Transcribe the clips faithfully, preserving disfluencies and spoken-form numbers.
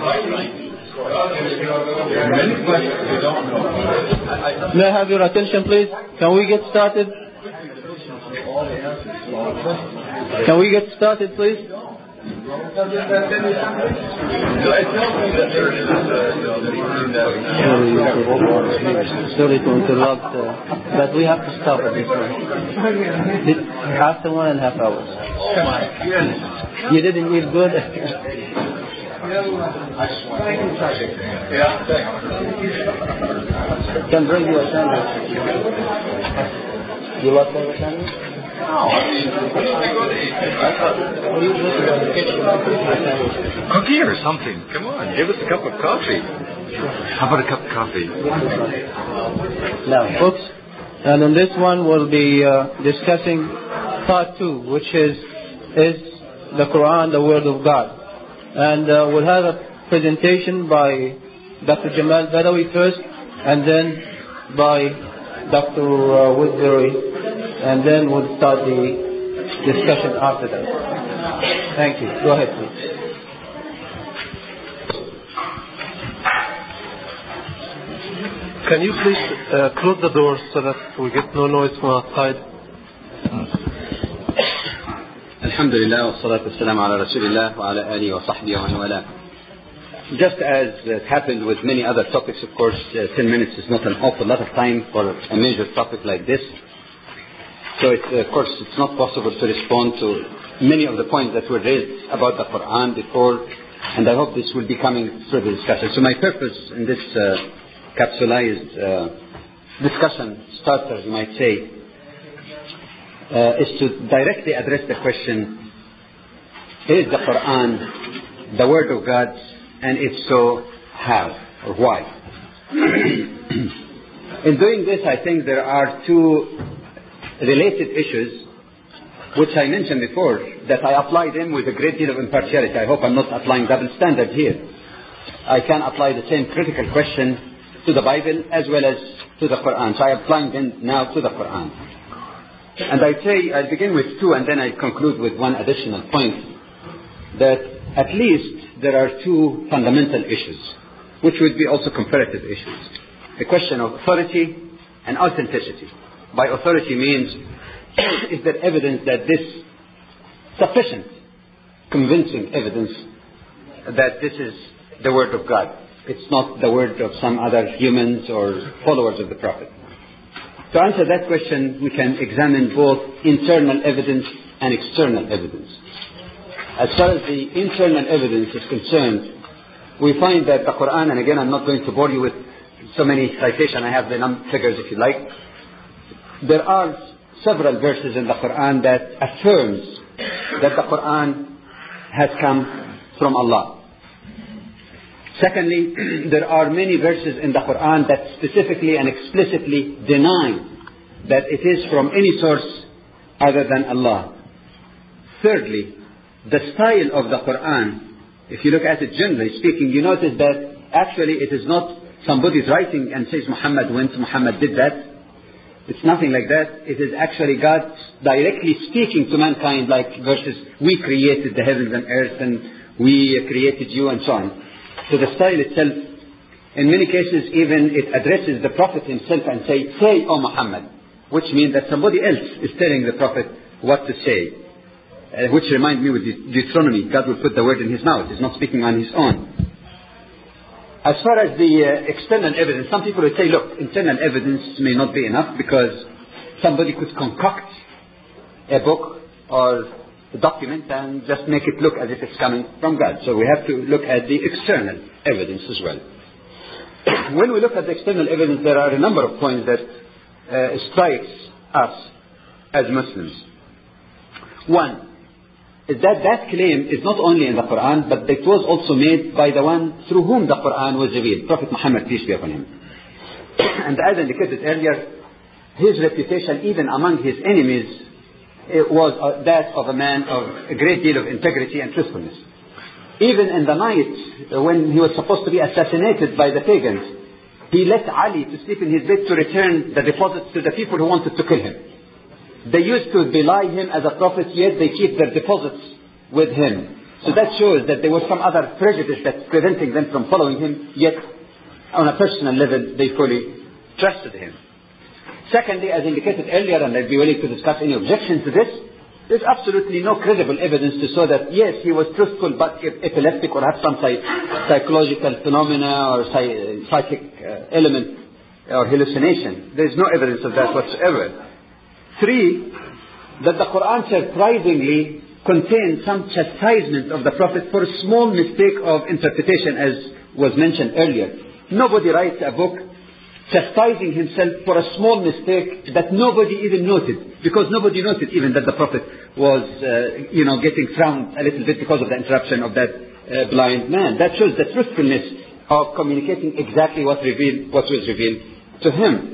May I have your attention, please? Can we get started? Can we get started, please? Sorry to interrupt, uh, but we have to stop at this point. After one and a half hours. You didn't eat good? Can bring you a sandwich. You like a sandwich? Cookie or something? Come on, give us a cup of coffee. How about a cup of coffee? Now, folks, and in this one we'll be uh, discussing part two, which is is the Quran the Word of God, and uh, we'll have a presentation by Doctor Jamal Badawi first, and then by Doctor Uh, Woodbury, and then we'll start the discussion after that. Thank you. Go ahead, please. Can you please uh, close the doors so that we get no noise from outside? Alhamdulillah wa salatu wassalamu ala rasulillah wa ala alihi wa sahbihi wa man wala. Just as it happened with many other topics, of course, uh, ten minutes is not an awful lot of time for a major topic like this. So, it, uh, of course, it's not possible to respond to many of the points that were raised about the Quran before, and I hope this will be coming through the discussion. So my purpose in this uh, capsulized uh, discussion starter, you might say, uh, is to directly address the question, is the Quran the Word of God? And if so, how or why? In doing this, I think there are two related issues which I mentioned before, that I apply them with a great deal of impartiality. I hope I'm not applying double standards here. I can apply the same critical question to the Bible as well as to the Quran. So I am applying them now to the Quran. And I say, I'll begin with two and then I conclude with one additional point, that at least there are two fundamental issues, which would be also comparative issues. The question of authority and authenticity. By authority means, is there evidence that this, sufficient, convincing evidence that this is the Word of God? It's not the word of some other humans or followers of the Prophet. To answer that question, we can examine both internal evidence and external evidence. As far as the internal evidence is concerned, we find that the Quran, and again I'm not going to bore you with so many citations, I have the num- figures if you like. There are several verses in the Quran that affirms that the Quran has come from Allah. Secondly, there are many verses in the Quran that specifically and explicitly deny that it is from any source other than Allah. Thirdly, the style of the Quran, if you look at it generally speaking, you notice that actually it is not somebody's writing and says Muhammad went, Muhammad did that. It's nothing like that. It is actually God directly speaking to mankind, like verses, we created the heavens and earth and we created you and so on. So the style itself, in many cases even it addresses the Prophet himself and say, say, O Muhammad, which means that somebody else is telling the Prophet what to say. Uh, which reminds me with Deuteronomy, God will put the word in his mouth. He's not speaking on his own. As far as the uh, external evidence, some people would say, look, internal evidence may not be enough because somebody could concoct a book or a document and just make it look as if it's coming from God. So we have to look at the external evidence as well. When we look at the external evidence, there are a number of points that uh, strikes us as Muslims. One is that that claim is not only in the Quran, but it was also made by the one through whom the Quran was revealed, Prophet Muhammad, peace be upon him. And as indicated earlier, his reputation even among his enemies it was uh, that of a man of a great deal of integrity and truthfulness. Even in the night uh, when he was supposed to be assassinated by the pagans, he let Ali to sleep in his bed to return the deposits to the people who wanted to kill him. They used to belie him as a prophet, yet they keep their deposits with him. So that shows that there was some other prejudice that's preventing them from following him, yet on a personal level they fully trusted him. Secondly, as indicated earlier, and I'd be willing to discuss any objection to this, there's absolutely no credible evidence to show that, yes, he was truthful but epileptic or had some psych- psychological phenomena or psy- psychic uh, element or hallucination. There's no evidence of that whatsoever. Three, that the Quran surprisingly contains some chastisement of the Prophet for a small mistake of interpretation, as was mentioned earlier. Nobody writes a book chastising himself for a small mistake that nobody even noted, because nobody noted even that the Prophet was, uh, you know, getting frowned a little bit because of the interruption of that uh, blind man. That shows the truthfulness of communicating exactly what revealed, what was revealed to him.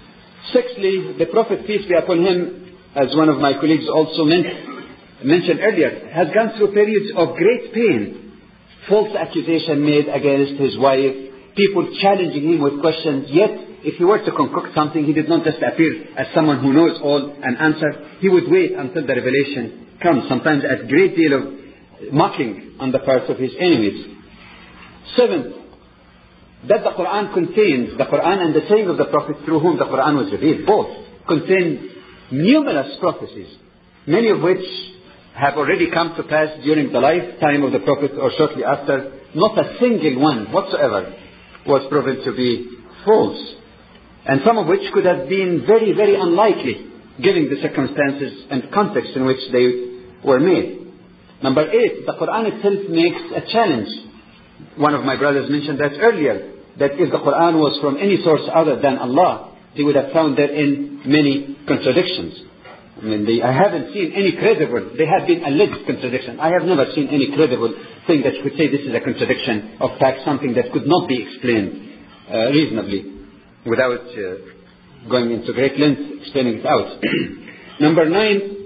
Sixthly, the Prophet, peace be upon him, as one of my colleagues also men- mentioned earlier, has gone through periods of great pain. False accusation made against his wife, people challenging him with questions, yet if he were to concoct something, he did not just appear as someone who knows all and answer. He would wait until the revelation comes, sometimes at a great deal of mocking on the part of his enemies. Seventh, that the Quran contains, the Quran and the saying of the Prophet through whom the Quran was revealed, both contain numerous prophecies, many of which have already come to pass during the lifetime of the Prophet or shortly after. Not a single one whatsoever was proven to be false, and some of which could have been very, very unlikely given the circumstances and context in which they were made. Number eight, the Quran itself makes a challenge. One of my brothers mentioned that earlier, that if the Quran was from any source other than Allah, he would have found therein many contradictions. I mean, they, I haven't seen any credible, they have been alleged contradictions. I have never seen any credible thing that could say this is a contradiction of fact, something that could not be explained uh, reasonably without uh, going into great length explaining it out. Number nine,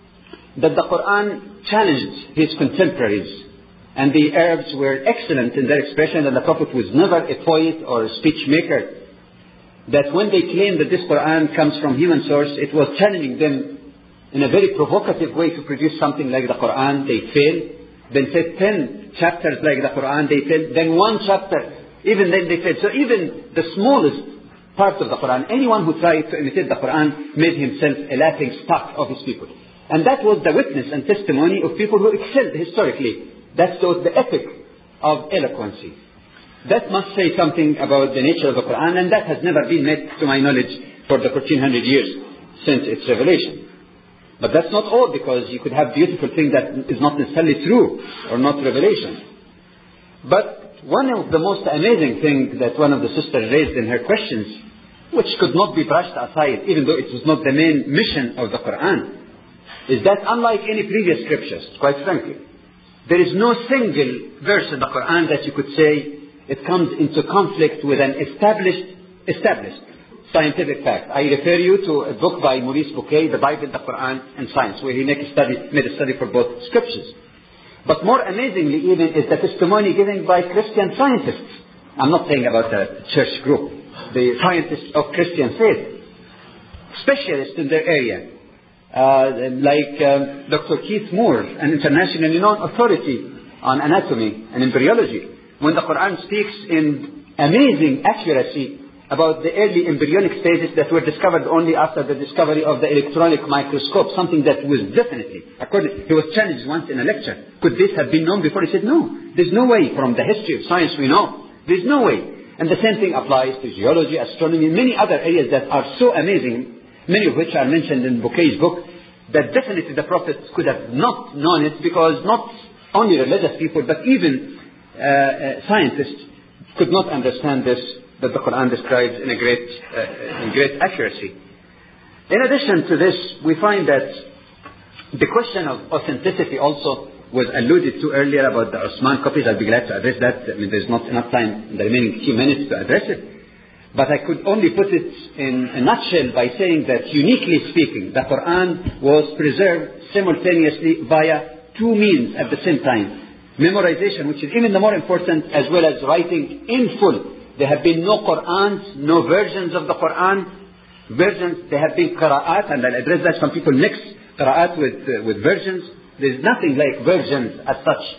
that the Quran challenged his contemporaries, and the Arabs were excellent in their expression that the Prophet was never a poet or a speech maker. That when they claimed that this Quran comes from human source, it was challenging them in a very provocative way to produce something like the Quran. They failed. Then said ten chapters like the Quran, they failed. Then one chapter, even then they failed. So even the smallest part of the Quran, anyone who tried to imitate the Quran made himself a laughing stock of his people. And that was the witness and testimony of people who excelled historically. That's the epic of eloquency. That must say something about the nature of the Quran, and that has never been met to my knowledge for the fourteen hundred years since its revelation. But that's not all, because you could have beautiful things that is not necessarily true or not revelation. But one of the most amazing things that one of the sisters raised in her questions, which could not be brushed aside, even though it was not the main mission of the Quran, is that unlike any previous scriptures, quite frankly, there is no single verse in the Quran that you could say it comes into conflict with an established, established scientific fact. I refer you to a book by Maurice Bucaille, The Bible, the Quran and Science, where he make a study, made a study for both scriptures. But more amazingly even is the testimony given by Christian scientists. I'm not saying about a church group. The scientists of Christian faith, specialists in their area, uh, like um, Doctor Keith Moore, an internationally known authority on anatomy and embryology. When the Quran speaks in amazing accuracy about the early embryonic stages that were discovered only after the discovery of the electronic microscope, something that was definitely, according, he was challenged once in a lecture, could this have been known before? He said, no, there's no way. From the history of science we know, there's no way. And the same thing applies to geology, astronomy, many other areas that are so amazing, many of which are mentioned in Bucaille's book, that definitely the Prophet could have not known it, because not only religious people, but even uh, uh, scientists could not understand this, that the Quran describes in a great, uh, in great accuracy. In addition to this, we find that the question of authenticity also was alluded to earlier about the Osman copies. I'll be glad to address that. I mean, there's not enough time in the remaining few minutes to address it. But I could only put it in a nutshell by saying that, uniquely speaking, the Quran was preserved simultaneously via two means at the same time. Memorization, which is even the more important, as well as writing in full. There have been no Qur'ans, no versions of the Qur'an. Versions, there have been qira'at, and I'll address that. Some people mix qira'at with, uh, with versions. There's nothing like versions as such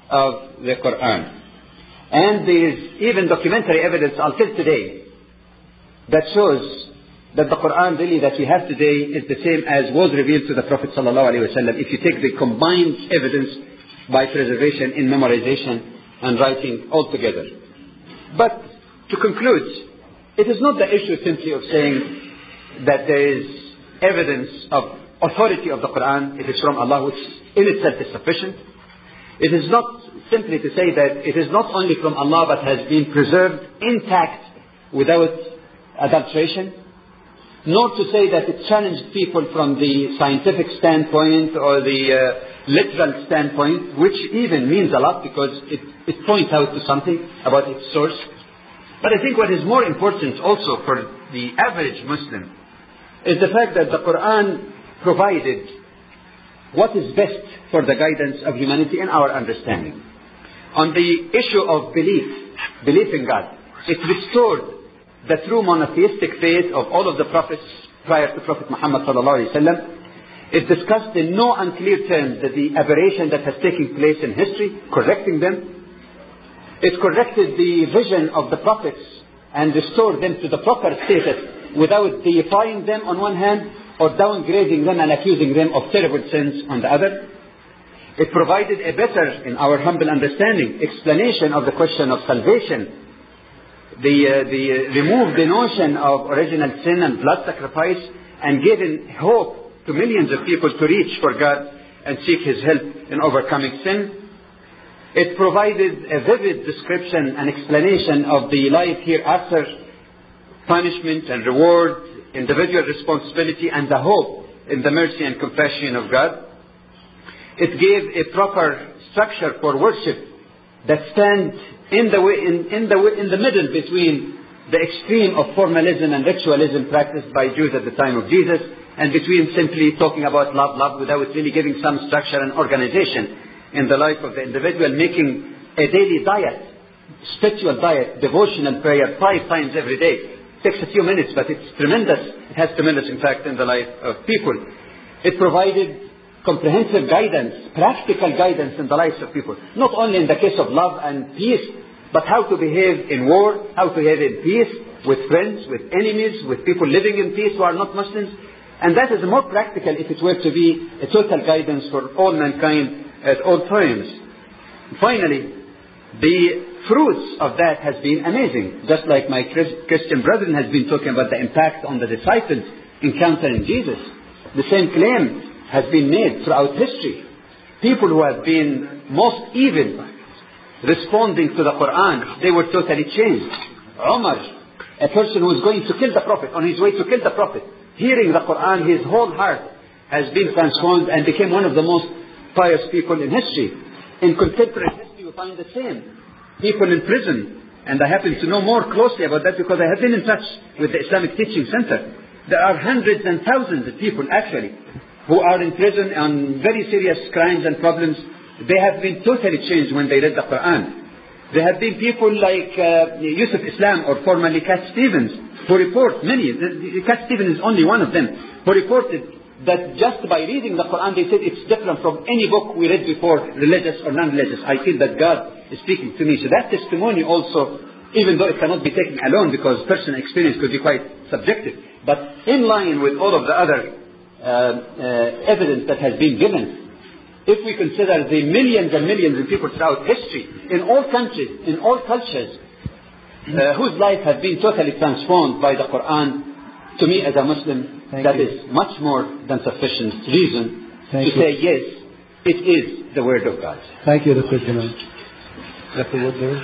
of the Quran. And there is even documentary evidence until today that shows that the Quran really that we have today is the same as was revealed to the Prophet sallallahu alaihi wasallam. If you take the combined evidence by preservation in memorization and writing all together. But to conclude, it is not the issue simply of saying that there is evidence of authority of the Quran. It is from Allah, which in itself is sufficient. It is not simply to say that it is not only from Allah but has been preserved intact without adulteration, nor to say that it challenged people from the scientific standpoint or the uh, literal standpoint, which even means a lot because it, it points out to something about its source. But I think what is more important also for the average Muslim is the fact that the Quran provided what is best for the guidance of humanity in our understanding. On the issue of belief, belief in God, it restored the true monotheistic faith of all of the prophets prior to Prophet Muhammad sallallahu alaihi wasallam. It discussed in no unclear terms that the aberration that has taken place in history, correcting them. It corrected the vision of the prophets and restored them to the proper status without deifying them on one hand or downgrading them and accusing them of terrible sins on the other. It provided a better, in our humble understanding, explanation of the question of salvation. The, uh, the uh, removed the notion of original sin and blood sacrifice and given hope to millions of people to reach for God and seek His help in overcoming sin. It provided a vivid description and explanation of the life hereafter, punishment and reward, individual responsibility and the hope in the mercy and compassion of God. It gave a proper structure for worship that stands in the way, in, in the in the middle between the extreme of formalism and ritualism practiced by Jews at the time of Jesus, and between simply talking about love, love without really giving some structure and organization in the life of the individual, making a daily diet, spiritual diet, devotional prayer five times every day. It takes a few minutes, but it's tremendous. It has tremendous impact in the life of people. It provided comprehensive guidance, practical guidance in the lives of people. Not only in the case of love and peace, but how to behave in war, how to behave in peace, with friends, with enemies, with people living in peace who are not Muslims. And that is more practical if it were to be a total guidance for all mankind at all times. Finally, the fruits of that has been amazing. Just like my Christian brethren has been talking about the impact on the disciples encountering Jesus. The same claim has been made throughout history. People who have been most evil, responding to the Quran, they were totally changed. Umar, a person who was going to kill the Prophet, on his way to kill the Prophet, hearing the Quran, his whole heart has been transformed and became one of the most pious people in history. In contemporary history, we find the same. People in prison, and I happen to know more closely about that because I have been in touch with the Islamic Teaching Center. There are hundreds and thousands of people actually who are in prison on very serious crimes and problems. They have been totally changed when they read the Quran. There have been people like uh, Yusuf Islam, or formerly Cat Stevens, who report, many, Cat Stevens is only one of them, who reported that just by reading the Quran, they said it's different from any book we read before, religious or non-religious. I feel that God is speaking to me. So that testimony also, even though it cannot be taken alone because personal experience could be quite subjective, but in line with all of the other uh, uh, evidence that has been given, if we consider the millions and millions of people throughout history, in all countries, in all cultures, uh, whose life has been totally transformed by the Quran, to me as a Muslim, Thank that you. is much more than sufficient reason Thank to you. say yes, it is the Word of God. Thank you, Doctor Jamal. Doctor Woodbury.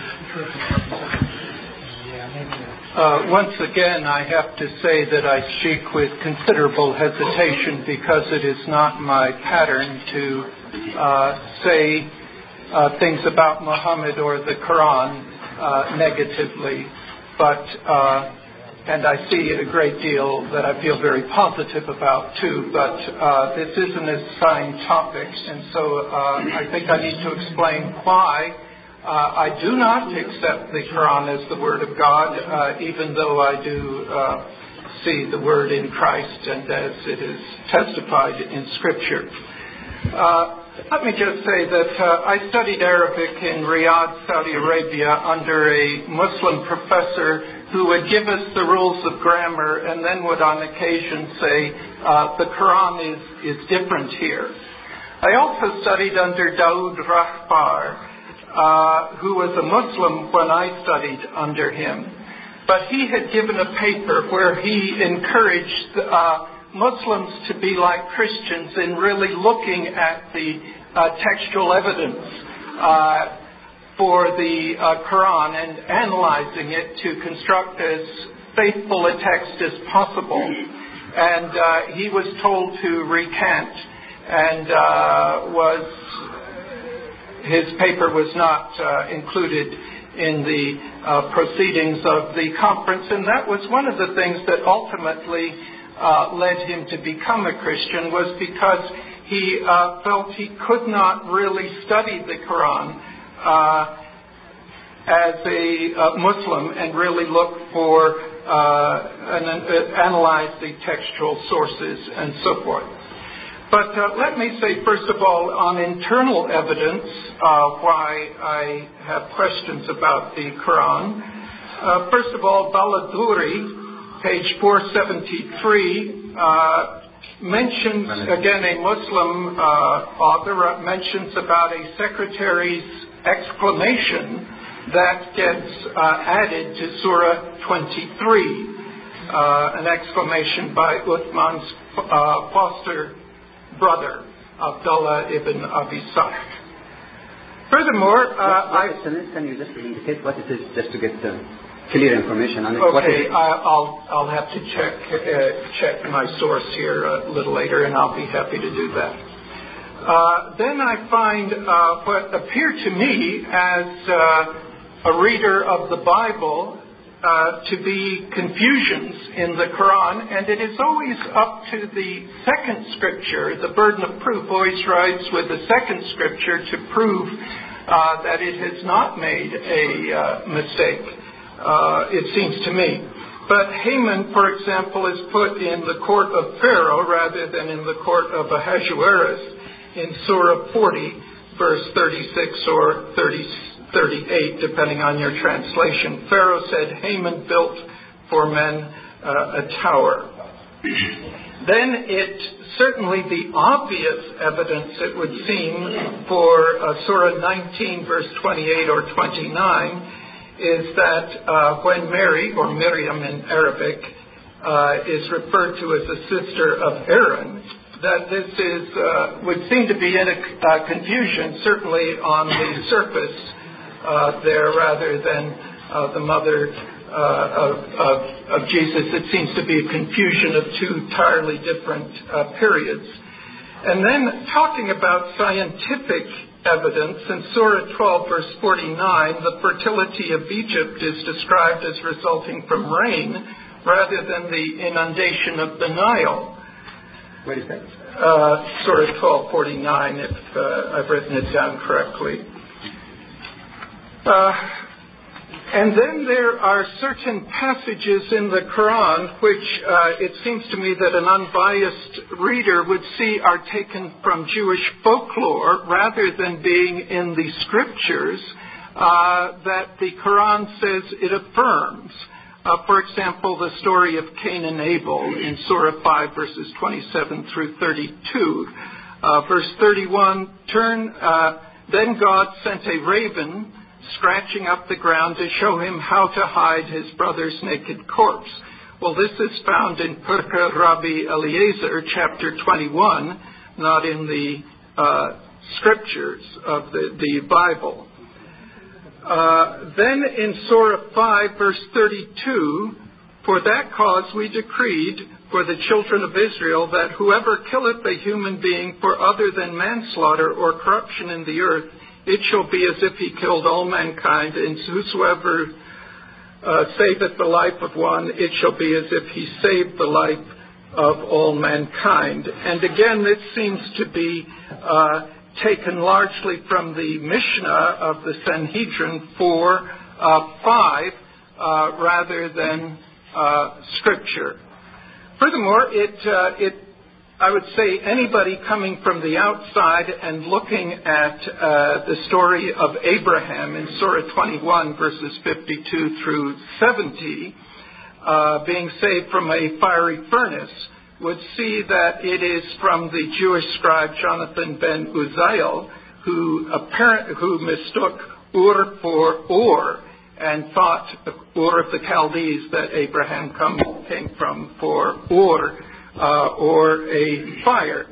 Uh, once again, I have to say that I speak with considerable hesitation because it is not my pattern to uh, say uh, things about Muhammad or the Quran uh, negatively, but uh, and I see a great deal that I feel very positive about too, but uh, this is an assigned topic, and so uh, I think I need to explain why uh, I do not accept the Quran as the Word of God, uh, even though I do uh, see the Word in Christ and as it is testified in Scripture. Uh, Let me just say that uh, I studied Arabic in Riyadh, Saudi Arabia, under a Muslim professor who would give us the rules of grammar and then would on occasion say, uh, the Quran is, is different here. I also studied under Daoud Rahbar, uh, who was a Muslim when I studied under him. But he had given a paper where he encouraged uh, Muslims to be like Christians in really looking at the uh, textual evidence uh, for the uh, Quran and analyzing it to construct as faithful a text as possible. And uh, he was told to recant, and uh, was his paper was not uh, included in the uh, proceedings of the conference, and that was one of the things that ultimately Uh, led him to become a Christian, was because he uh, felt he could not really study the Quran uh, as a uh, Muslim and really look for uh, and uh, analyze the textual sources and so forth. But uh, let me say, first of all, on internal evidence, uh, why I have questions about the Quran. Uh, first of all, Baladuri, page four seventy-three, uh, mentions, again, a Muslim uh, author uh, mentions about a secretary's exclamation that gets uh, added to Surah twenty-three, uh, an exclamation by Uthman's uh, foster brother, Abdullah ibn Abi Sarh. Furthermore, uh, what, what I... Can you just indicate what it is, just to get uh, clear information on it? Okay, uh, I'll I'll have to check uh, check my source here a little later, and I'll be happy to do that. Uh, then I find uh, what appear to me as uh, a reader of the Bible uh, to be confusions in the Quran, and it is always up to the second scripture. The burden of proof always rides with the second scripture to prove uh, that it has not made a uh, mistake. Uh, it seems to me. But Haman, for example, is put in the court of Pharaoh rather than in the court of Ahasuerus in Surah forty, verse thirty-six or thirty, thirty-eight, depending on your translation. Pharaoh said, Haman built for men uh, a tower. Then it, certainly the obvious evidence, it would seem, for uh, Surah nineteen, verse twenty-eight or twenty-nine, is that uh, when Mary, or Miriam in Arabic, uh, is referred to as the sister of Aaron, that this is uh, would seem to be in a uh, confusion, certainly on the surface uh, there, rather than uh, the mother uh, of, of, of Jesus. It seems to be a confusion of two entirely different uh, periods. And then talking about scientific evidence, in Surah twelve, verse forty-nine, the fertility of Egypt is described as resulting from rain rather than the inundation of the Nile. What is that? Uh, Surah twelve forty-nine, if uh, I've written it down correctly. Uh, and then there are certain passages in the Quran which uh, it seems to me that an unbiased reader would see are taken from Jewish folklore rather than being in the scriptures uh, that the Quran says it affirms. Uh, for example, the story of Cain and Abel in Surah five, verses twenty-seven through thirty-two. Uh, verse thirty-one, turn, uh, then God sent a raven scratching up the ground to show him how to hide his brother's naked corpse. Well, this is found in Pirkei Rabbi Eliezer, chapter twenty-one, not in the uh, scriptures of the, the Bible. Uh, then in Surah five, verse thirty-two, for that cause we decreed for the children of Israel that whoever killeth a human being for other than manslaughter or corruption in the earth, it shall be as if he killed all mankind, and whosoever uh, saveth the life of one, it shall be as if he saved the life of all mankind. And again, this seems to be uh, taken largely from the Mishnah of the Sanhedrin four five uh, rather than uh, Scripture. Furthermore, it uh, it I would say anybody coming from the outside and looking at uh, the story of Abraham in Surah twenty-one, verses fifty-two through seventy, uh, being saved from a fiery furnace, would see that it is from the Jewish scribe Jonathan ben Uzziel, who apparent, who mistook Ur for Ur and thought Ur of the Chaldees that Abraham come, came from for Ur, uh, or a fire.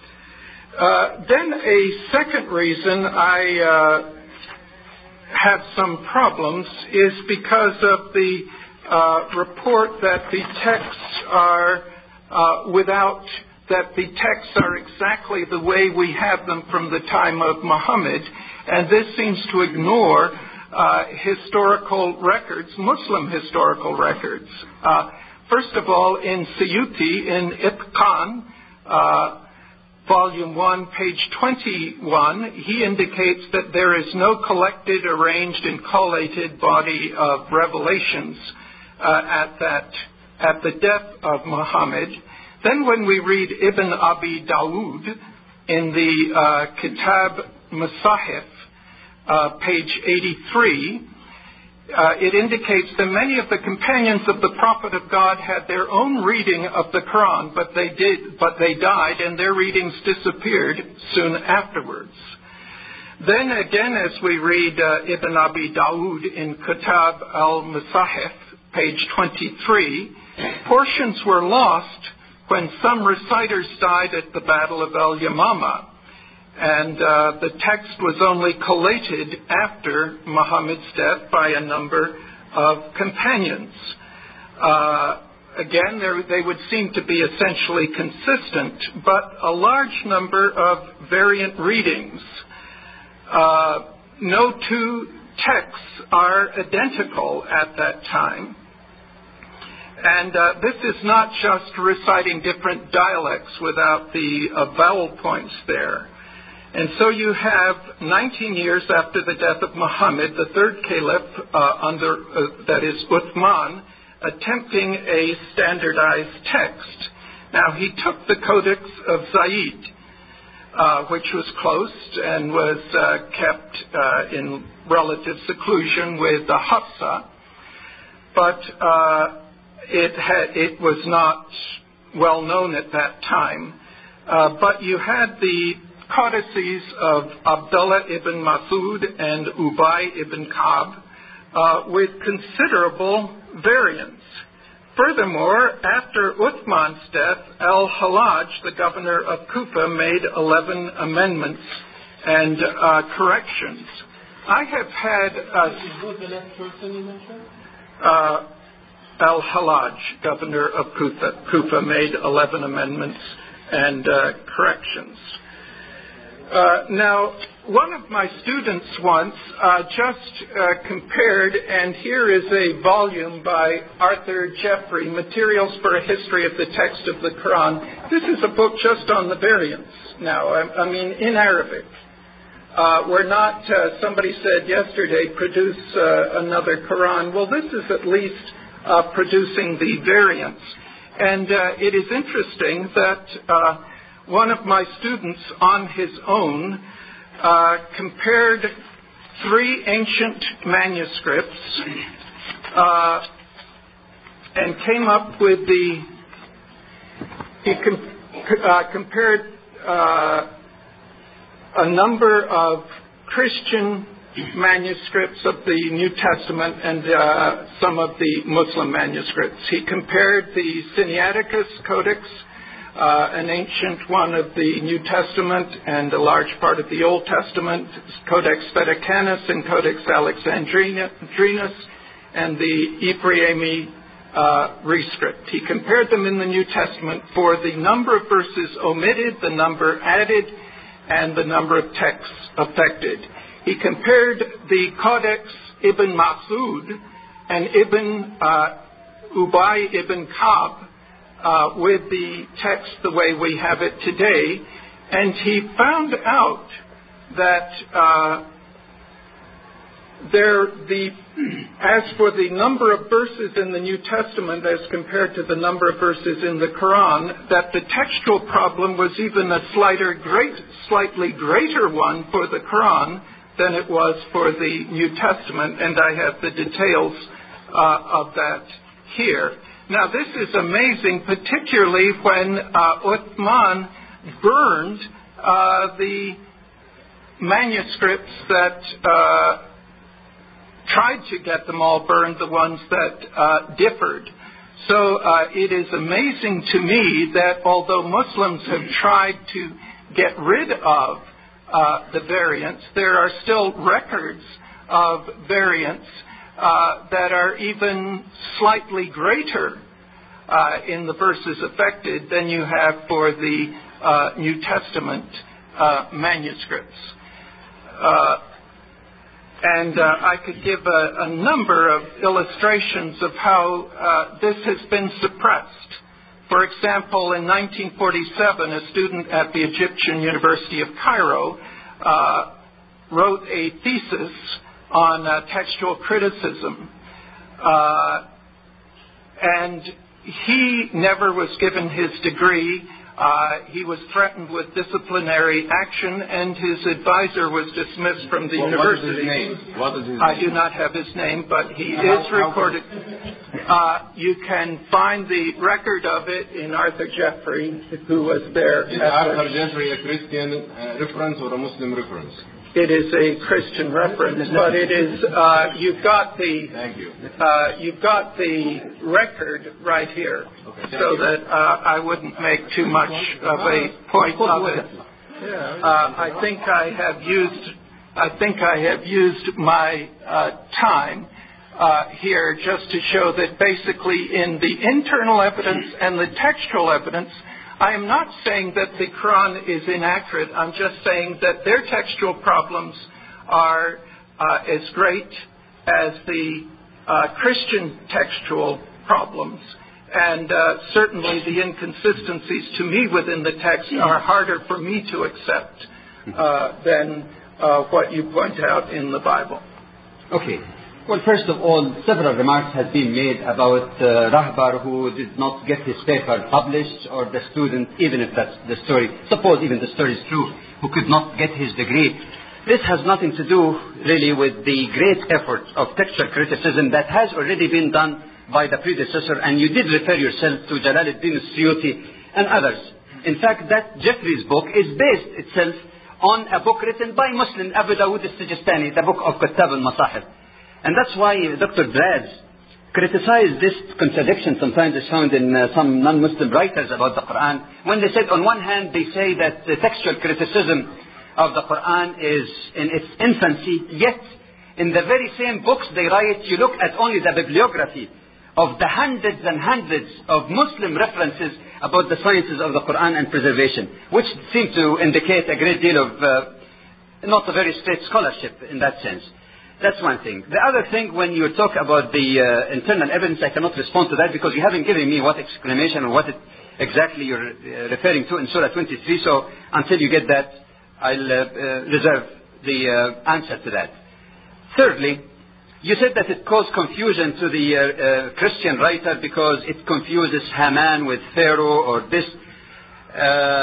Uh, then a second reason I uh, have some problems is because of the uh, report that the texts are uh, without, that the texts are exactly the way we have them from the time of Muhammad, and this seems to ignore uh, historical records, Muslim historical records. Uh, first of all, in Suyuti, in Itqan, uh, Volume one, page twenty-one, he indicates that there is no collected, arranged, and collated body of revelations uh, at that at the death of Muhammad. Then when we read Ibn Abi Dawud in the uh, Kitab Masahif, uh, page eighty-three, uh, it indicates that many of the companions of the Prophet of God had their own reading of the Quran, but they did, but they died, and their readings disappeared soon afterwards. Then again, as we read uh, Ibn Abi Dawud in Kitab al-Masahif, page twenty-three, portions were lost when some reciters died at the Battle of El-Yamama, and uh, the text was only collated after Muhammad's death by a number of companions. Uh, again, there, they would seem to be essentially consistent, but a large number of variant readings. Uh, no two texts are identical at that time. And uh, this is not just reciting different dialects without the uh, vowel points there. And so you have nineteen years after the death of Muhammad, the third caliph, uh, under uh, that is Uthman, attempting a standardized text. Now, he took the Codex of Zayd, uh, which was closed and was uh, kept uh, in relative seclusion with the Hafsa, but uh, It, had, it was not well known at that time. Uh, but you had the codices of Abdullah ibn Masud and Ubay ibn Ka'b uh, with considerable variance. Furthermore, after Uthman's death, al-Hallaj, the governor of Kufa, made eleven amendments and uh, corrections. I have had... Uh, Who's the next person you mentioned? Uh, Al-Hallaj, governor of Kufa, Kufa, made eleven amendments and uh, corrections. Uh, now, one of my students once uh, just uh, compared, and here is a volume by Arthur Jeffrey, Materials for a History of the Text of the Quran. This is a book just on the variants now, I, I mean, in Arabic. Uh, we're not, uh, somebody said yesterday, produce uh, another Quran. Well, this is at least Uh, producing the variants. And uh, it is interesting that uh, one of my students on his own uh, compared three ancient manuscripts uh, and came up with the, he com- uh, compared uh, a number of Christian manuscripts of the New Testament and uh, some of the Muslim manuscripts. He compared the Sinaiticus Codex, uh, an ancient one of the New Testament and a large part of the Old Testament, Codex Vaticanus and Codex Alexandrinus, and the Ephraimi uh, Rescript. He compared them in the New Testament for the number of verses omitted, the number added, and the number of texts affected. He compared the Codex Ibn Masud and Ibn uh, Ubay ibn Ka'b uh, with the text the way we have it today, and he found out that uh, there, the, as for the number of verses in the New Testament as compared to the number of verses in the Quran, that the textual problem was even a slighter, great, slightly greater one for the Quran than it was for the New Testament, and I have the details uh, of that here. Now, this is amazing, particularly when uh, Uthman burned uh, the manuscripts that uh, tried to get them all burned, the ones that uh, differed. So uh, it is amazing to me that although Muslims have tried to get rid of uh, the variants, there are still records of variants uh, that are even slightly greater uh, in the verses affected than you have for the uh, New Testament uh, manuscripts. Uh, and uh, I could give a, a number of illustrations of how uh, this has been suppressed. For example, in nineteen forty-seven, a student at the Egyptian University of Cairo uh, wrote a thesis on uh, textual criticism. Uh, and he never was given his degree. Uh, he was threatened with disciplinary action, and his advisor was dismissed from the well, university. What is his name? What is his I name? do not have his name, but he how, is recorded. Uh, you can find the record of it in Arthur Jeffrey, who was there. Is Arthur Jeffrey a Christian uh, reference or a Muslim reference? It is a Christian reference, but it is, uh, you've got the, Thank you. uh, you've got the record right here, Okay, so you. that uh, I wouldn't make too much of a point of it. Uh, I think I have used, I think I have used my uh, time uh, here just to show that basically in the internal evidence and the textual evidence, I am not saying that the Quran is inaccurate. I'm just saying that their textual problems are uh, as great as the uh, Christian textual problems. And uh, certainly the inconsistencies to me within the text are harder for me to accept uh, than uh, what you point out in the Bible. Okay. Well, first of all, several remarks have been made about uh, Rahbar who did not get his paper published, or the student, even if that's the story, suppose even the story is true, who could not get his degree. This has nothing to do really with the great effort of textual criticism that has already been done by the predecessor, and you did refer yourself to Jalaluddin Suyuti and others. In fact, that Jeffrey's book is based itself on a book written by Muslim, Abu Dawud al-Sijistani, the book of Kitab al-Masahib. And that's why Doctor Braz criticized this contradiction sometimes is found in uh, some non-Muslim writers about the Quran, when they said on one hand they say that the textual criticism of the Quran is in its infancy, yet in the very same books they write, you look at only the bibliography of the hundreds and hundreds of Muslim references about the sciences of the Quran and preservation, which seem to indicate a great deal of uh, not a very straight scholarship in that sense. That's one thing. The other thing, when you talk about the uh, internal evidence, I cannot respond to that because you haven't given me what exclamation or what it exactly you're uh, referring to in Surah twenty-three. So until you get that, I'll uh, uh, reserve the uh, answer to that. Thirdly, you said that it caused confusion to the uh, uh, Christian writer because it confuses Haman with Pharaoh or this. Uh,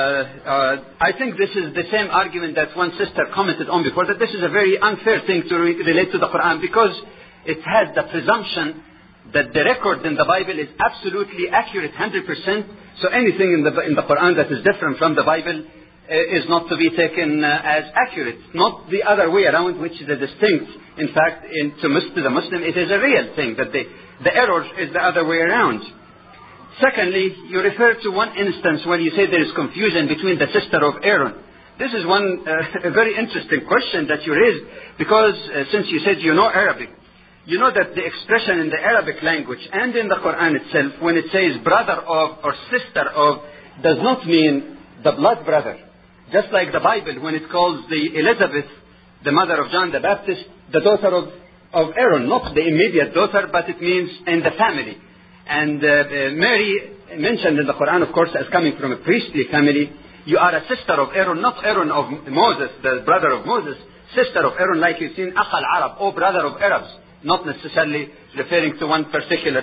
uh, I think this is the same argument that one sister commented on before, that this is a very unfair thing to re- relate to the Quran because it has the presumption that the record in the Bible is absolutely accurate, one hundred percent. So anything in the, in the Quran that is different from the Bible uh, is not to be taken uh, as accurate. Not the other way around, which is a distinct. In fact, in, to, to the Muslim, it is a real thing, that the, the error is the other way around. Secondly, you refer to one instance when you say there is confusion between the sister of Aaron. This is one uh, a very interesting question that you raised because uh, since you said you know Arabic, you know that the expression in the Arabic language and in the Quran itself, when it says brother of or sister of, does not mean the blood brother. Just like the Bible, when it calls the Elizabeth, the mother of John the Baptist, the daughter of, of Aaron, not the immediate daughter, but it means in the family. And uh, uh, Mary, mentioned in the Quran, of course, as coming from a priestly family, you are a sister of Aaron, not Aaron of Moses, the brother of Moses. sister of Aaron, like you've seen Akh al-Arab, or brother of Arabs, not necessarily referring to one particular,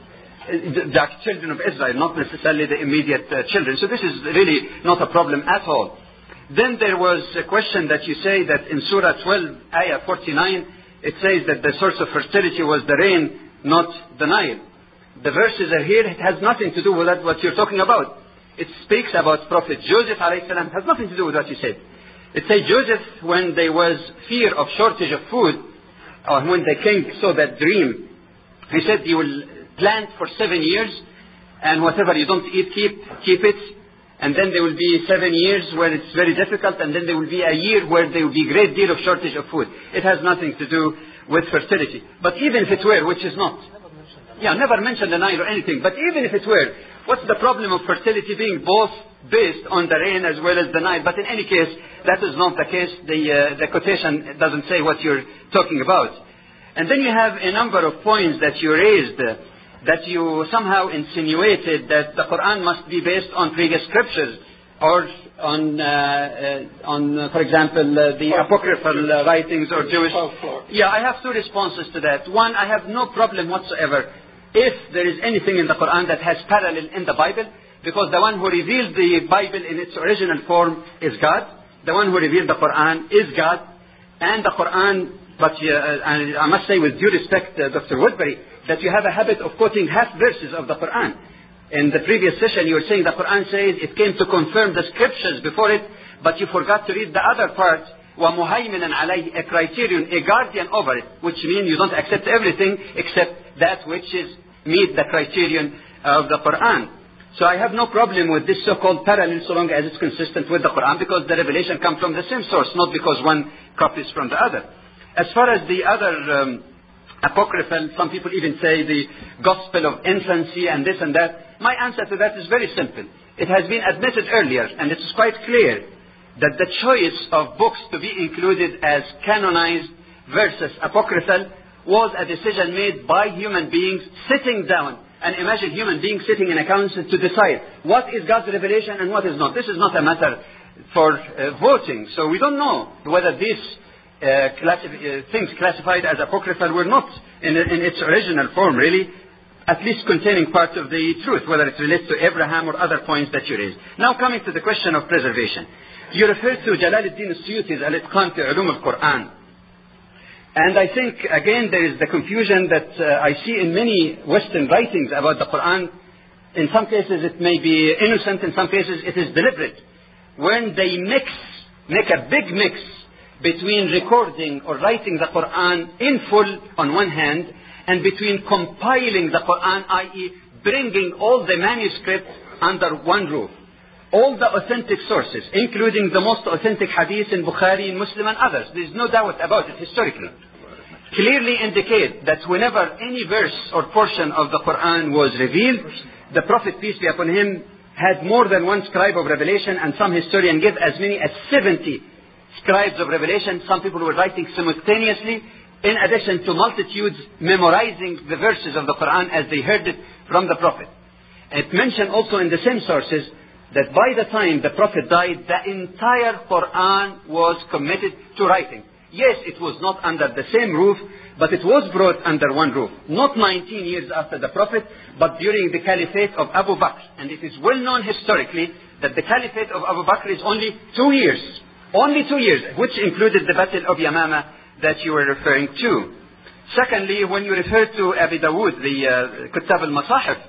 the children of Israel, not necessarily the immediate uh, children. So this is really not a problem at all. Then there was a question that you say that in Surah twelve, Ayah forty-nine, it says that the source of fertility was the rain, not the Nile. The verses are here, it has nothing to do with that, what you're talking about. It speaks about Prophet Joseph alayhi salam, has nothing to do with what you said. It says Joseph, when there was fear of shortage of food, or when the king saw that dream, he said, you will plant for seven years, and whatever you don't eat, keep, keep it. And then there will be seven years where it's very difficult, and then there will be a year where there will be a great deal of shortage of food. It has nothing to do with fertility. But even if it were, which is not. Yeah, never mentioned the Nile or anything. But even if it were, what's the problem of fertility being both based on the rain as well as the Nile? But in any case, that is not the case. The, uh, the quotation doesn't say what you're talking about. And then you have a number of points that you raised, uh, that you somehow insinuated that the Quran must be based on previous scriptures, or on, uh, uh, on uh, for example, uh, the apocryphal uh, writings or Jewish. Yeah, I have two responses to that. One, I have no problem whatsoever if there is anything in the Quran that has parallel in the Bible, because the one who revealed the Bible in its original form is God. The one who revealed the Quran is God. And the Quran, but uh, I must say with due respect, uh, Doctor Woodbury, that you have a habit of quoting half verses of the Quran. In the previous session, you were saying the Quran says it came to confirm the scriptures before it, but you forgot to read the other part, وَمُهَيْمِنًا عَلَيْهِ, a criterion, a guardian over it, which means you don't accept everything except that which is meet the criterion of the Quran. So I have no problem with this so-called parallel so long as it's consistent with the Quran, because the revelation comes from the same source, not because one copies from the other. As far as the other um, apocryphal, some people even say the gospel of infancy and this and that. My answer to that is very simple. It has been admitted earlier, and it's quite clear that the choice of books to be included as canonized versus apocryphal was a decision made by human beings sitting down. And imagine human beings sitting in a council to decide what is God's revelation and what is not. This is not a matter for uh, voting. So we don't know whether these uh, classi- uh, things classified as apocryphal were not in, in its original form, really, at least containing part of the truth, whether it relates to Abraham or other points that you raised. Now coming to the question of preservation. You referred to Jalaluddin al-Suyuti's Al-Itqan fi Ulum al-Quran. And I think, again, there is the confusion that uh, I see in many Western writings about the Quran. In some cases it may be innocent, in some cases it is deliberate. When they mix, make a big mix between recording or writing the Quran in full on one hand, and between compiling the Quran, that is bringing all the manuscripts under one roof. All the authentic sources, including the most authentic hadith in Bukhari, in Muslim and others, there is no doubt about it historically, clearly indicate that whenever any verse or portion of the Quran was revealed, the Prophet, peace be upon him, had more than one scribe of revelation, and some historians give as many as seventy scribes of revelation. Some people were writing simultaneously, in addition to multitudes memorizing the verses of the Quran as they heard it from the Prophet. It mentioned also in the same sources that by the time the Prophet died, the entire Quran was committed to writing. Yes, it was not under the same roof, but it was brought under one roof. Not nineteen years after the Prophet, but during the Caliphate of Abu Bakr. And it is well known historically that the Caliphate of Abu Bakr is only two years. Only two years, which included the Battle of Yamama that you were referring to. Secondly, when you refer to Abi Dawood, the uh, Kuttab al-Masahif,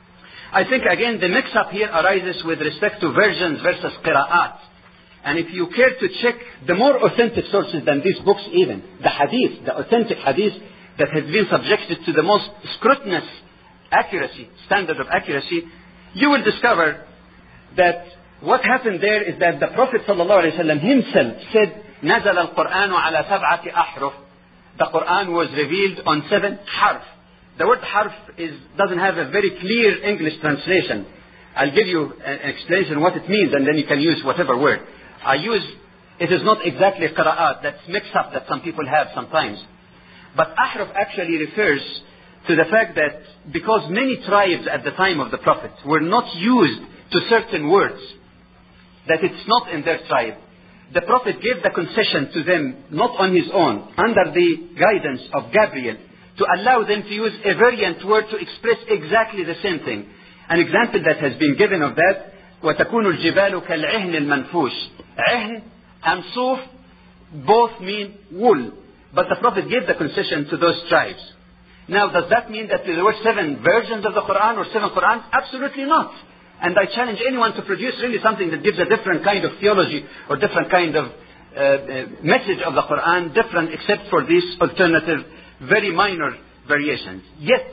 I think again the mix-up here arises with respect to versions versus qira'at. And if you care to check the more authentic sources than these books even, the hadith, the authentic hadith that has been subjected to the most scrutinous accuracy, standard of accuracy, you will discover that what happened there is that the Prophet ﷺ himself said, نزل القرآن على سبعة أحرف. The Quran was revealed on seven harf. The word harf is, doesn't have a very clear English translation. I'll give you an explanation what it means, and then you can use whatever word. I use, it is not exactly qira'at, that's mixed up that some people have sometimes. But ahraf actually refers to the fact that because many tribes at the time of the Prophet were not used to certain words, that it's not in their tribe. the Prophet gave the concession to them, not on his own, under the guidance of Gabriel, to allow them to use a variant word to express exactly the same thing. An example that has been given of that, وَتَكُونُ الْجِبَالُ كَالْعِهْنِ الْمَنْفُوشِ. عِهْن and صوف both mean wool. But the Prophet gave the concession to those tribes. Now, does that mean that there were seven versions of the Quran or seven Qurans? Absolutely not. And I challenge anyone to produce really something that gives a different kind of theology or different kind of uh, uh, message of the Quran, different except for these alternative, very minor variations. Yet,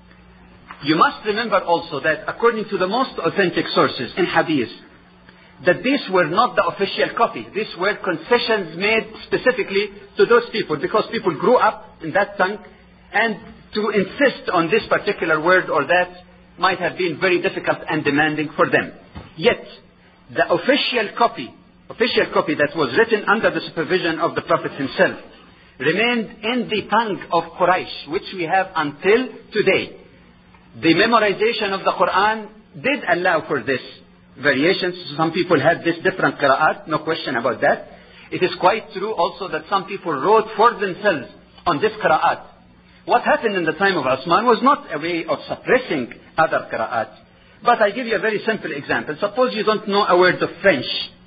you must remember also that according to the most authentic sources in Hadith, that these were not the official copy. These were concessions made specifically to those people because people grew up in that tongue, and to insist on this particular word or that might have been very difficult and demanding for them. Yet, the official copy, official copy that was written under the supervision of the Prophet himself, remained in the tongue of Quraysh, which we have until today. The memorization of the Quran did allow for this variations. Some people had this different qira'at, no question about that. It is quite true also that some people wrote for themselves on this qira'at. What happened in the time of Osman was not a way of suppressing other qira'at. But I give you a very simple example. Suppose you don't know a word of French.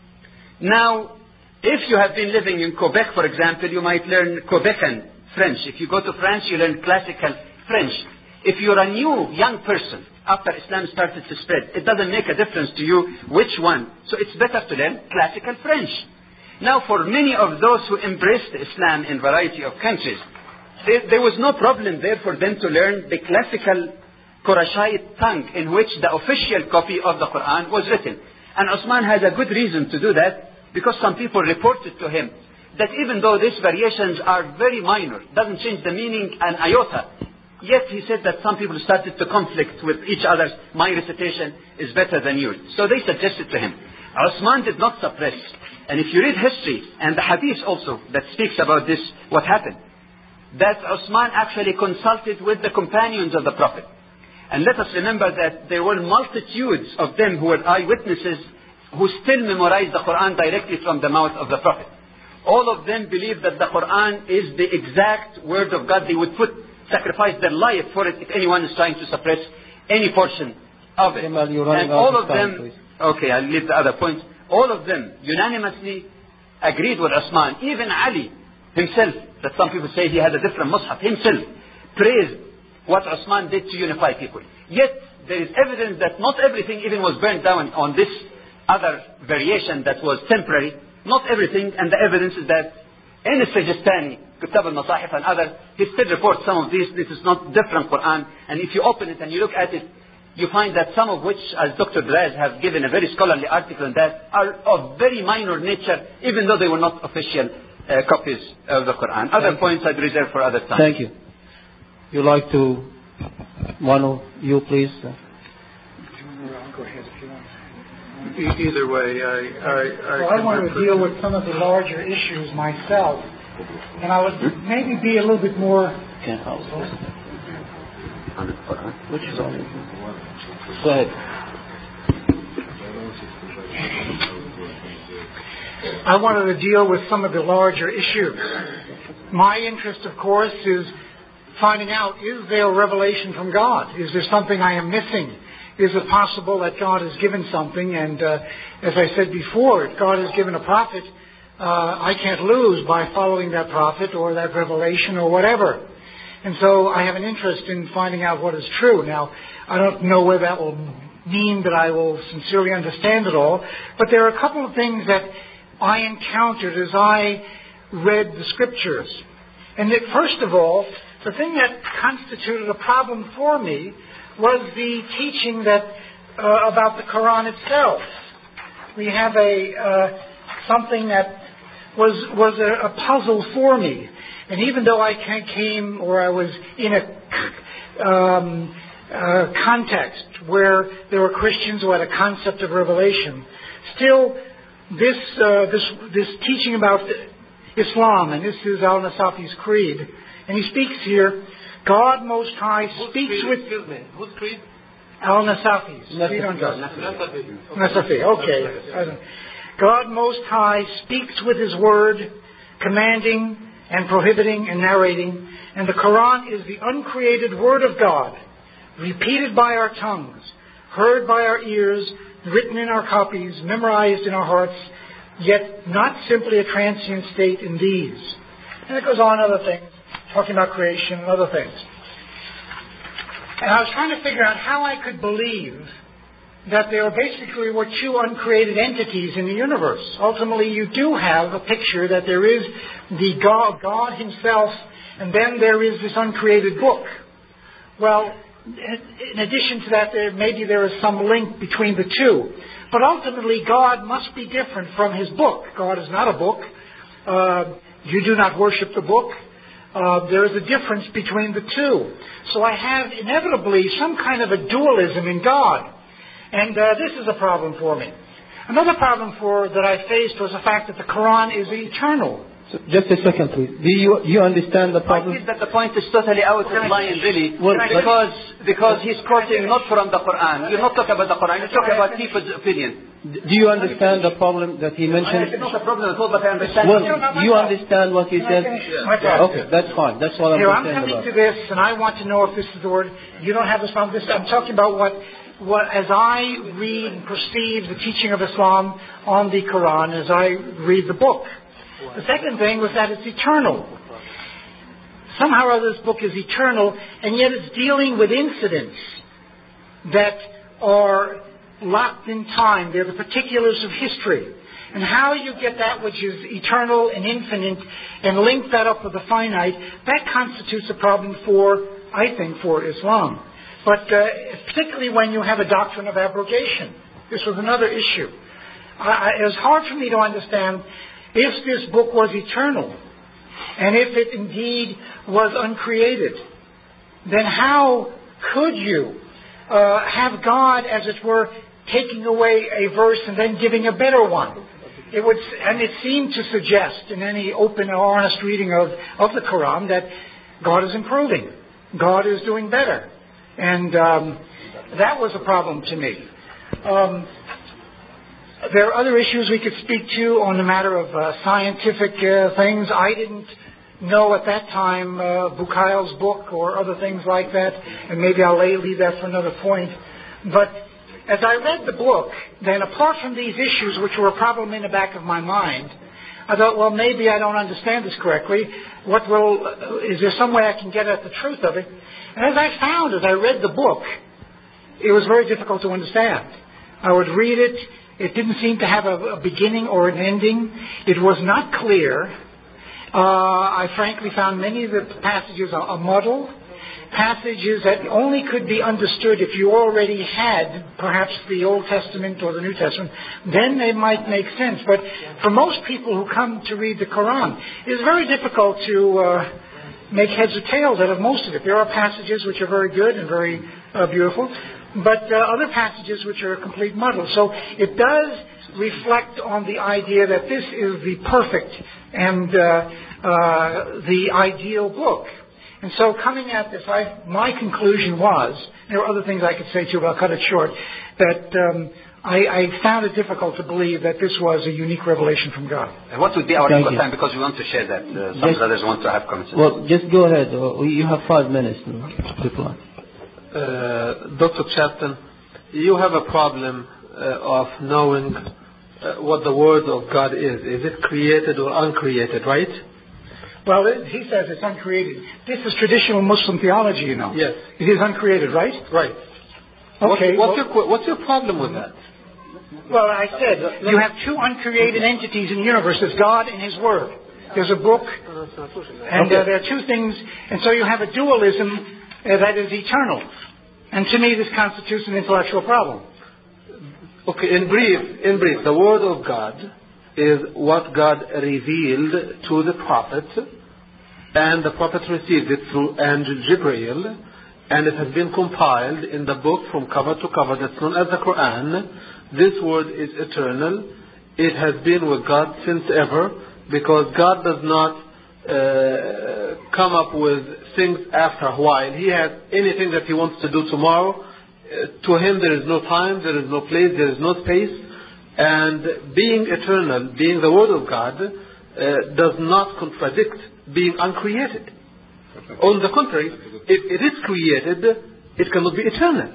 Now, if you have been living in Quebec, for example, you might learn Quebecan French. If you go to France, you learn classical French. If you're a new young person, after Islam started to spread, it doesn't make a difference to you which one. So it's better to learn classical French. Now, for many of those who embraced Islam in a variety of countries, there, there was no problem there for them to learn the classical Qurayshite tongue in which the official copy of the Quran was written. And Osman has a good reason to do that, because some people reported to him that even though these variations are very minor, doesn't change the meaning an iota, yet he said that some people started to conflict with each other. My recitation is better than yours. So they suggested to him. Osman did not suppress. And if you read history and the hadith also that speaks about this, what happened, that Osman actually consulted with the companions of the Prophet. And let us remember that there were multitudes of them who were eyewitnesses who still memorized the Quran directly from the mouth of the Prophet. All of them believed that the Quran is the exact word of God. They would put sacrifice their life for it if anyone is trying to suppress any portion of it. And all of them, okay, I'll leave the other points. All of them unanimously agreed with Osman. Even Ali himself, that some people say he had a different mushaf, himself praised what Osman did to unify people. Yet there is evidence that not everything even was burned down on this other variation that was temporary. Not everything, and the evidence is that in the Sijistani, Kitab al-Masahif and others, he still reports some of these. This is not different Quran. And if you open it and you look at it, you find that some of which, as Doctor Draz have given a very scholarly article on that, are of very minor nature, even though they were not official uh, copies of the Quran. Other Thank points you. I'd reserve for other time. Thank you. You like to, one of you please? Go ahead if you want. Either way, I... I, I, well, I want to deal with some of the larger issues myself. And I would maybe be a little bit more... Can't help. Which is on it? Go ahead. I wanted to deal with some of the larger issues. My interest, of course, is finding out, is there a revelation from God? Is there something I am missing? Is it possible that God has given something? And uh, as I said before, if God has given a prophet, uh, I can't lose by following that prophet or that revelation or whatever. And so I have an interest in finding out what is true. Now, I don't know whether that will mean that I will sincerely understand it all, but there are a couple of things that I encountered as I read the scriptures. And that, first of all, the thing that constituted a problem for me was the teaching that uh, about the Quran itself. We have a uh, something that was was a, a puzzle for me, and even though I came or I was in a um, uh, context where there were Christians who had a concept of revelation, still this uh, this this teaching about Islam, and this is Al-Nasafi's creed, and he speaks here. God Most High speaks creed, with... Excuse me. Whose creed? Al-Nasafi's. Creed on God. Nasafi. Nasafi, okay. God Most High speaks with His Word, commanding and prohibiting and narrating, and the Quran is the uncreated Word of God, repeated by our tongues, heard by our ears, written in our copies, memorized in our hearts, yet not simply a transient state in these. And it goes on other things, talking about creation and other things. And I was trying to figure out how I could believe that there basically were two uncreated entities in the universe. Ultimately, you do have a picture that there is the God, God Himself, and then there is this uncreated book. Well, in addition to that, there, maybe there is some link between the two. But ultimately, God must be different from His book. God is not a book. Uh, you do not worship the book. Uh, there is a difference between the two. So I have inevitably some kind of a dualism in God. And uh, this is a problem for me. Another problem for that I faced was the fact that the Quran is eternal. So just a second, please. Do you you understand the I problem? feel that the point is totally out of line, really, Well, because because he's quoting not from the Quran. You're not talking about the Quran. You're talking about people's opinion. Do you understand the problem that he mentioned? It's not a problem at all, but I understand. Well, you understand what he said? Yeah. Okay, that's fine. That's what I'm Here, I'm concerned coming about. to this, and I want to know if this is the word. You don't have this on this. I'm talking about what, what, as I read and perceive the teaching of Islam on the Quran, as I read the book. The second thing was that it's eternal. Somehow or other, this book is eternal, and yet it's dealing with incidents that are locked in time. They're the particulars of history. And how you get that which is eternal and infinite and link that up with the finite, that constitutes a problem for, I think, for Islam. But uh, particularly when you have a doctrine of abrogation. This was another issue. I, I, it was hard for me to understand if this book was eternal, and if it indeed was uncreated, then how could you uh, have God, as it were, taking away a verse and then giving a better one? It would, and it seemed to suggest in any open or honest reading of, of the Quran that God is improving. God is doing better. And um, that was a problem to me. Um, there are other issues we could speak to on the matter of uh, scientific uh, things. I didn't know at that time uh, Bukhail's book or other things like that, and maybe I'll leave that for another point. But as I read the book, then apart from these issues, which were a problem in the back of my mind, I thought, well, maybe I don't understand this correctly. What will, is there some way I can get at the truth of it? And as I found, as I read the book, it was very difficult to understand. I would read it. It didn't seem to have a, a beginning or an ending. It was not clear. Uh, I frankly found many of the passages a, a muddle. Passages that only could be understood if you already had perhaps the Old Testament or the New Testament, then they might make sense. But for most people who come to read the Quran, it is very difficult to uh, make heads or tails out of most of it. There are passages which are very good and very uh, beautiful, but uh, other passages which are a complete muddle. So it does reflect on the idea that this is the perfect and uh, uh, the ideal book. And so coming at this, I, my conclusion was, there are other things I could say too, but I'll cut it short, that um, I, I found it difficult to believe that this was a unique revelation from God. And what would be our Thank input you. time? Because we want to share that. Uh, some Just- brothers want to have comments. Well, just go ahead. Uh, You have five minutes to reply. Uh, Doctor Chapton, you have a problem uh, of knowing uh, what the Word of God is. Is it created or uncreated, right? Well, it, he says it's uncreated. This is traditional Muslim theology, you know. Yes. It is uncreated, right? Right. Okay. What's, what's, well, your, qu- what's your problem with that? well, I said, you have two uncreated entities in the universe. There's God and His Word. There's a book, and uh, there are two things, and so you have a dualism uh, that is eternal. And to me, this constitutes an intellectual problem. Okay, in brief, in brief, the Word of God is what God revealed to the Prophet, and the Prophet received it through Angel Jibreel, and it has been compiled in the book from cover to cover that's known as the Quran. This Word is eternal. It has been with God since ever, because God does not uh, come up with things after a while. He has anything that He wants to do tomorrow. Uh, to Him there is no time, there is no place, there is no space. And being eternal, being the Word of God, uh, does not contradict being uncreated. On the contrary, if it is created, it cannot be eternal.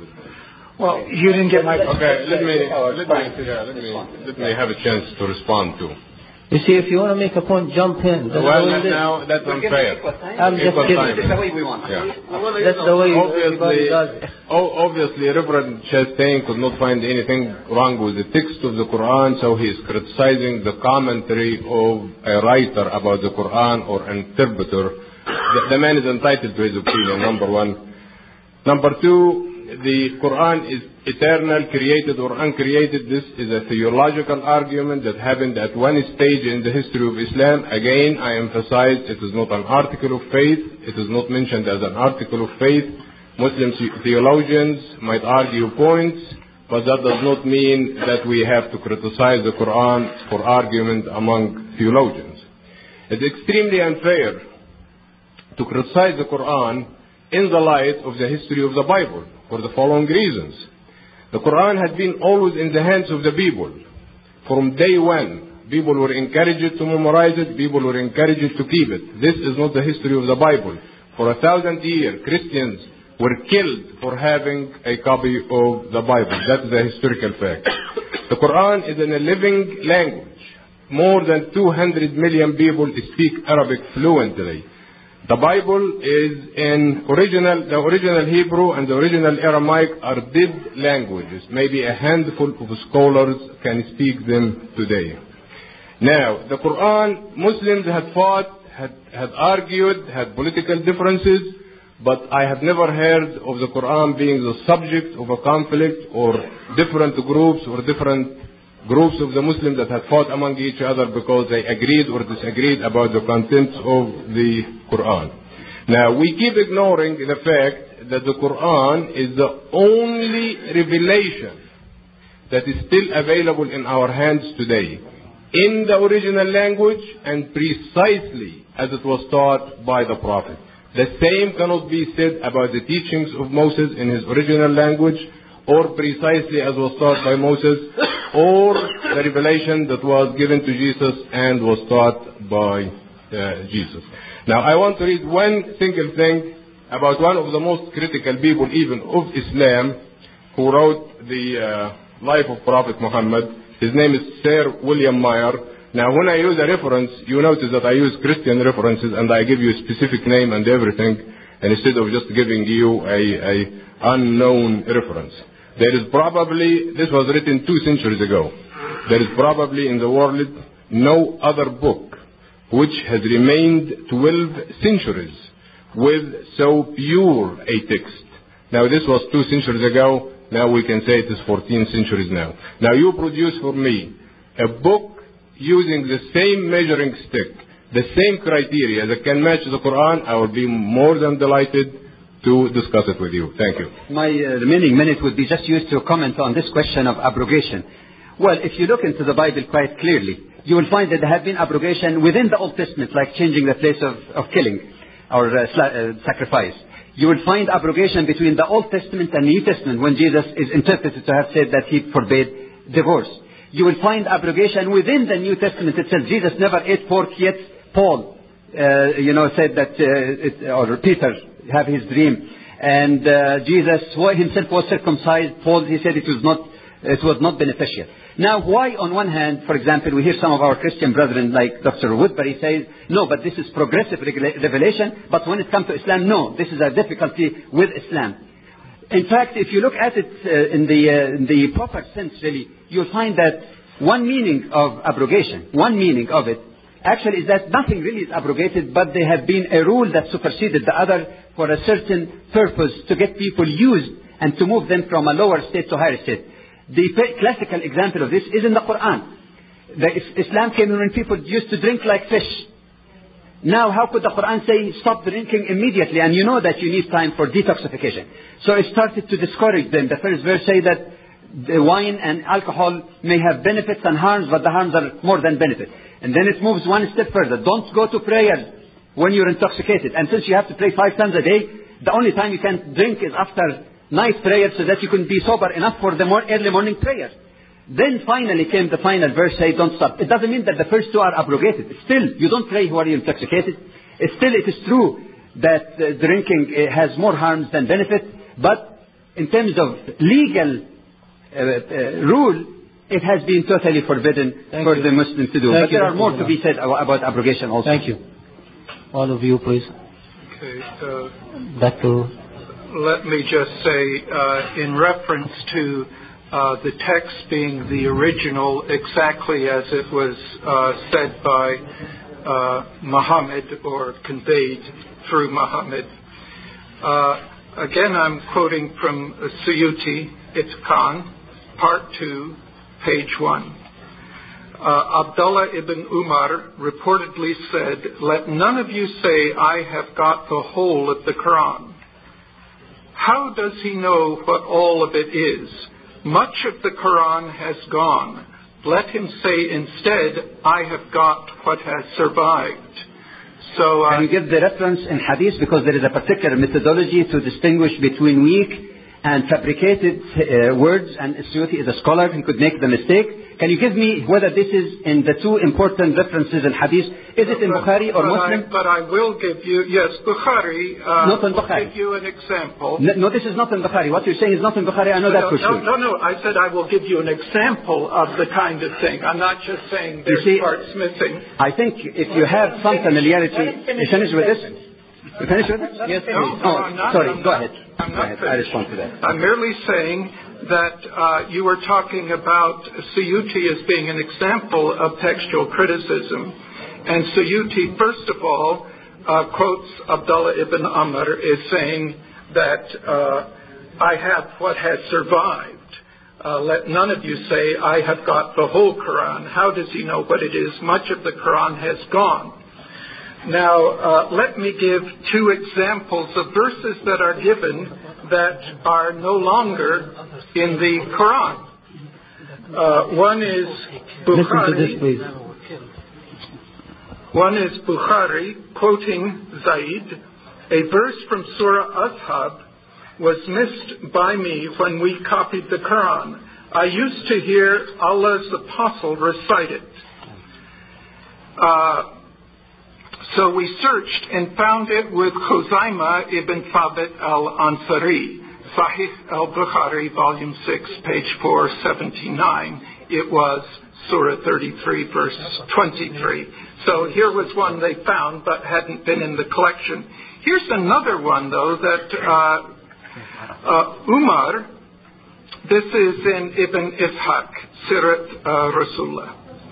Well, you didn't get my... Okay, let me, let me, yeah, let me, let me have a chance to respond to. You see, if you want to make a point, jump in. That's Well, the way it is. now, that's unfair. I'm just Equal kidding. time. This is the way we want. Yeah. That's the way everybody Obviously, does. o- obviously, Reverend Chastain could not find anything wrong with the text of the Quran, so he is criticizing the commentary of a writer about the Quran or an interpreter. The, the man is entitled to his opinion, number one. Number two, the Quran is eternal, created or uncreated. This is a theological argument that happened at one stage in the history of Islam. Again, I emphasize it is not an article of faith. It is not mentioned as an article of faith. Muslim theologians might argue points, but that does not mean that we have to criticize the Quran for argument among theologians. It's extremely unfair to criticize the Quran in the light of the history of the Bible for the following reasons. The Quran had been always in the hands of the people. From day one, people were encouraged to memorize it, people were encouraged to keep it. This is not the history of the Bible. For a thousand years, Christians were killed for having a copy of the Bible. That is a historical fact. The Quran is in a living language. More than two hundred million people speak Arabic fluently. The Bible is in original, the original Hebrew and the original Aramaic are dead languages. Maybe a handful of scholars can speak them today. Now, the Quran, Muslims had fought, had, had argued, had political differences, but I have never heard of the Quran being the subject of a conflict or different groups or different groups of the Muslims that had fought among each other because they agreed or disagreed about the contents of the Quran. Now, we keep ignoring the fact that the Quran is the only revelation that is still available in our hands today, in the original language and precisely as it was taught by the Prophet. The same cannot be said about the teachings of Moses in his original language, or precisely as was taught by Moses, or the revelation that was given to Jesus and was taught by uh, Jesus. Now, I want to read one single thing about one of the most critical people even of Islam who wrote the uh, life of Prophet Muhammad. His name is Sir William Meyer. Now, when I use a reference, you notice that I use Christian references and I give you a specific name and everything, and instead of just giving you a, a unknown reference. There is probably, this was written two centuries ago, there is probably in the world no other book which has remained twelve centuries with so pure a text. Now this was two centuries ago, now we can say it is fourteen centuries now. Now you produce for me a book using the same measuring stick, the same criteria that can match the Quran, I will be more than delighted to discuss it with you. Thank you. My uh, remaining minute would be just used to comment on this question of abrogation. Well, if you look into the Bible quite clearly, you will find that there have been abrogation within the Old Testament, like changing the place of, of killing or uh, sla- uh, sacrifice. You will find abrogation between the Old Testament and New Testament when Jesus is interpreted to have said that he forbade divorce. You will find abrogation within the New Testament itself. Jesus never ate pork, yet Paul, uh, you know, said that, uh, it, or Peter, have his dream. And uh, Jesus himself was circumcised. Paul, he said it was not, it was not beneficial. Now, why on one hand, for example, we hear some of our Christian brethren like Doctor Woodbury say, no, but this is progressive revelation, but when it comes to Islam, no, this is a difficulty with Islam. In fact, if you look at it uh, in, the, uh, in the proper sense, really, you'll find that one meaning of abrogation, one meaning of it, actually is that nothing really is abrogated, but there have been a rule that superseded the other for a certain purpose to get people used and to move them from a lower state to a higher state. The classical example of this is in the Quran. The Islam came in when people used to drink like fish. Now, how could the Quran say stop drinking immediately? And you know that you need time for detoxification. So it started to discourage them. The first verse say that the wine and alcohol may have benefits and harms, but the harms are more than benefits. And then it moves one step further. Don't go to prayer when you're intoxicated. And since you have to pray five times a day, the only time you can drink is after night prayer so that you can be sober enough for the more early morning prayer. Then finally came the final verse, say, don't stop. It doesn't mean that the first two are abrogated. Still, you don't pray while you're intoxicated. Still, it is true that uh, drinking uh, has more harms than benefit. But in terms of legal uh, uh, rule, it has been totally forbidden Thank for you. the Muslims to do. Thank but there are more to be said about abrogation also. Thank you. All of you, please. Okay. Uh, Back to... Let me just say, uh, in reference to uh, the text being the original exactly as it was uh, said by uh, Muhammad or conveyed through Muhammad. Uh, again, I'm quoting from Suyuti, Itqan, Part two, page one. Uh, Abdullah ibn Umar reportedly said, "Let none of you say, I have got the whole of the Quran. How does he know what all of it is? Much of the Quran has gone. Let him say instead, I have got what has survived." So, uh, Can you give the reference in hadith? Because there is a particular methodology to distinguish between weak and fabricated uh, words, and Suyuti is a scholar who could make the mistake. Can you give me whether this is in the two important references in hadith? Is it in but, Bukhari or but Muslim? I, but I will give you, yes, Bukhari. Uh, not in Bukhari. I'll give you an example. No, no, this is not in Bukhari. What you're saying is not in Bukhari. I know no, that for no, sure. No, no, I said I will give you an example of the kind of thing. I'm not just saying there's see, parts missing. I think if you have some familiarity, you finish with this? You finish with this? Yes, No, please. no, Oh, I'm not. sorry, I'm go not, ahead. I'm Go not ahead. finished. I respond to that. I'm merely saying that uh, you were talking about Suyuti as being an example of textual criticism. And Suyuti, first of all, uh, quotes Abdullah ibn Amr as saying that uh, I have what has survived. Uh, let none of you say, I have got the whole Quran. How does he know what it is? Much of the Quran has gone. Now, uh, let me give two examples of verses that are given that are no longer in the Quran. Uh, one is Bukhari. Listen to this, please. One is Bukhari quoting Zaid. A verse from Surah Ashab was missed by me when we copied the Quran. I used to hear Allah's apostle recite it. Uh, So we searched and found it with Khuzaimah ibn Thabit al-Ansari, Sahih al-Bukhari, volume six, page four seventy-nine. It was Surah thirty-three, verse twenty-three. So here was one they found but hadn't been in the collection. Here's another one, though, that uh, uh, Umar, this is in Ibn Ishaq, Sirat uh, Rasulullah,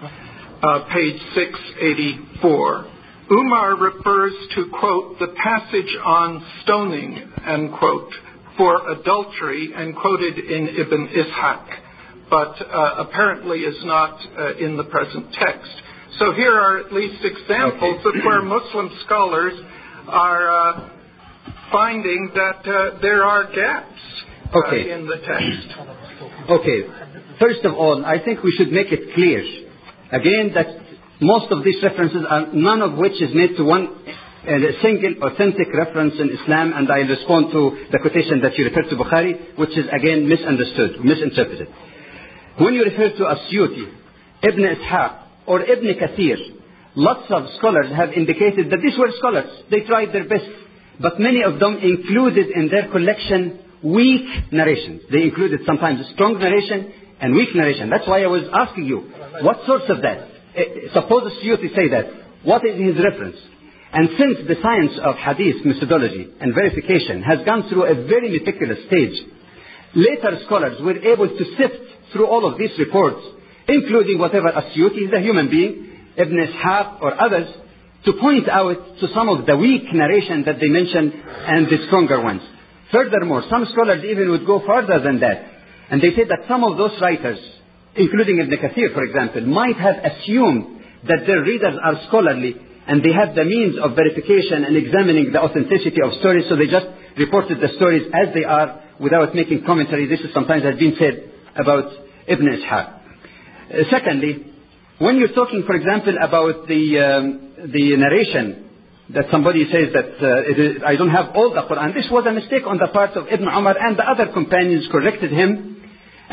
uh, page six eighty-four. Umar refers to, quote, the passage on stoning, end quote, for adultery, and quoted in Ibn Ishaq, but uh, apparently is not uh, in the present text. So here are at least examples okay. of where Muslim scholars are uh, finding that uh, there are gaps uh, okay. in the text. Okay. First of all, I think we should make it clear, again, that most of these references are none of which is made to one uh, single authentic reference in Islam, and I respond to the quotation that you referred to Bukhari, which is again misunderstood, misinterpreted. When you refer to As-Suyuti, Ibn Ishaq, or Ibn Kathir, lots of scholars have indicated that these were scholars. They tried their best, but many of them included in their collection weak narrations. They included sometimes strong narration and weak narration. That's why I was asking you, what source of that? Suppose Suyuti say that. What is his reference? And since the science of hadith methodology and verification has gone through a very meticulous stage, later scholars were able to sift through all of these reports, including whatever Suyuti is a human being, Ibn Ishaq or others, to point out to some of the weak narration that they mentioned and the stronger ones. Furthermore, some scholars even would go further than that. And they say that some of those writers, including Ibn Kathir, for example, might have assumed that their readers are scholarly and they have the means of verification and examining the authenticity of stories, so they just reported the stories as they are without making commentary. This is sometimes has been said about Ibn Ishaq. Uh, secondly, when you're talking, for example, about the, um, the narration that somebody says that uh, it is, I don't have all the Quran, this was a mistake on the part of Ibn Umar, and the other companions corrected him.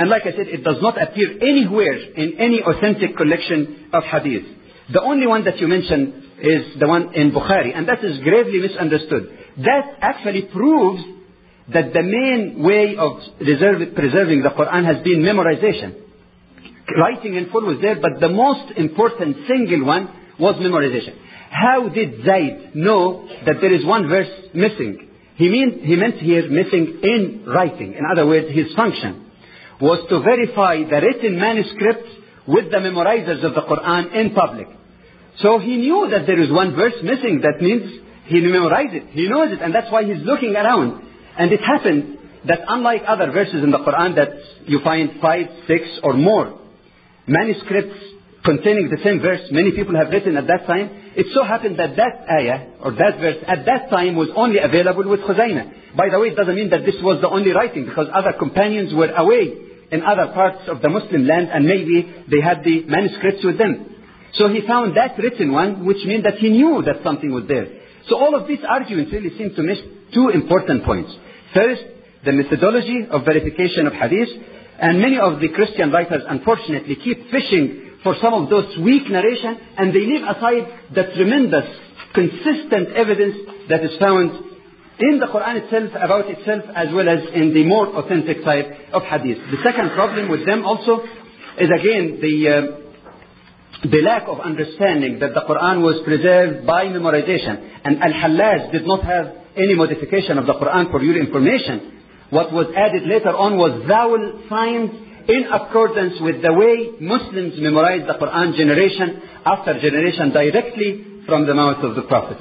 And like I said, it does not appear anywhere in any authentic collection of hadith. The only one that you mentioned is the one in Bukhari, and that is gravely misunderstood. That actually proves that the main way of reserve, preserving the Quran has been memorization. Writing in full was there, but the most important single one was memorization. How did Zayd know that there is one verse missing? He, mean, he meant here missing in writing. In other words, his function was to verify the written manuscripts with the memorizers of the Quran in public. So he knew that there is one verse missing. That means he memorized it. He knows it, and that's why he's looking around. And it happened that unlike other verses in the Quran that you find five, six or more manuscripts containing the same verse many people have written at that time, it so happened that that ayah or that verse at that time was only available with Khuzaymah. By the way, it doesn't mean that this was the only writing, because other companions were away in other parts of the Muslim land and maybe they had the manuscripts with them. So he found that written one, which means that he knew that something was there. So all of these arguments really seem to miss two important points. First, the methodology of verification of hadith, and many of the Christian writers unfortunately keep fishing for some of those weak narration, and they leave aside the tremendous consistent evidence that is found in the Quran itself about itself, as well as in the more authentic type of hadith. The second problem with them also is again the uh, the lack of understanding that the Quran was preserved by memorization, and Al-Hallaj did not have any modification of the Quran. For your information, what was added later on was vowel signs in accordance with the way Muslims memorized the Quran generation after generation directly from the mouth of the Prophet.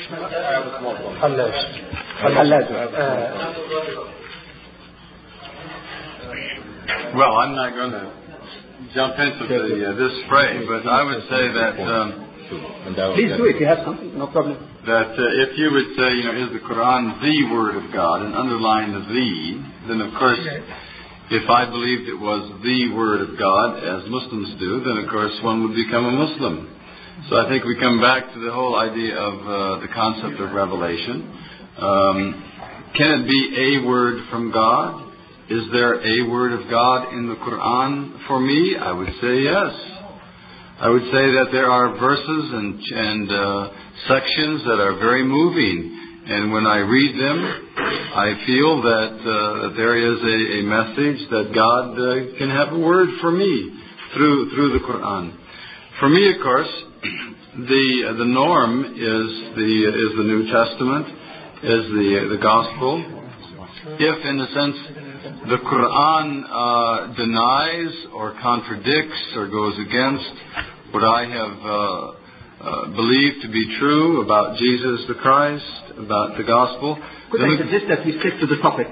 Well, I'm not going to jump into the, uh, this fray, but I would say that um, please do if you have something, no problem. That uh, if you would say, you know, is the Quran the Word of God, and underline the "the," then of course, if I believed it was the Word of God, as Muslims do, then of course one would become a Muslim. So I think we come back to the whole idea of uh, the concept of revelation. Um, can it be a word from God? Is there a word of God in the Quran for me? I would say yes. I would say that there are verses and, and uh, sections that are very moving. And when I read them, I feel that, uh, that there is a, a message that God uh, can have a word for me through through the Quran. For me, of course, the uh, the norm is the is the New Testament, is the the Gospel. If, in a sense, the Quran uh, denies or contradicts or goes against what I have uh, uh, believed to be true about Jesus the Christ, about the Gospel. Could I suggest that we stick to the topic?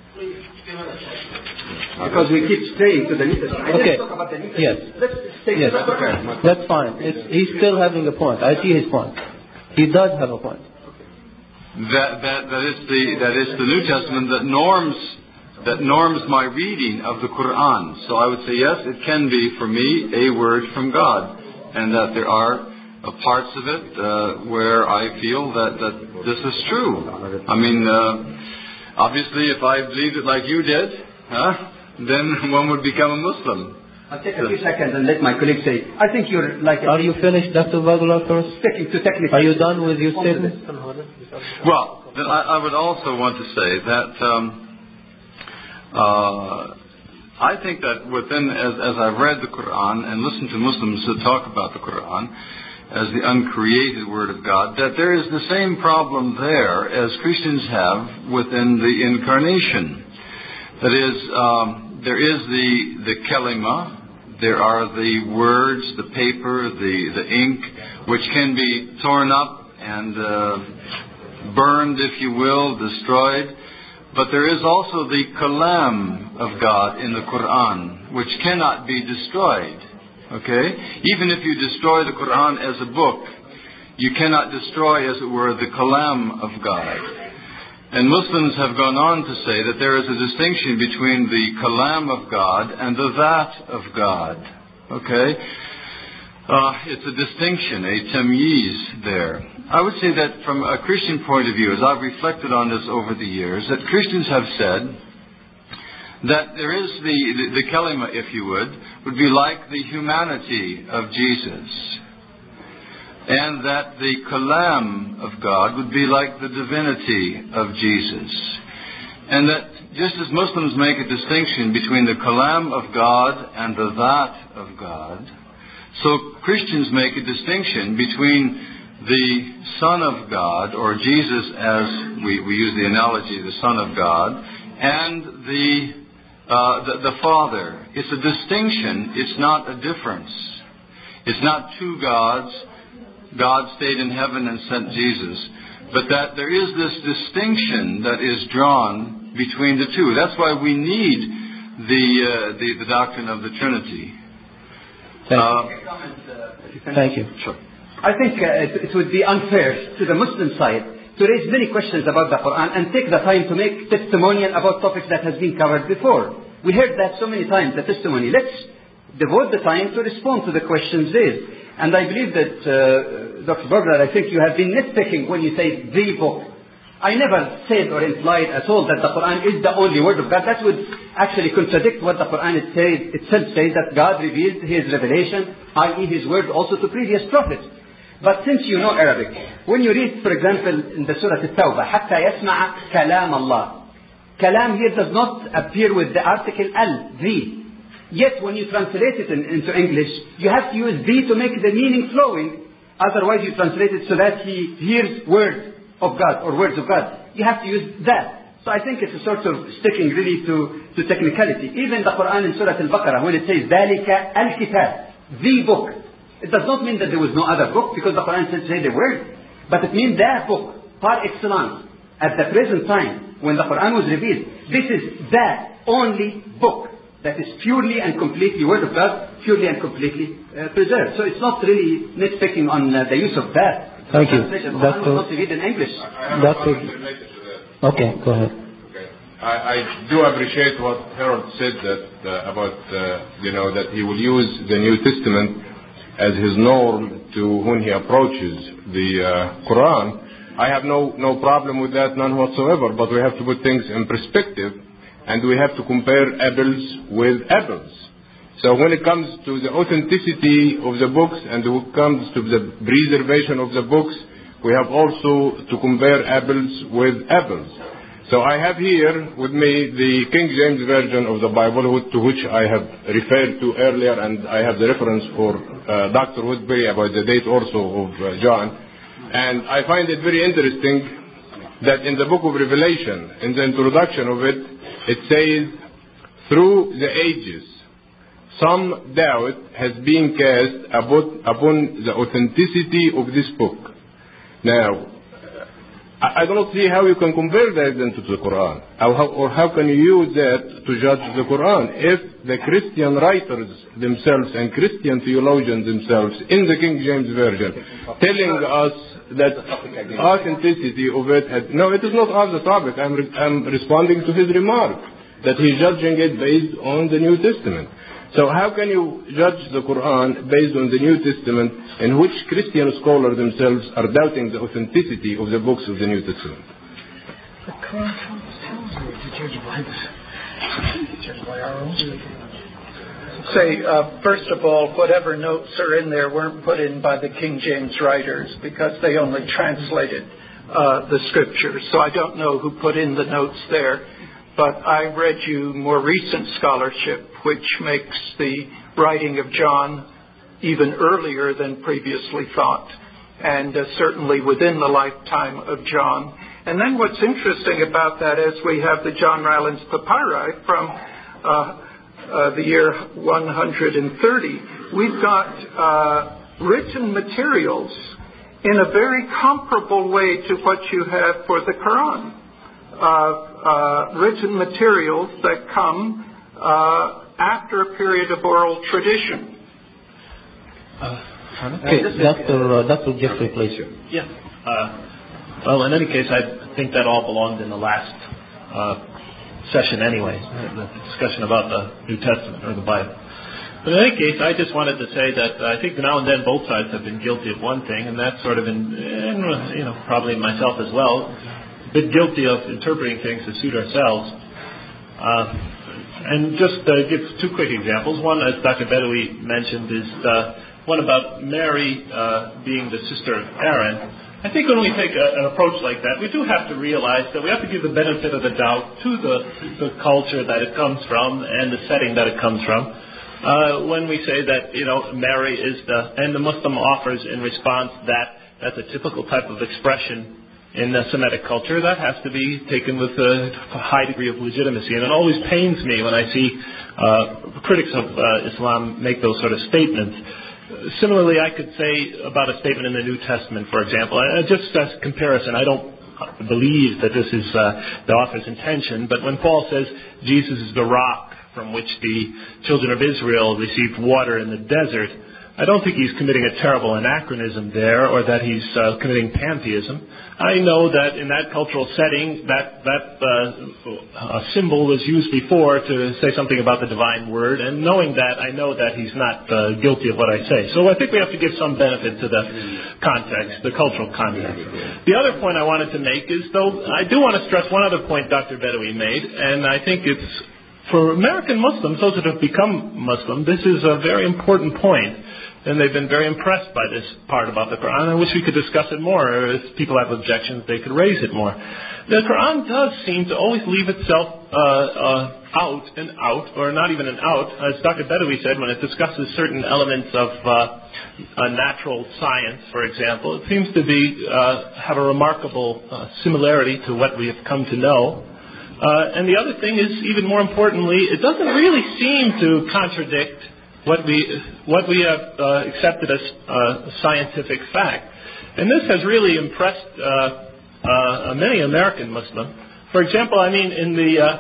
Because we keep straying to the New Testament. Okay. Talk about the New Yes. Let's stick Yes. to the topic. That's fine. It's, he's still having a point. I see his point. He does have a point. That that that is the that is the New Testament that norms that norms my reading of the Quran. So I would say yes, it can be for me a word from God, and that there are uh, parts of it uh, where I feel that that this is true. I mean, uh, obviously, if I believed it like you did, huh, then one would become a Muslim. I'll take a few seconds and let my colleague say. I think you're like. Are you finished, Doctor Bagula, first? Sticking to technical. Are you done with your statement? Well, then I, I would also want to say that um, uh, I think that within, as, as I've read the Quran and listened to Muslims who talk about the Quran as the uncreated Word of God, that there is the same problem there as Christians have within the Incarnation. That is, um, there is the the kalima. There are the words, the paper, the, the ink, which can be torn up and uh, burned, if you will, destroyed. But there is also the kalam of God in the Quran, which cannot be destroyed. Okay? Even if you destroy the Quran as a book, you cannot destroy, as it were, the kalam of God. And Muslims have gone on to say that there is a distinction between the kalam of God and the that of God. Okay? Uh, it's a distinction, a tamyiz there. I would say that from a Christian point of view, as I've reflected on this over the years, that Christians have said that there is the, the, the kalima, if you would, would be like the humanity of Jesus. And that the kalam of God would be like the divinity of Jesus. And that just as Muslims make a distinction between the kalam of God and the that of God, so Christians make a distinction between the Son of God, or Jesus as we, we use the analogy, the Son of God, and the Uh, the, the Father. It's a distinction. It's not a difference. It's not two gods. God stayed in heaven and sent Jesus. But that there is this distinction that is drawn between the two. That's why we need the uh, the, the doctrine of the Trinity. Thank uh, you. Thank you. Sure. I think uh, it, it would be unfair to the Muslim side to raise many questions about the Quran and take the time to make testimonial about topics that has been covered before. We heard that so many times, the testimony. Let's devote the time to respond to the questions raised. And I believe that, uh, Doctor Berger, I think you have been nitpicking when you say the book. I never said or implied at all that the Quran is the only word of God. That would actually contradict what the Quran it says, itself says, that God revealed His revelation, that is His word, also to previous prophets. But since you know Arabic, when you read, for example, in the Surah At-Tawbah, حَتَّى يَسْمَعَ كَلَامَ اللَّهِ. Kalam here does not appear with the article al, the. Yet when you translate it in, into English, you have to use the to make the meaning flowing. Otherwise you translate it so that he hears word of God or words of God. You have to use that. So I think it's a sort of sticking really to, to technicality. Even the Quran in Surah Al-Baqarah, when it says ذَلِكَ الْكِتَابِ, the book, it does not mean that there was no other book, because the Quran says say the word, but it means that book, par excellence, at the present time, when the Quran was revealed. This is the only book that is purely and completely Word of God, purely and completely uh, preserved. So it's not really nitpicking on uh, the use of that. Thank you. The Quran was not revealed in English. Doctor Okay, go ahead. Okay. I, I do appreciate what Harold said that uh, about, uh, you know, that he will use the New Testament as his norm to when he approaches the uh, Quran. I have no, no problem with that, none whatsoever, but we have to put things in perspective, and we have to compare apples with apples. So when it comes to the authenticity of the books and when it comes to the preservation of the books, we have also to compare apples with apples. So I have here with me the King James Version of the Bible, to which I have referred to earlier, and I have the reference for uh, Doctor Woodbury about the date also of uh, John. And I find it very interesting that in the book of Revelation, in the introduction of it, it says, through the ages, some doubt has been cast about, upon the authenticity of this book. Now, I do not see how you can compare that then to the Quran. Or how, or how can you use that to judge the Quran? If the Christian writers themselves and Christian theologians themselves in the King James Version telling us that authenticity of it had, no, it is not off the topic. I'm, re, I'm responding to his remark that he's judging it based on the New Testament. So how can you judge the Quran based on the New Testament, in which Christian scholars themselves are doubting the authenticity of the books of the New Testament? The Quran tells you to judge by this. Judge by our own statement. Say, uh, first of all, whatever notes are in there weren't put in by the King James writers, because they only translated uh, the scriptures. So I don't know who put in the notes there. But I read you more recent scholarship, which makes the writing of John even earlier than previously thought, and uh, certainly within the lifetime of John. And then what's interesting about that is we have the John Rylands Papyri from uh, uh, the year one hundred thirty. We've got uh, written materials in a very comparable way to what you have for the Quran. Uh, uh, written materials that come uh, after a period of oral tradition. Uh, okay, Doctor Uh, Doctor Jeffrey, please. Yeah. Uh, well, in any case, I think that all belonged in the last uh, session anyway, the discussion about the New Testament or the Bible. But in any case, I just wanted to say that I think now and then both sides have been guilty of one thing, and that's sort of in, in you know, probably myself as well, been guilty of interpreting things to suit ourselves. Uh, and just uh, give two quick examples. One, as Doctor Bedoui mentioned, is uh, one about Mary uh, being the sister of Aaron. I think when we take a, an approach like that, we do have to realize that we have to give the benefit of the doubt to the, the culture that it comes from and the setting that it comes from. Uh, when we say that, you know, Mary is the, and the Muslim offers in response that that's a typical type of expression in the Semitic culture, that has to be taken with a high degree of legitimacy. And it always pains me when I see uh, critics of uh, Islam make those sort of statements. Similarly, I could say about a statement in the New Testament, for example, uh, just as comparison, I don't believe that this is uh, the author's intention, but when Paul says Jesus is the rock from which the children of Israel received water in the desert, I don't think he's committing a terrible anachronism there, or that he's uh, committing pantheism. I know that in that cultural setting, that that uh, uh, symbol was used before to say something about the divine word, and knowing that, I know that he's not uh, guilty of what I say. So I think we have to give some benefit to the context, the cultural context. The other point I wanted to make is, though, I do want to stress one other point Doctor Bedoui made, and I think it's, for American Muslims, those that have become Muslim, this is a very important point. And they've been very impressed by this part about the Quran. I wish we could discuss it more. If people have objections, they could raise it more. The Quran does seem to always leave itself uh, uh, out and out, or not even an out. As Doctor Bedoui said, when it discusses certain elements of uh, uh, natural science, for example, it seems to be uh, have a remarkable uh, similarity to what we have come to know. Uh, and the other thing is, even more importantly, it doesn't really seem to contradict what we what we have uh, accepted as uh, scientific fact. And this has really impressed uh, uh, many American Muslims. For example, I mean, in the uh,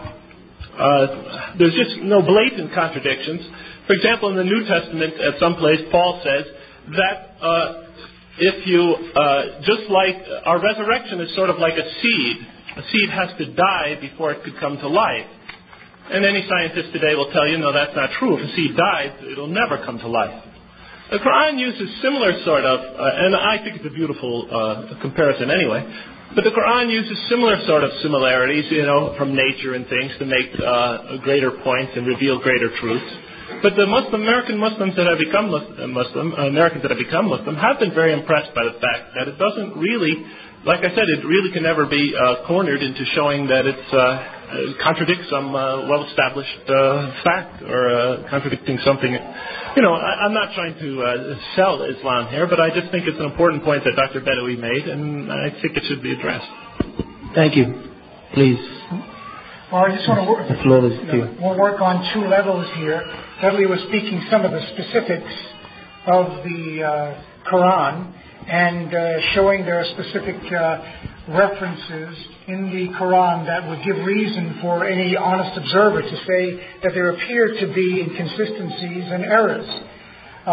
uh, there's just no blatant contradictions. For example, in the New Testament, at some place, Paul says that uh, if you, uh, just like our resurrection is sort of like a seed, a seed has to die before it could come to life. And any scientist today will tell you, no, that's not true. If a seed dies, it'll never come to life. The Quran uses similar sort of, uh, and I think it's a beautiful uh, comparison anyway, but the Quran uses similar sort of similarities, you know, from nature and things to make uh, greater points and reveal greater truths. But the Muslim, American Muslims that have become Muslim, uh, Americans that have become Muslim, have been very impressed by the fact that it doesn't really, like I said, it really can never be uh, cornered into showing that it's uh, contradicts some uh, well-established uh, fact, or uh, contradicting something. You know, I, I'm not trying to uh, sell Islam here, but I just think it's an important point that Doctor Bedoui made, and I think it should be addressed. Thank you. Please. Well, I just want to work, the floor is to you. We'll work on two levels here. Dudley was speaking some of the specifics of the uh, Quran, and uh, showing there are specific uh, references in the Quran that would give reason for any honest observer to say that there appear to be inconsistencies and errors. Uh,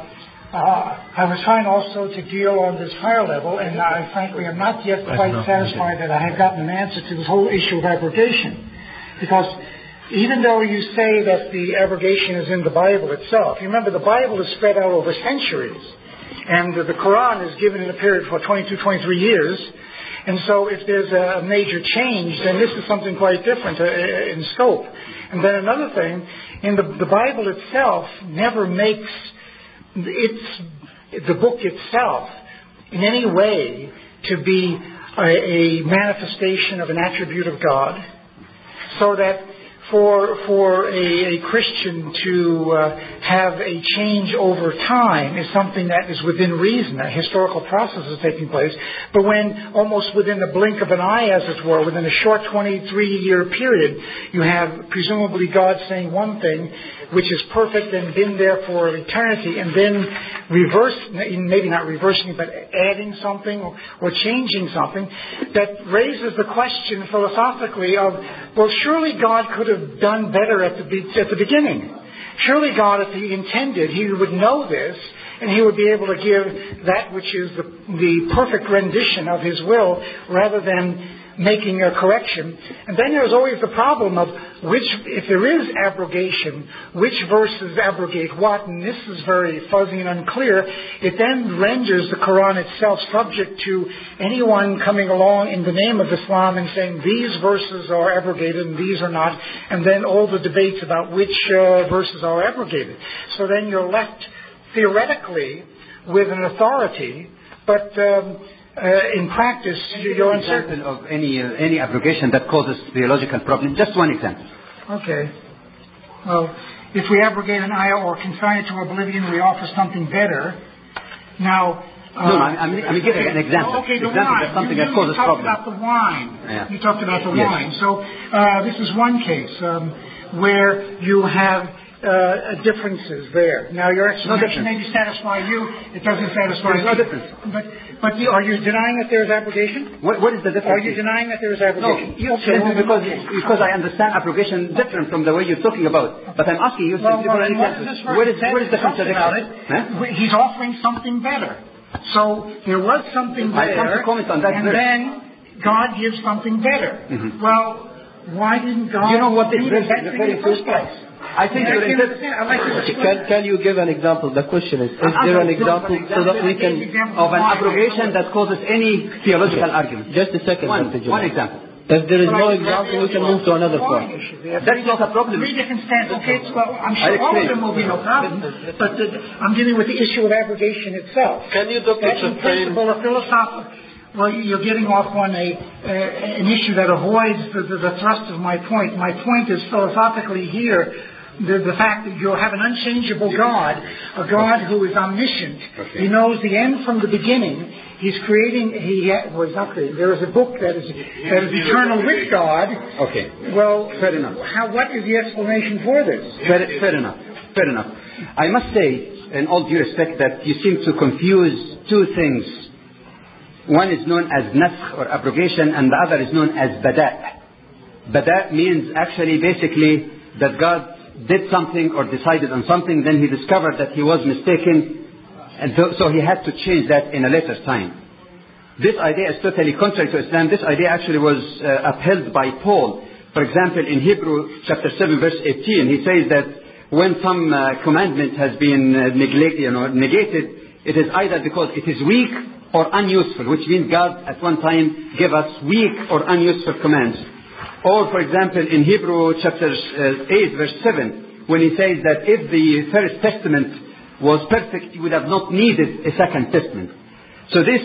uh, I was trying also to deal on this higher level, and I frankly am not yet quite satisfied that I have gotten an answer to this whole issue of abrogation. Because even though you say that the abrogation is in the Bible itself, you remember the Bible is spread out over centuries. And the Quran is given in a period for twenty-two, twenty-three years. And so if there's a major change, then this is something quite different uh, in scope. And then another thing, in the, the Bible itself never makes its, the book itself in any way to be a, a manifestation of an attribute of God. So that for for a, a Christian to uh, have a change over time is something that is within reason. A historical process is taking place. But when almost within the blink of an eye, as it were, within a short twenty-three year period, you have presumably God saying one thing, which is perfect and been there for eternity, and then reverse, maybe not reversing, but adding something or, or changing something, that raises the question philosophically of, well, surely God could have done better at the, at the beginning. Surely God, if He intended, He would know this, and He would be able to give that which is the, the perfect rendition of His will, rather than making a correction. And then there's always the problem of which, if there is abrogation, which verses abrogate what, and this is very fuzzy and unclear. It then renders the Quran itself subject to anyone coming along in the name of Islam and saying these verses are abrogated and these are not, and then all the debates about which uh, verses are abrogated. So then you're left theoretically with an authority, but um, Uh, in practice, you're uncertain of any uh, any abrogation that causes theological problems. Just one example. Okay. Well, if we abrogate an ayah or consign it to oblivion, we offer something better. Now. Uh, no, no, I'm, I'm giving an example. Okay, the example wine. Of something you, that you, causes you talked problems. about the wine. Yeah. You talked about the yes. wine. So uh, this is one case um, where you have. Uh, differences there. Now your explanation no maybe satisfy you. It doesn't satisfy There's me. no difference. But but the, are you denying that there is abrogation? What, what is the difference? Are you denying that there is abrogation? No, you, okay, well, because because I understand abrogation different from the way you're talking about. But I'm asking you well, for well, an example. Where is where is the contradiction? Huh? He's offering something better. So there was something better. I come to comment on that. And verse. Then God gives something better. Mm-hmm. Well, why didn't God? You know what this verse is in the first place? I think yeah, you're I can, like can, can you give an example? The question is, is there an example so that we can... Of an abrogation that causes any theological argument? Just a second. One, one example. If there is no example, we can move to another point. That's not a problem. Three different stands. Okay, well, I'm sure all of them will be no problem. But the, I'm dealing with the issue of abrogation itself. Can you, Doctor That's in principle or philosophical. Well, you're getting off on a uh, an issue that avoids the, the, the thrust of my point. My point is philosophically here. The, the fact that you have an unchangeable God, a God who is omniscient. Okay. He knows the end from the beginning. He's creating, he ha- well, he's not creating. There is a book that is, that is eternal with God. Okay. Well, fair enough. How, what is the explanation for this? Fair, fair enough. Fair enough. I must say, in all due respect, that you seem to confuse two things. One is known as naskh or abrogation, and the other is known as bada'. Bada' means actually basically that God did something or decided on something, then he discovered that he was mistaken, and so he had to change that in a later time. This idea is totally contrary to Islam. This idea actually was uh, upheld by Paul. For example, in Hebrew chapter seven verse eighteen, he says that when some uh, commandment has been uh, neglected, you know, negated, it is either because it is weak or unuseful, which means God at one time gave us weak or unuseful commands. Or, for example, in Hebrew chapter uh, eight, verse seven, when he says that if the first testament was perfect, you would have not needed a second testament. So this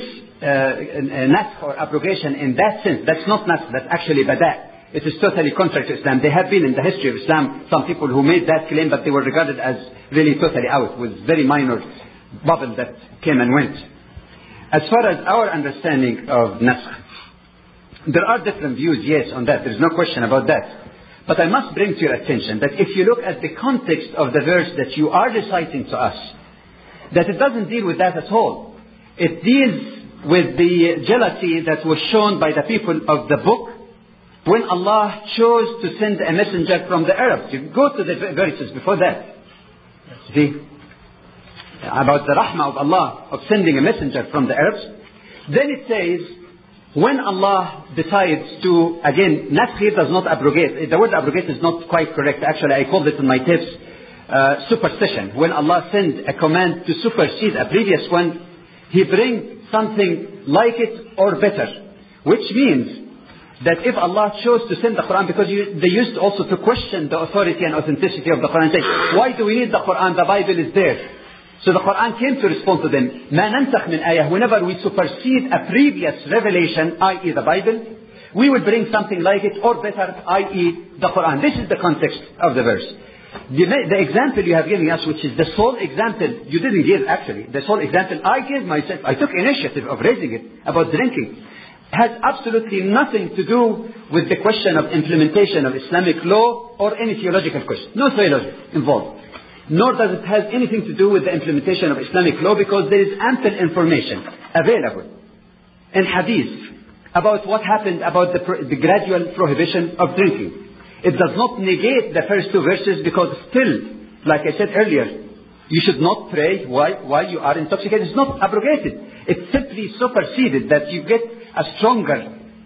uh, naskh or abrogation in that sense, that's not naskh, that's actually bada'. It is totally contrary to Islam. There have been in the history of Islam some people who made that claim, but they were regarded as really totally out, with very minor bubble that came and went. As far as our understanding of naskh, there are different views, yes, on that. There's no question about that. But I must bring to your attention that if you look at the context of the verse that you are reciting to us, that it doesn't deal with that at all. It deals with the jealousy that was shown by the people of the book when Allah chose to send a messenger from the Arabs. You go to the verses before that. See? About the rahmah of Allah of sending a messenger from the Arabs. Then it says, when Allah decides to, again, naskh here does not abrogate. The word abrogate is not quite correct. Actually, I called it in my tips, uh, supersession. When Allah sends a command to supersede a previous one, He brings something like it or better. Which means that if Allah chose to send the Quran, because you, they used also to question the authority and authenticity of the Quran, say, why do we need the Quran? The Bible is there. So the Quran came to respond to them. مَا نَنْسَخْ مِنْ آيَةٍ. Whenever we supersede a previous revelation, that is the Bible, we will bring something like it or better, that is the Quran. This is the context of the verse. The, the example you have given us, which is the sole example, you didn't give actually, the sole example I gave myself, I took initiative of raising it, about drinking, has absolutely nothing to do with the question of implementation of Islamic law or any theological question. No theology involved. Nor does it have anything to do with the implementation of Islamic law, because there is ample information available in hadith about what happened about the, the gradual prohibition of drinking. It does not negate the first two verses, because still, like I said earlier, you should not pray while, while you are intoxicated. It's not abrogated. It's simply superseded, that you get a stronger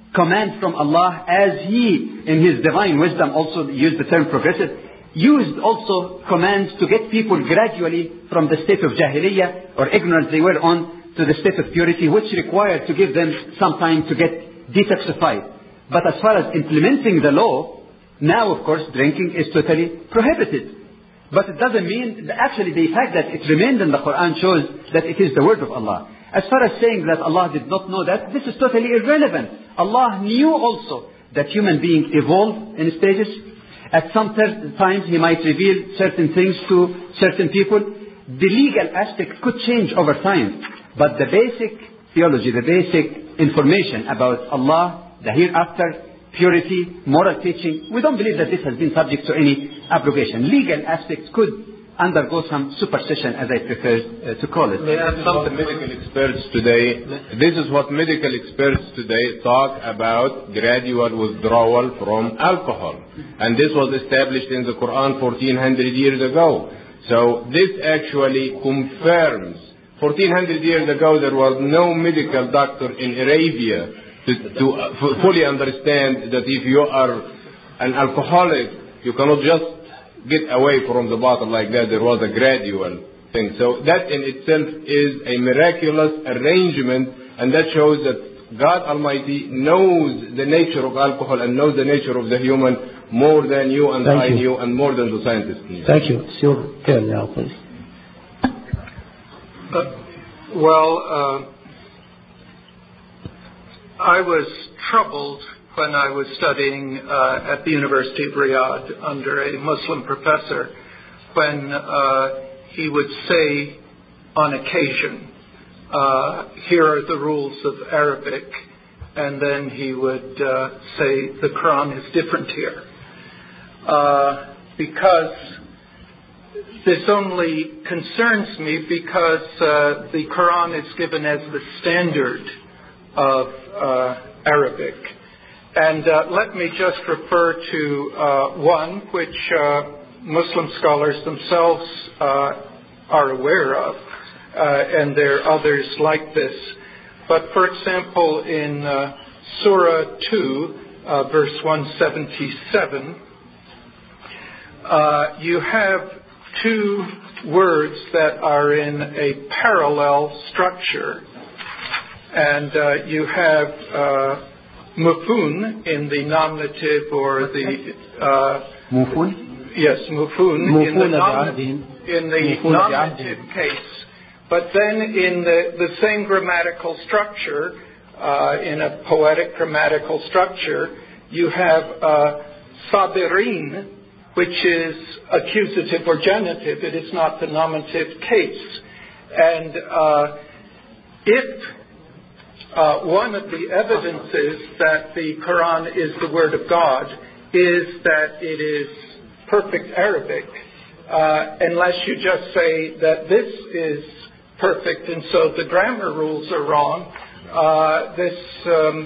command from Allah, as He, in His divine wisdom, also used the term progressive, used also commands to get people gradually from the state of jahiliyyah or ignorance they were on to the state of purity, which required to give them some time to get detoxified. But as far as implementing the law, now of course drinking is totally prohibited. But it doesn't mean, actually the fact that it remained in the Quran shows that it is the word of Allah. As far as saying that Allah did not know that, this is totally irrelevant. Allah knew also that human beings evolve in stages. At some times He might reveal certain things to certain people. The legal aspect could change over time. But the basic theology, the basic information about Allah, the hereafter, purity, moral teaching, we don't believe that this has been subject to any abrogation. Legal aspects could undergo some superstition, as I prefer uh, to call it. May I add something? Medical experts today, this is what medical experts today talk about: gradual withdrawal from alcohol. And this was established in the Quran fourteen hundred years ago. So this actually confirms, fourteen hundred years ago there was no medical doctor in Arabia to, to uh, fully understand that if you are an alcoholic, you cannot just get away from the bottle like that. There was a gradual thing. So that in itself is a miraculous arrangement, and that shows that God Almighty knows the nature of alcohol and knows the nature of the human more than you and Thank I you. knew, and more than the scientists knew. Thank you. It's your turn now, please. Uh, well, uh, I was troubled when I was studying uh, at the University of Riyadh under a Muslim professor, when uh, he would say on occasion, uh, here are the rules of Arabic, and then he would uh, say the Quran is different here. Uh, because this only concerns me because uh, the Quran is given as the standard of uh, Arabic. And uh, let me just refer to uh, one which uh, Muslim scholars themselves uh, are aware of, uh, and there are others like this. But for example, in uh, Surah two, uh, verse one seventy-seven, uh, you have two words that are in a parallel structure. And uh, you have uh, mufun in the nominative or the uh, Mufun? yes, mufun in the, nominative, in the nominative case, but then in the, the same grammatical structure, uh, in a poetic grammatical structure, you have uh, sabirin, which is accusative or genitive. It is not the nominative case, and uh, if Uh, one of the evidences that the Quran is the Word of God is that it is perfect Arabic, uh, unless you just say that this is perfect and so the grammar rules are wrong. Uh, this um,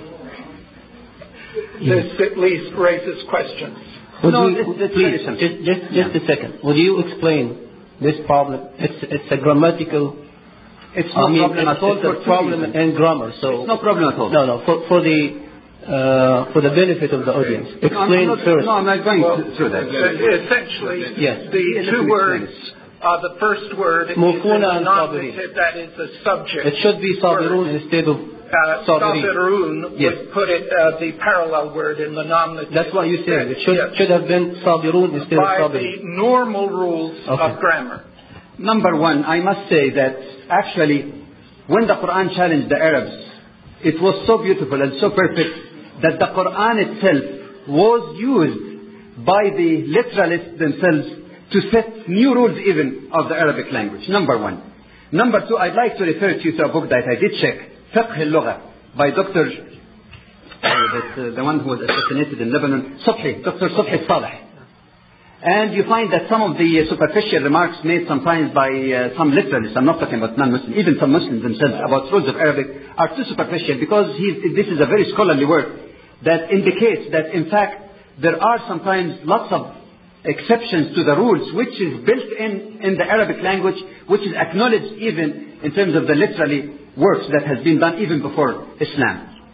this at least raises questions. Would No, you, this- this please, very simple. just, just, just a second. Would you explain this problem? It's, it's a grammatical It's no I mean, problem it's, at all it's for a two problem reasons. in grammar. So It's no problem at all. No, no. For, for the uh, for the benefit of the audience, explain no, I'm not, first. No, I'm not going Well, to, through that. Essentially, Yes. the Let me two explain words, uh, the first word is in Mufuna the and nominative, that is the subject. It should be sabirun word. instead of Uh, sabirin. sabirun Yes. would put it uh, the parallel word in the nominative. That's what you said. It should Yes. should have been sabirun instead of By the sabirin. normal rules Okay. of grammar. Number one, I must say that actually, when the Quran challenged the Arabs, it was so beautiful and so perfect that the Quran itself was used by the literalists themselves to set new rules even of the Arabic language. Number one. Number two, I'd like to refer you to a book that I did check, Fiqh al-Lugha, by Doctor Uh, that, uh, the one who was assassinated in Lebanon, Subhi, Doctor Subhi Saleh. And you find that some of the uh, superficial remarks made sometimes by uh, some literalists, I'm not talking about non-Muslims, even some Muslims themselves, about rules of Arabic are too superficial, because he, this is a very scholarly work that indicates that in fact there are sometimes lots of exceptions to the rules which is built in in the Arabic language, which is acknowledged even in terms of the literary works that has been done even before Islam.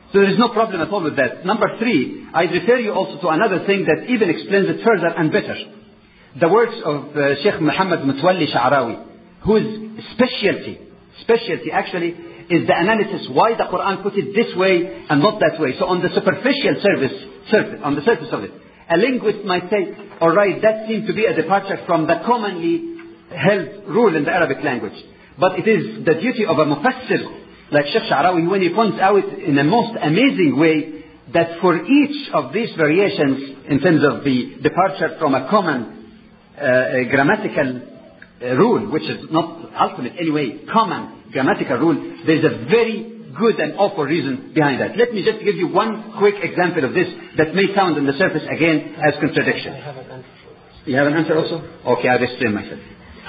So there is no problem at all with that. Number three, I refer you also to another thing that even explains it further and better. The words of uh, Sheikh Muhammad Mutawalli Sha'arawi, whose specialty, specialty actually, is the analysis why the Quran put it this way and not that way. So on the superficial surface, surface, on the surface of it, a linguist might say, all right, that seems to be a departure from the commonly held rule in the Arabic language. But it is the duty of a mufassir, like Sheikh Sha'arawi, when he points out in a most amazing way that for each of these variations, in terms of the departure from a common uh, grammatical uh, rule, which is not ultimate anyway, common grammatical rule, there is a very good and awful reason behind that. Let me just give you one quick example of this that may sound on the surface again as contradiction. I have an answer. You have an answer also? Okay, I'll explain myself.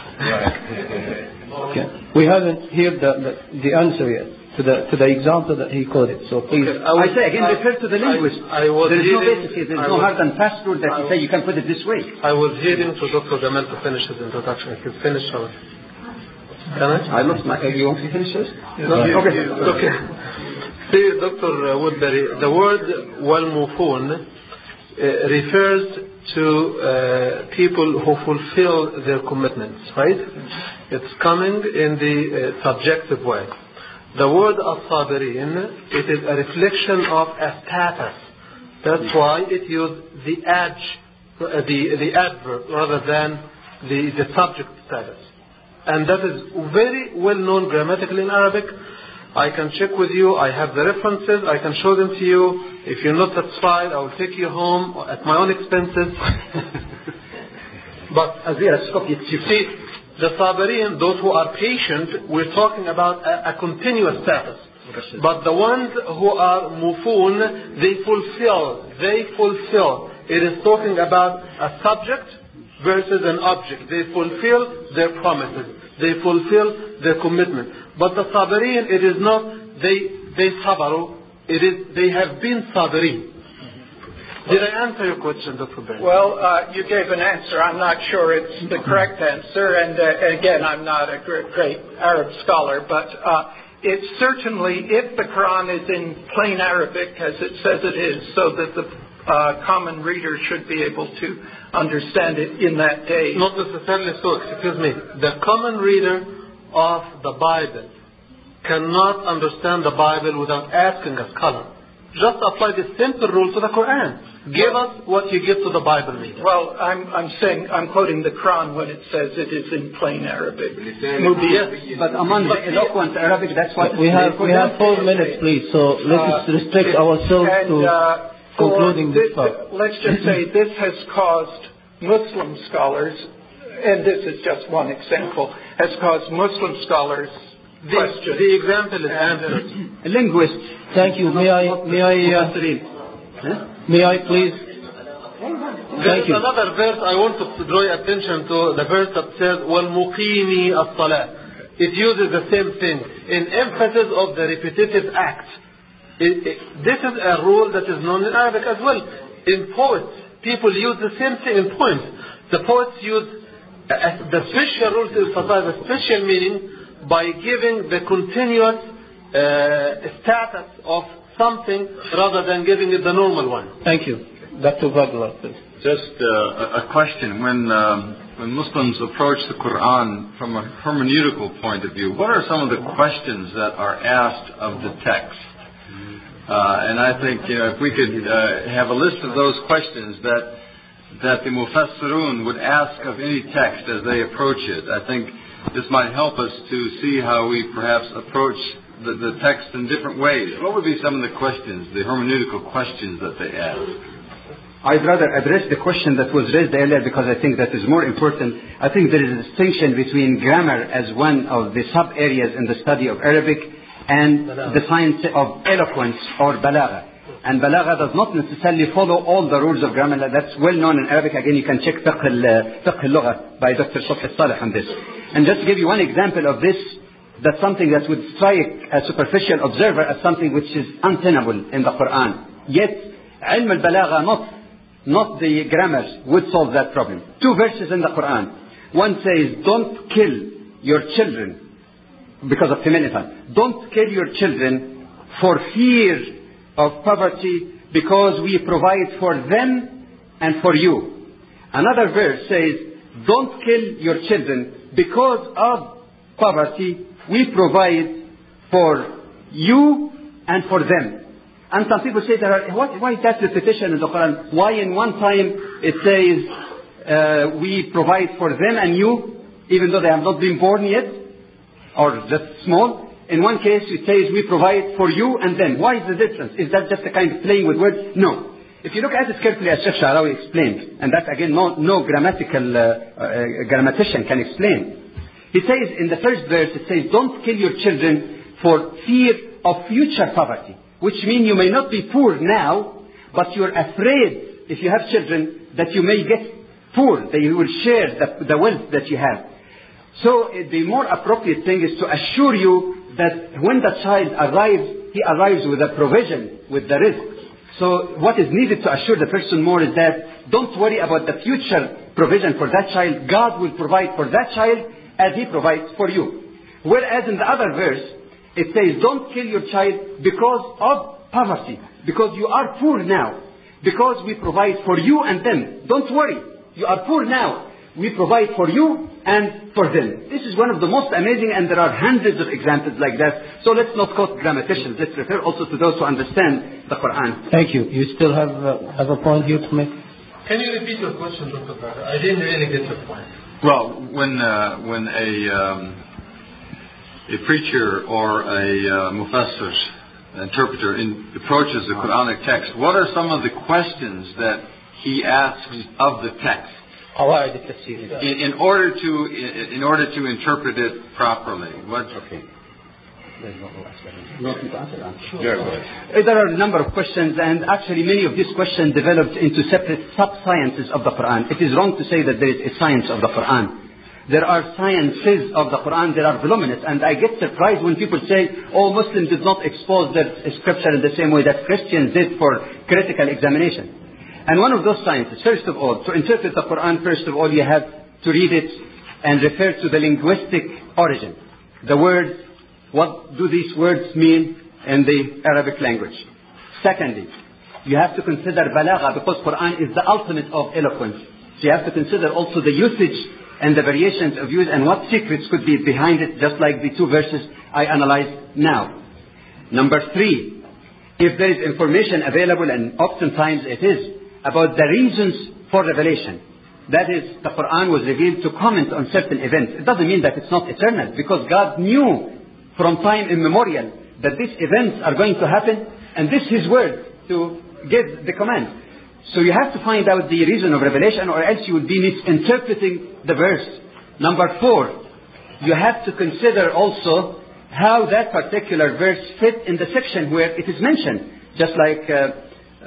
Okay. We haven't heard the, the, the answer yet to the to the example that he quoted. So please. Okay, I, I say again, I, refer to the linguist. I, I was there is no hearing, basis here. There is I no was, hard and fast rule that I, you say you can put it this way. I was hearing to Doctor Gamal to finish his introduction. He's finished already. Can I? I lost my... Uh, you want to finish first? No, okay. okay. See, Doctor Woodbury, the word wal-mufun uh, refers to uh, people who fulfill their commitments, right? It's coming in the uh, subjective way. The word as-sabirin, it is a reflection of a status. That's why it used the adj, uh, the, the adverb rather than the, the subject status. And that is very well known grammatically in Arabic. I can check with you. I have the references. I can show them to you. If you're not satisfied, I will take you home at my own expenses. But you see, the sabirin, those who are patient, we're talking about a, a continuous status. But the ones who are mufun, they fulfill. They fulfill. It is talking about a subject versus an object. They fulfill their promises. They fulfill their commitment. But the sabirin, it is not they they sabaru. It is they have been sabirin. Did I answer your question, Doctor Ben? Well, uh, you gave an answer. I'm not sure it's the correct answer. And uh, again, I'm not a great, great Arab scholar, but uh, it's certainly, if the Quran is in plain Arabic, as it says it is, so that the uh, common reader should be able to understand it in that day. Not necessarily so. Excuse me. The common reader of the Bible cannot understand the Bible without asking a scholar. Just apply the simple rule to the Quran. Give us what you give to the Bible reader. Well, I'm, I'm saying, I'm quoting the Quran when it says it is in plain Arabic. Yes, but among the eloquent Arabic, that's what we have. We have four minutes, please. So let's uh, restrict ourselves and, to uh, concluding this, this part. Let's just say this has caused Muslim scholars, and this is just one example, has caused Muslim scholars the, the example is answered. Linguist. Thank you. May I, may I, uh, huh? may I please? There is another verse I want to draw your attention to, the verse that says, وَالْمُقِيمِ الصَّلَاةِ. It uses the same thing, in emphasis of the repetitive act. It, it, this is a rule that is known in Arabic as well. In poets, people use the same thing in poems. The poets use a, the special rule to emphasize a special meaning by giving the continuous uh, status of something rather than giving it the normal one. Thank you. Doctor Vagla, please. Just uh, a question. When, um, when Muslims approach the Quran from a hermeneutical point of view, what are some of the questions that are asked of the text? Uh, and I think, you know, if we could uh, have a list of those questions that that the Mufassirun would ask of any text as they approach it, I think this might help us to see how we perhaps approach the, the text in different ways. What would be some of the questions, the hermeneutical questions that they ask? I'd rather address the question that was raised earlier because I think that is more important. I think there is a distinction between grammar as one of the sub-areas in the study of Arabic and the science of eloquence or balagha. And balagha does not necessarily follow all the rules of grammar. That's well known in Arabic. Again, you can check Fiqh al-Lugha by Doctor Subh Salih on this. And just to give you one example of this, that's something that would strike a superficial observer as something which is untenable in the Quran. Yet, ilm al-balagha, not, not the grammar, would solve that problem. Two verses in the Quran. One says, don't kill your children because of female infant. Don't kill your children for fear of poverty because we provide for them and for you. Another verse says, don't kill your children because of poverty. We provide for you and for them. And some people say, there are, what, why is that repetition in the Quran? Why in one time it says, uh, we provide for them and you, even though they have not been born yet, or just small? In one case it says, we provide for you and them. Why is the difference? Is that just a kind of playing with words? No. If you look at it carefully, as Sheikh Sha'rawi explained, and that again, no, no grammatical uh, uh, grammatician can explain. He says in the first verse, it says, don't kill your children for fear of future poverty. Which means you may not be poor now, but you're afraid, if you have children, that you may get poor. That you will share the, the wealth that you have. So uh, the more appropriate thing is to assure you that when the child arrives, he arrives with a provision, with the rizq. So what is needed to assure the person more is that don't worry about the future provision for that child. God will provide for that child as He provides for you. Whereas in the other verse, it says, don't kill your child because of poverty. Because you are poor now. Because we provide for you and them. Don't worry. You are poor now. We provide for you and for them. This is one of the most amazing, and there are hundreds of examples like that. So let's not quote grammaticians. Let's refer also to those who understand the Quran. Thank you. You still have, uh, have a point here to make? Can you repeat your question, Doctor Carter? I didn't really get your point. Well, when uh, when a um, a preacher or a uh, mufassir, interpreter, in, approaches the Quranic text, what are some of the questions that he asks of the text? In, in order to in, in order to interpret it properly. What? Okay. There are a number of questions, and actually many of these questions developed into separate sub-sciences of the Quran. It is wrong to say that there is a science of the Quran. There are sciences of the Quran. There are voluminous, and I get surprised when people say, "Oh, Muslims did not expose their scripture in the same way that Christians did for critical examination." And one of those sciences, first of all, to interpret the Quran, first of all, you have to read it and refer to the linguistic origin. The words, what do these words mean in the Arabic language? Secondly, you have to consider balagha, because Quran is the ultimate of eloquence. So you have to consider also the usage and the variations of use and what secrets could be behind it, just like the two verses I analyzed now. Number three, if there is information available, and oftentimes it is, about the reasons for revelation. That is, the Quran was revealed to comment on certain events. It doesn't mean that it's not eternal, because God knew from time immemorial that these events are going to happen, and this is His word to give the command. So you have to find out the reason of revelation, or else you would be misinterpreting the verse. Number four, you have to consider also how that particular verse fit in the section where it is mentioned. Just like uh,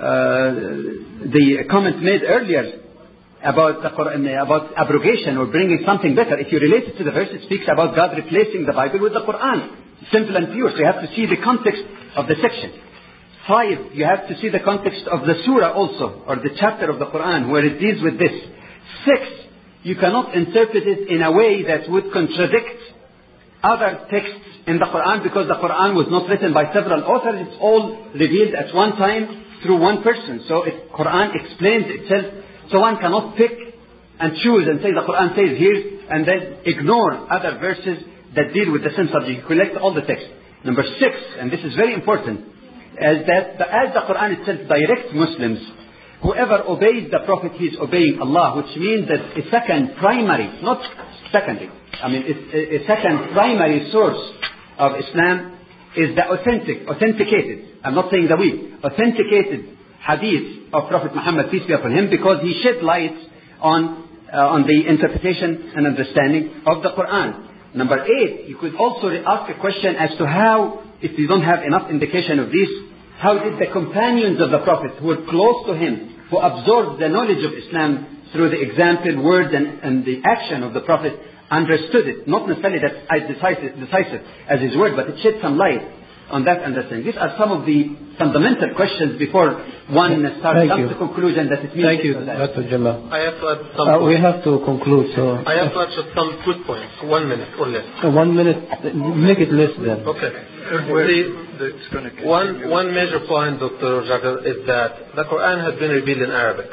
Uh, the comment made earlier about the Quran, about abrogation or bringing something better. If you relate it to the verse, it speaks about God replacing the Bible with the Quran. Simple and pure. So you have to see the context of the section. Five, you have to see the context of the surah also, or the chapter of the Quran where it deals with this. Six, you cannot interpret it in a way that would contradict other texts in the Quran, because the Quran was not written by several authors. It's all revealed at one time through one person. So if Quran explains itself, so one cannot pick and choose and say the Quran says here and then ignore other verses that deal with the same subject. You collect all the text. Number six, and this is very important, is that the, as the Quran itself directs Muslims, whoever obeys the Prophet, he is obeying Allah, which means that a second primary, not secondary, I mean it's a, a second primary source of Islam is the authentic, authenticated, I'm not saying the weak, authenticated hadith of Prophet Muhammad, peace be upon him, because he shed light on, uh, on the interpretation and understanding of the Quran. Number eight, you could also ask a question as to how, if you don't have enough indication of this, how did the companions of the Prophet who were close to him, who absorbed the knowledge of Islam through the example, words and, and the action of the Prophet, understood it. Not necessarily that as decisive, decisive as his word, but it shed some light on that understanding. These are some of the fundamental questions before one starts Thank comes you. to conclusion that it means. Thank you, this or that. Doctor Jamal. I have to add some Uh, we points. have to conclude, so I have to add just some quick points. One minute or less. uh, one minute. Make it less then. Okay. See, one, one major point, Doctor Jagger, is that the Quran has been revealed in Arabic.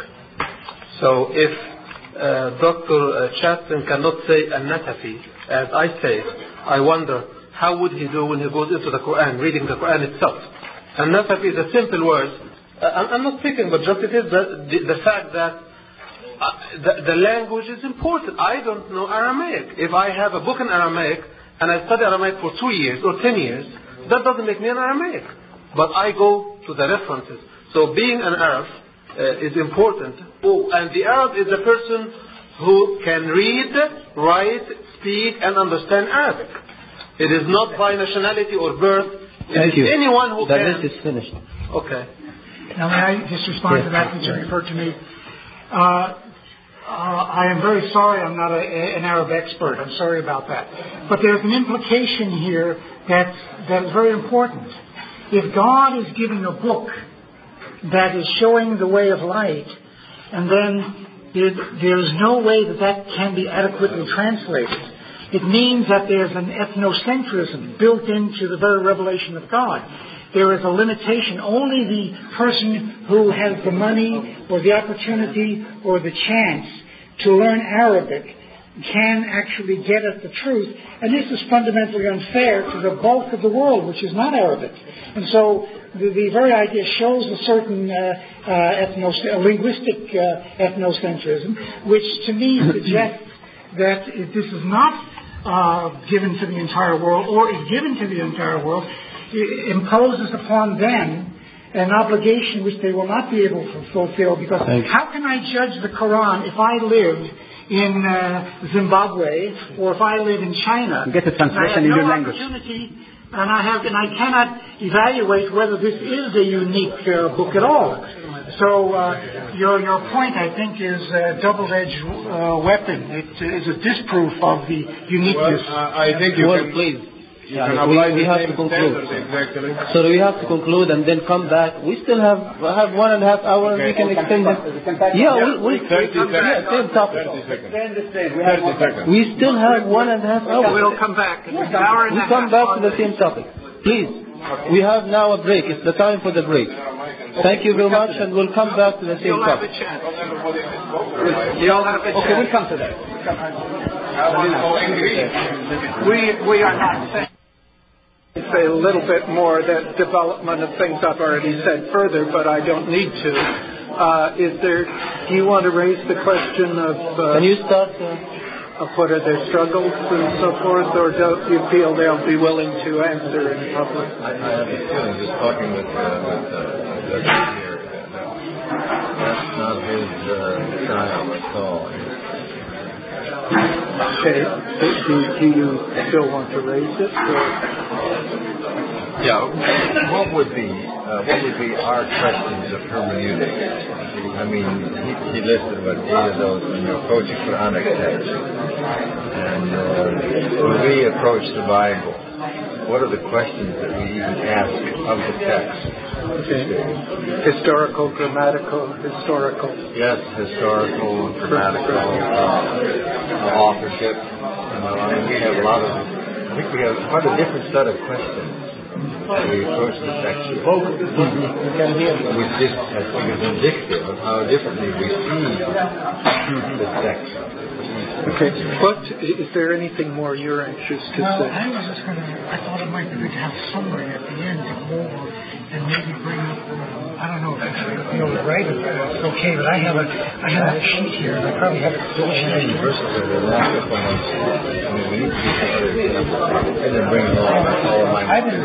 So if uh, Doctor Chapman cannot say an-Natafi, as I say, I wonder how would he do when he goes into the Quran, reading the Quran itself. An-Natafi is a simple word. Uh, I'm, I'm not speaking, but just it is the, the, the fact that uh, the, the language is important. I don't know Aramaic. If I have a book in Aramaic and I study Aramaic for two years or ten years, that doesn't make me an Aramaic. But I go to the references. So being an Arab uh, is important. Oh, and the Arab is a person who can read, write, speak, and understand Arabic. It is not by nationality or birth. It Thank is you. anyone who the can. list is finished. Okay. Now, may I just respond Yes. to that, which referred to me? Uh, uh, I am very sorry I'm not a, an Arab expert. I'm sorry about that. But there's an implication here that, that is very important. If God is giving a book that is showing the way of light, and then there, there's no way that that can be adequately translated, it means that there's an ethnocentrism built into the very revelation of God. There is a limitation. Only the person who has the money or the opportunity or the chance to learn Arabic can actually get at the truth. And this is fundamentally unfair to the bulk of the world, which is not Arabic. And so the, the very idea shows a certain uh, uh, ethno- a linguistic uh, ethnocentrism, which to me suggests that if this is not uh, given to the entire world, or is given to the entire world, it imposes upon them an obligation which they will not be able to fulfill. Because how can I judge the Quran if I live in uh, Zimbabwe or if I live in China? Get a translation in no your language. Opportunity, and I have, and I cannot evaluate whether this is a unique uh, book at all. So uh, your your point, I think, is a double-edged uh, weapon. It is a disproof of the uniqueness. Well, uh, I think you well, can, please. you Yeah, can we, apply we the have same to conclude. standards exactly. So we have to conclude and then come back. We still have have one and a half hours. Okay. We can extend it. Yeah, we, we thirty yeah, seconds. same topic. thirty seconds. We have thirty seconds. We still have one and a half hours. We'll come back. It's an hour and We a come half back on to the this. same topic. Please. We have now a break. It's the time for the break. Thank you very much, and we'll come back to the same You'll have a topic. chance. You'll have a Okay, chance. we'll come to that. We, we are not saying. Say a little bit more that development of things I've already said further, but I don't need to. Uh, is there? Do you want to raise the question of? Uh, Can you start? Uh, of what are their struggles and so forth, or don't you feel they'll be willing to answer in public? I, I have a feeling just talking with uh, with uh, Douglas here that uh, that's not his uh, style at all. Okay. Do, do, do you still want to raise it? Or? Yeah. What would be uh, what would be our questions of hermeneutics? I mean, he, he listed about eight of those when you approach a Quranic text, and uh, when we approach the Bible, what are the questions that we even ask of the text? Okay. Historical, grammatical, historical. Yes, historical, grammatical, uh, authorship. You know, I mean, we have a lot of. I think we have quite a different set of questions. We approach the text, which is, I think, is indicative of how differently we see the text. Okay. What is there anything more you're anxious to No, say? I was just going to. I thought it might be good to have summary at the end to go over and maybe bring up. I don't know if it's you know right if it's okay, but I have a I have a sheet here and I probably have it. First of all, the last couple of months, I mean, we need to get some other examples. I didn't bring it all, all of my. I didn't.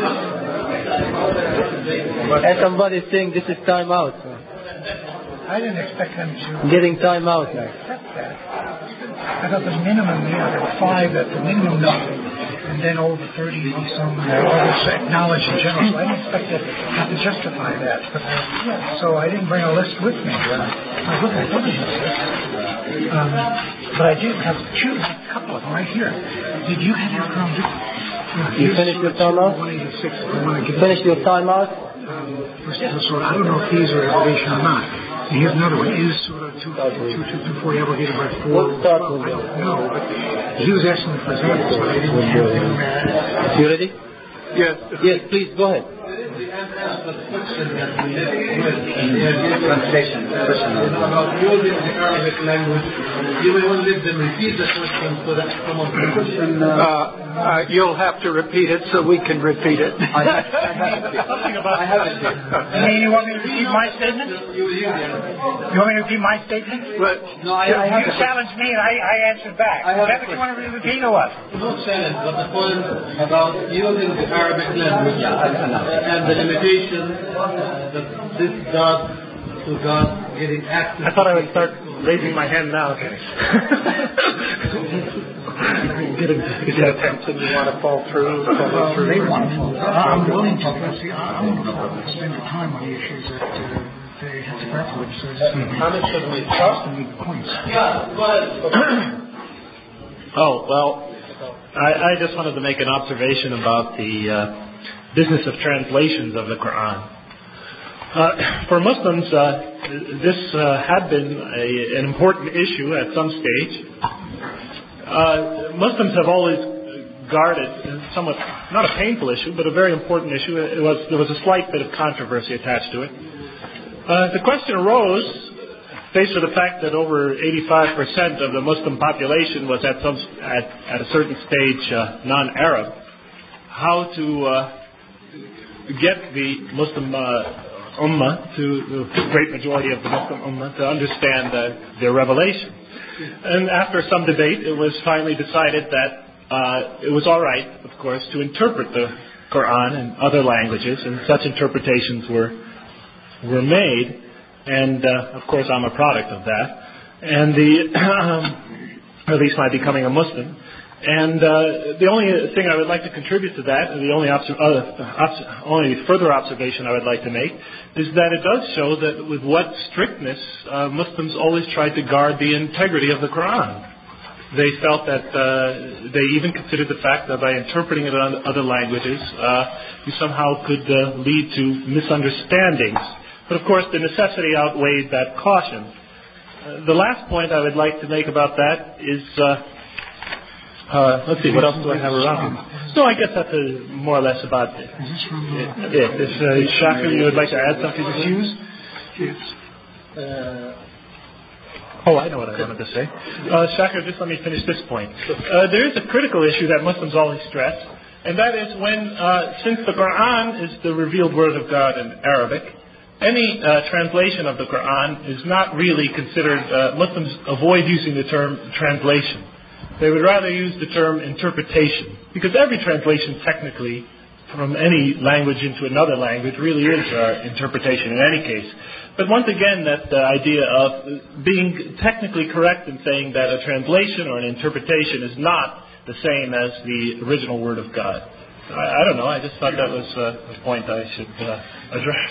and somebody is saying this is time out. I didn't expect them to Getting time out now. accept that. I thought the minimum, you know, there were five at the minimum level, and then over thirty some others acknowledged in general. So I didn't expect to have to justify that. But I, yeah, so I didn't bring a list with me. I was looking at the list. Um, but I did have two, a couple of them right here. Did you have your Quran? You finished your time out? You finished your time out? I don't know if these are revelation or not. And here's another one. Is Surah two two four abrogated by four? We'll start with I don't know, but he was asking for examples, but I didn't have them. You ready? Yes. Yes, please, go ahead. Translation. About using the Arabic language, you may want to let them repeat the question so that someone can question. Uh, uh, you'll have to repeat it so we can repeat it. I have, I have it. Something about I have it. Hey, you want me to repeat my statement? You want me to repeat my statement? But, no, I, I have You challenged me and I, I answered back. I have Is that what you want to repeat or what? no challenge, but the point about using the Arabic language and the limitations that this does to God getting access. I thought I would start raising my hand now. Get a, get a attempt and you want to fall through. Follow through. They want to. I'm willing to. But see, I don't want to spend the time on the issues that uh, they have to grapple with. So How much should we trust? points. Yeah, go ahead. Oh, well, I, I just wanted to make an observation about the uh, business of translations of the Quran. Uh, for Muslims, uh, this uh, had been a, an important issue at some stage. Uh, Muslims have always guarded, somewhat, not a painful issue, but a very important issue. It was, there was a slight bit of controversy attached to it. Uh, the question arose, faced with the fact that over eighty-five percent of the Muslim population was at some at, at a certain stage uh, non-Arab, how to uh, get the Muslim uh, Ummah, to the great majority of the Muslim Ummah, to understand uh, their revelation. And after some debate, it was finally decided that uh, it was all right, of course, to interpret the Quran in other languages, and such interpretations were were made. And uh, of course, I'm a product of that, and the um, or at least my becoming a Muslim. And uh, the only thing I would like to contribute to that, and the only obs- uh, obs- only further observation I would like to make, is that it does show that with what strictness uh, Muslims always tried to guard the integrity of the Quran. They felt that uh, they even considered the fact that by interpreting it in other languages, uh, you somehow could uh, lead to misunderstandings. But of course, the necessity outweighed that caution. Uh, the last point I would like to make about that is. Uh, Uh, let's see, what else do I have around here? No, I guess that's uh, more or less about it. Is this from uh, Yeah, if uh, Shaka, you would like to add something to this? Yes. Uh, oh, I know what I wanted to say. Uh, Shaka, just let me finish this point. Uh, there is a critical issue that Muslims always stress, and that is when, uh, since the Quran is the revealed word of God in Arabic, any uh, translation of the Quran is not really considered, uh, Muslims avoid using the term translation. They would rather use the term interpretation, because every translation technically from any language into another language really is uh, interpretation in any case. But once again, that uh, idea of being technically correct in saying that a translation or an interpretation is not the same as the original word of God. I, I don't know, I just thought that was uh, a point I should uh, address.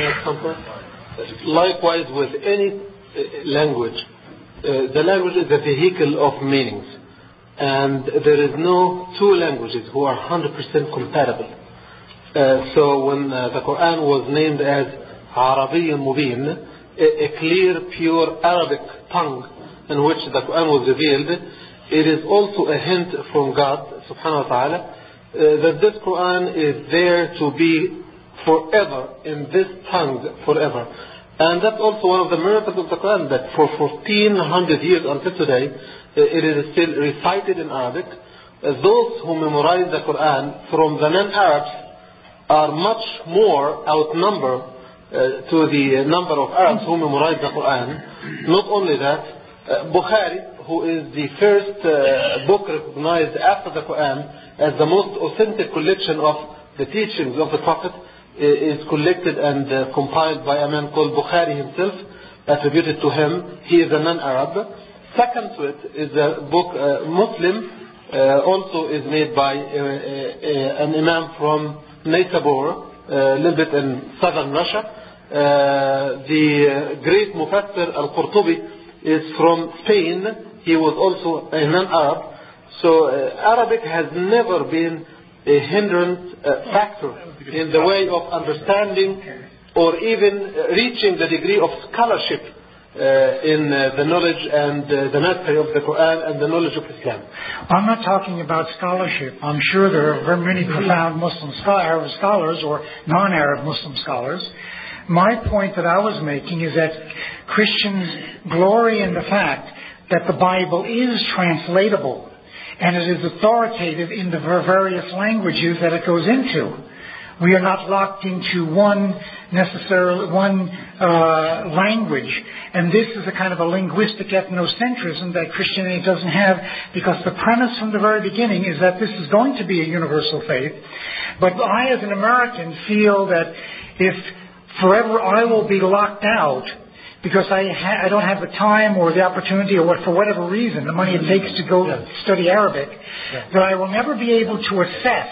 Likewise with any uh, language, uh, the language is a vehicle of meanings. And there is no two languages who are one hundred percent compatible. Uh, so when uh, the Quran was named as Arabiyyun Mubin, a, a clear, pure Arabic tongue in which the Quran was revealed, it is also a hint from God, subhanahu wa ta'ala, uh, that this Quran is there to be forever in this tongue forever. And that's also one of the miracles of the Quran, that for fourteen hundred years until today, it is still recited in Arabic. Those who memorize the Quran from the non-Arabs are much more outnumber uh, to the number of Arabs who memorize the Quran. Not only that, uh, Bukhari, who is the first uh, book recognized after the Quran as the most authentic collection of the teachings of the Prophet, is collected and uh, compiled by a man called Bukhari himself, attributed to him. He is a non-Arab. Second to it is a book, uh, Muslim, uh, also is made by uh, uh, an imam from Naysabur, a little bit in southern Russia. Uh, the uh, great Mufassir al-Qurtubi is from Spain. He was also a non-Arab. So uh, Arabic has never been a hindrance uh, factor in the way of understanding or even uh, reaching the degree of scholarship uh, in uh, the knowledge and uh, the mastery of the Quran and the knowledge of Islam. I'm not talking about scholarship. I'm sure there are very many profound Muslim Arab scholars or non-Arab Muslim scholars. My point that I was making is that Christians glory in the fact that the Bible is translatable and it is authoritative in the various languages that it goes into. We are not locked into one necessarily one uh, language, and this is a kind of a linguistic ethnocentrism that Christianity doesn't have, because the premise from the very beginning is that this is going to be a universal faith. But I, as an American, feel that if forever I will be locked out because I, ha- I don't have the time or the opportunity or what, for whatever reason, the money it takes to go yeah. study Arabic, yeah. that I will never be able to assess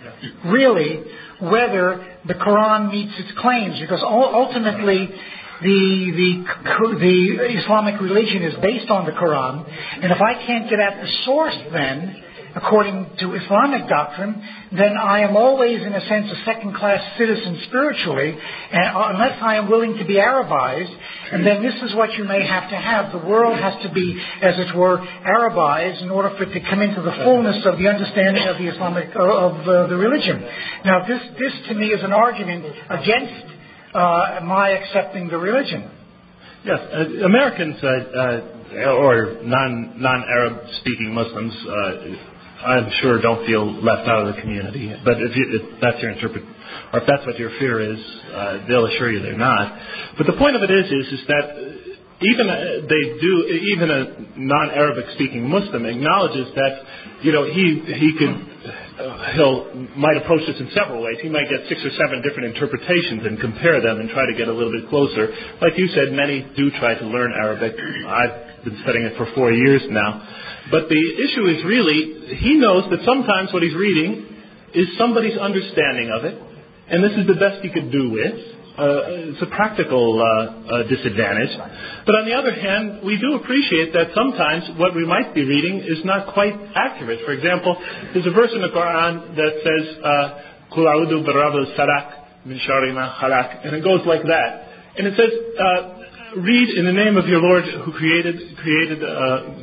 really whether the Quran meets its claims, because ultimately the, the, the Islamic religion is based on the Quran, and if I can't get at the source then, according to Islamic doctrine, then I am always, in a sense, a second-class citizen spiritually, and unless I am willing to be Arabized, and then this is what you may have to have. The world has to be, as it were, Arabized in order for it to come into the fullness of the understanding of the Islamic, of uh, the religion. Now, this, this to me is an argument against uh, my accepting the religion. Yes, uh, Americans uh, uh, or non, non-Arab speaking Muslims, uh, I'm sure don't feel left out of the community. But if, you, if that's your interpret, or if that's what your fear is, uh, they'll assure you they're not. But the point of it is, is, is that even uh, they do, even a non-Arabic speaking Muslim acknowledges that, you know, he he could uh, he'll might approach this in several ways. He might get six or seven different interpretations and compare them and try to get a little bit closer. Like you said, many do try to learn Arabic. I've been studying it for four years now. But the issue is really, he knows that sometimes what he's reading is somebody's understanding of it, and this is the best he could do with. Uh, it's a practical uh, uh, disadvantage. But on the other hand, we do appreciate that sometimes what we might be reading is not quite accurate. For example, there's a verse in the Quran that says, "Qul a'udhu birabbil falaq min sharri ma khalaq," and it goes like that. And it says, uh, "Read in the name of your Lord who created created." Uh,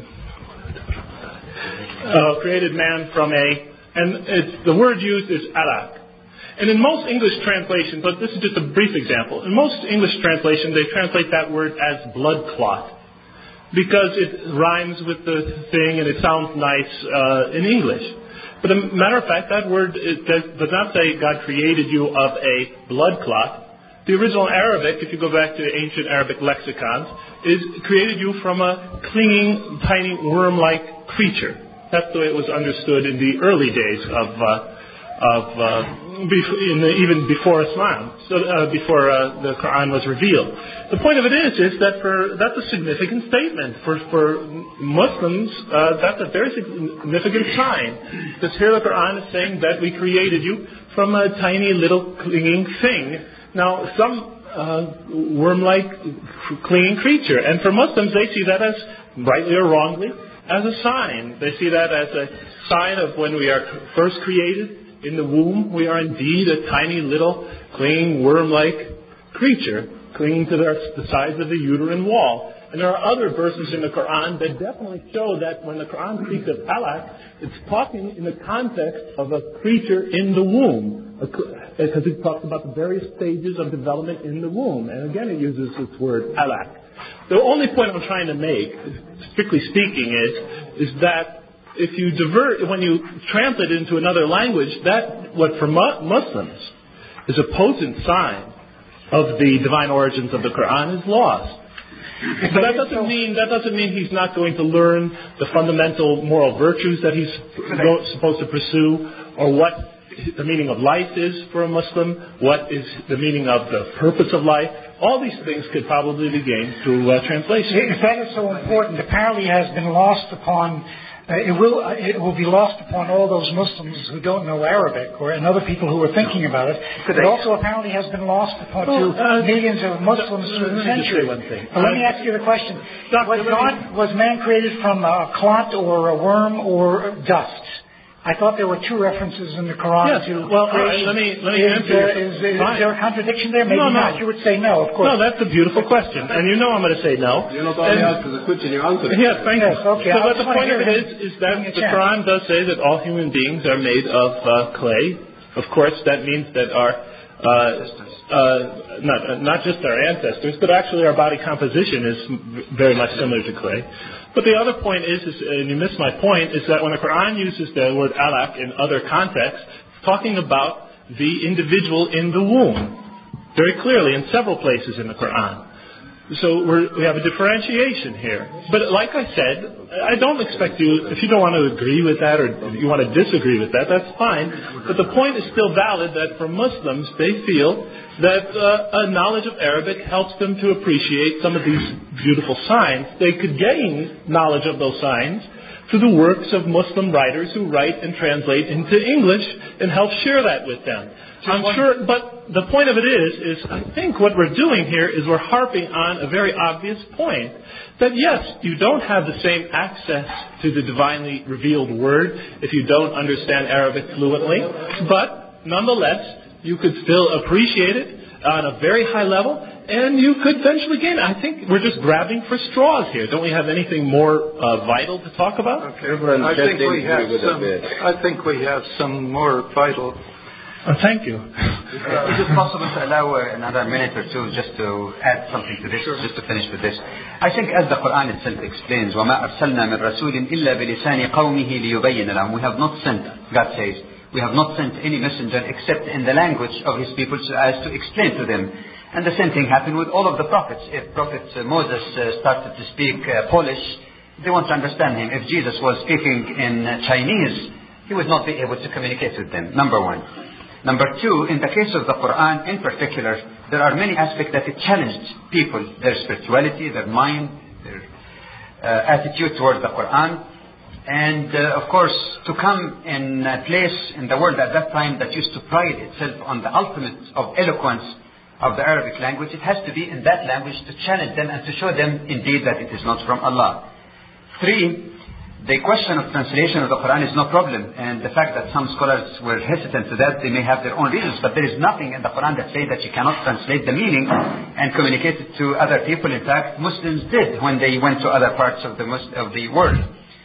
Uh, created man from a, and it's, the word used is alaq. And in most English translations, but this is just a brief example, in most English translations they translate that word as blood clot, because it rhymes with the thing and it sounds nice uh, in English. But as a matter of fact, that word it does, does not say God created you of a blood clot. The original Arabic, if you go back to ancient Arabic lexicons, is created you from a clinging, tiny worm-like creature. That's the way it was understood in the early days of, uh, of uh, bef- in the, even before Islam, so uh, before uh, the Quran was revealed. The point of it is, is that for that's a significant statement for for Muslims. Uh, that's a very significant sign, because here the Quran is saying that we created you from a tiny little clinging thing. Now, some uh, worm-like clinging creature, and for Muslims they see that as rightly or wrongly as a sign. They see that as a sign of when we are first created in the womb, we are indeed a tiny little clinging worm-like creature clinging to the, the sides of the uterine wall. And there are other verses in the Quran that definitely show that when the Quran speaks of alaq, it's talking in the context of a creature in the womb, because it talks about the various stages of development in the womb. And again, it uses this word alaq. The only point I'm trying to make, strictly speaking, is is that if you divert, when you translate it into another language, that what for Muslims is a potent sign of the divine origins of the Quran is lost. But that doesn't mean that doesn't mean he's not going to learn the fundamental moral virtues that he's supposed to pursue, or what the meaning of life is for a Muslim, what is the meaning of the purpose of life. All these things could probably be gained through uh, translation. If that is so important, apparently has been lost upon, uh, it will uh, it will be lost upon all those Muslims who don't know Arabic, or and other people who are thinking about it. It also apparently has been lost upon well, to uh, millions of Muslims through the century. One thing. Well, let me ask you the question: Was God, was man created from a clot or a worm or dust? I thought there were two references in the Quran Yes. to Well, creation. uh, let me let me is, answer. uh, your- is, is, Fine. there a contradiction there? Maybe No, no. not. You would say no, of course. No, that's a beautiful question, and you know I'm going to say no. You're not only And- asking the question, you answer it. Yes, thank Yes, you. okay. So, I but just the wanna point of hear it him. is, is that Give me a the chance. Quran does say that all human beings are made of uh, clay. Of course, that means that our uh, uh, not uh, not just our ancestors, but actually our body composition is m- very much similar to clay. But the other point is, is, and you missed my point, is that when the Quran uses the word alaq in other contexts, it's talking about the individual in the womb, very clearly in several places in the Quran. So we're, we have a differentiation here. But like I said, I don't expect you, if you don't want to agree with that or if you want to disagree with that, that's fine. But the point is still valid that for Muslims, they feel that uh, a knowledge of Arabic helps them to appreciate some of these beautiful signs. They could gain knowledge of those signs through the works of Muslim writers who write and translate into English and help share that with them. I'm sure, but the point of it is, is I think what we're doing here is we're harping on a very obvious point. That yes, you don't have the same access to the divinely revealed word if you don't understand Arabic fluently, but nonetheless, you could still appreciate it on a very high level, and you could eventually gain it. I think we're just grabbing for straws here. Don't we have anything more uh, vital to talk about? Okay. I think we have some. I think we have some more vital. Oh, thank you. Uh, is it possible to allow uh, another minute or two just to add something to this, just to finish with this? I think as the Quran itself explains, وَمَا أَرْسَلْنَا مِن رَسُولٍ إِلَّا بِلِسَانِ قَوْمِهِ لِيُبَيِّنَ لَهُمْ. We have not sent, God says, we have not sent any messenger except in the language of his people so as to explain to them. And the same thing happened with all of the prophets. If Prophet uh, Moses uh, started to speak uh, Polish, they won't understand him. If Jesus was speaking in uh, Chinese, he would not be able to communicate with them, number one. Number two, in the case of the Quran in particular, there are many aspects that it challenged people, their spirituality, their mind, their uh, attitude towards the Quran. And uh, of course, to come in a place in the world at that time that used to pride itself on the ultimate of eloquence of the Arabic language, it has to be in that language to challenge them and to show them indeed that it is not from Allah. Three, the question of translation of the Quran is no problem, and the fact that some scholars were hesitant to that, they may have their own reasons, but there is nothing in the Quran that says that you cannot translate the meaning and communicate it to other people. In fact, Muslims did when they went to other parts of the, of the world.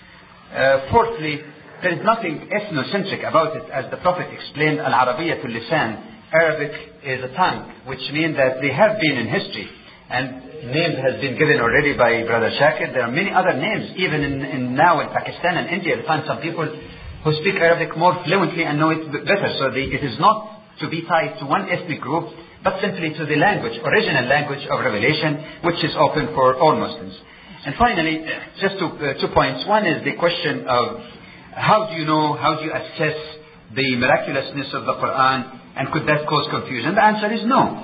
Uh, fourthly, there is nothing ethnocentric about it, as the Prophet explained, Al-Arabiyyatul Lisan, Arabic is a tongue, which means that they have been in history. And names has been given already by Brother Shakir. There are many other names, even in, in now in Pakistan and India. You find some people who speak Arabic more fluently and know it better. So the, it is not to be tied to one ethnic group, but simply to the language, original language of revelation, which is open for all Muslims. And finally, just two, uh, two points. One is the question of how do you know, how do you assess the miraculousness of the Quran, and could that cause confusion? The answer is no.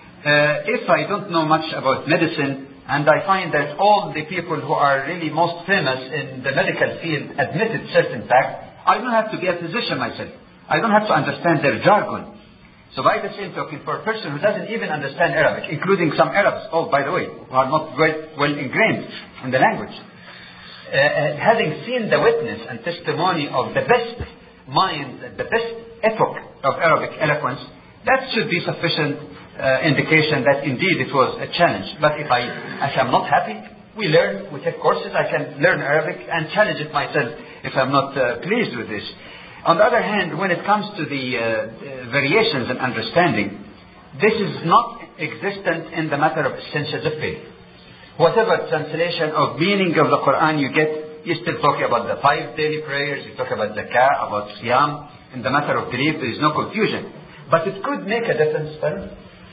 Uh, if I don't know much about medicine, and I find that all the people who are really most famous in the medical field admitted certain facts, I don't have to be a physician myself. I don't have to understand their jargon. So by the same token, for a person who doesn't even understand Arabic, including some Arabs, oh, by the way, who are not well, well ingrained in the language, uh, uh, having seen the witness and testimony of the best minds, the best epoch of Arabic eloquence, that should be sufficient Uh, indication that indeed it was a challenge. But if I, if I'm not happy, we learn, we take courses, I can learn Arabic and challenge it myself if I'm not uh, pleased with this. On the other hand, when it comes to the uh, variations and understanding, this is not existent in the matter of essentials of faith. Whatever translation of meaning of the Quran you get, you still talk about the five daily prayers, you talk about zakah, about siyam. In the matter of belief, there is no confusion. But it could make a difference, pardon?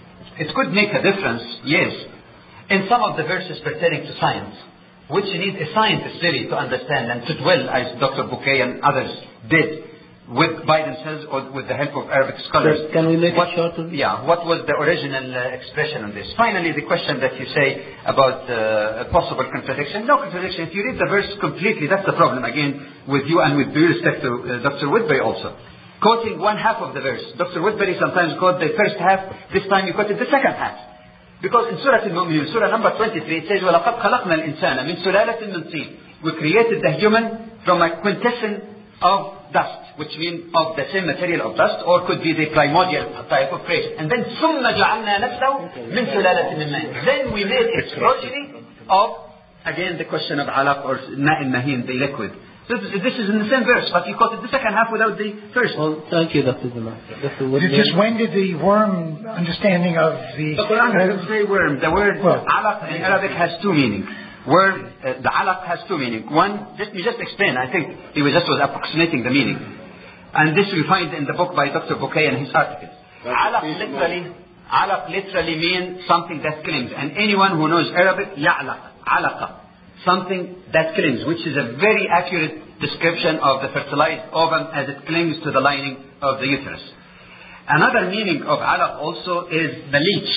It could make a difference, yes, in some of the verses pertaining to science, which you need a scientist really to understand and to dwell, as Doctor Bouquet and others did, with by themselves or with the help of Arabic scholars. So can we make what, it shorter? Yeah, what was the original uh, expression on this? Finally, the question that you say about uh, a possible contradiction. No contradiction. If you read the verse completely, that's the problem, again, with you and with due respect to uh, Doctor Woodbury also. Quoting one half of the verse. Doctor Woodbury sometimes quotes the first half, this time he quoted the second half. Because in Surah Al-Mu'minun, Surah number twenty-three, it says, وَلَقَدْ خَلَقْنَا الْإِنسَانَ مِنْ سُلَالَةٍ مِنْ طِينٍ. We created the human from a quintessence of dust, which means of the same material of dust, or could be the primordial type of creation. And then ثُمَّ جَعَلْنَا نَسْلَهُ مِنْ سُلَالَةٍ مِنْ مَاءٍ. Then we made its progeny of, again, the question of alaq or ma' al-mahin, the liquid. This, this is in the same verse, but you quoted the second half without the first. Well, thank you, Doctor Zuma. Just when did the worm understanding of the... The Quran doesn't say worm. The word well, alaq in Arabic has two meanings. Word, uh, the alaq has two meanings. One, let me just explain. I think he was just was approximating the meaning. And this we find in the book by Doctor Bouquet and his articles. Alaq literally, alaq literally means something that clings. And anyone who knows Arabic, ya'laq, alaqa. Something that clings, which is a very accurate description of the fertilized ovum as it clings to the lining of the uterus. Another meaning of alaq also is the leech.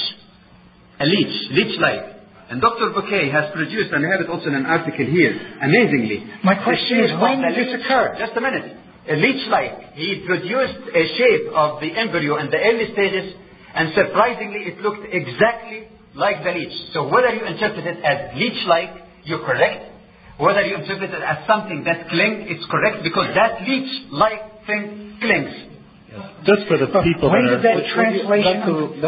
A leech, leech-like. And Doctor Bouquet has produced, and I have it also in an article here, amazingly. My question is, when did this occur? Just a minute. A leech-like. He produced a shape of the embryo in the early stages, and surprisingly it looked exactly like the leech. So whether you interpret it as leech-like, you're correct. Whether you interpret it as something that clings, it's correct, because that leech-like thing clings. Just for the people when that did that are... translation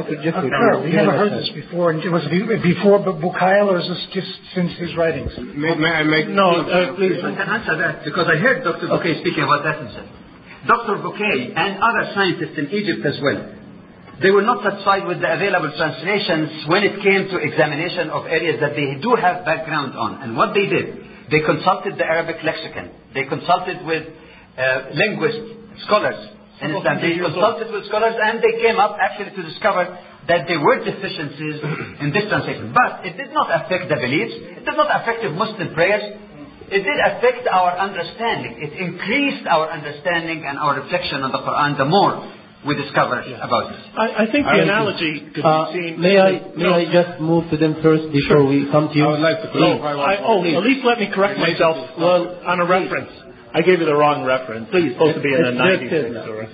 occur? We never heard this before. And was it before Bukhail, or is this just since his writings? May, may I make... No, uh, please. I can answer that, because I heard Doctor Bouquet speaking about that himself. Doctor Bouquet and other scientists in Egypt as well, they were not satisfied with the available translations when it came to examination of areas that they do have background on. And what they did, they consulted the Arabic lexicon. They consulted with uh, linguists, scholars. And they consulted with scholars, and they came up actually to discover that there were deficiencies in this translation. But it did not affect the beliefs. It did not affect the Muslim prayers. It did affect our understanding. It increased our understanding and our reflection on the Quran the more we discover about it. I, I think the analogy could uh, be seen... May I may no. I just move to them first before sure. we come to you? I would like to clarify one I, Oh, at least let me correct myself well, on a reference. I gave you the wrong reference. Please, it's supposed to be in the ninety-six.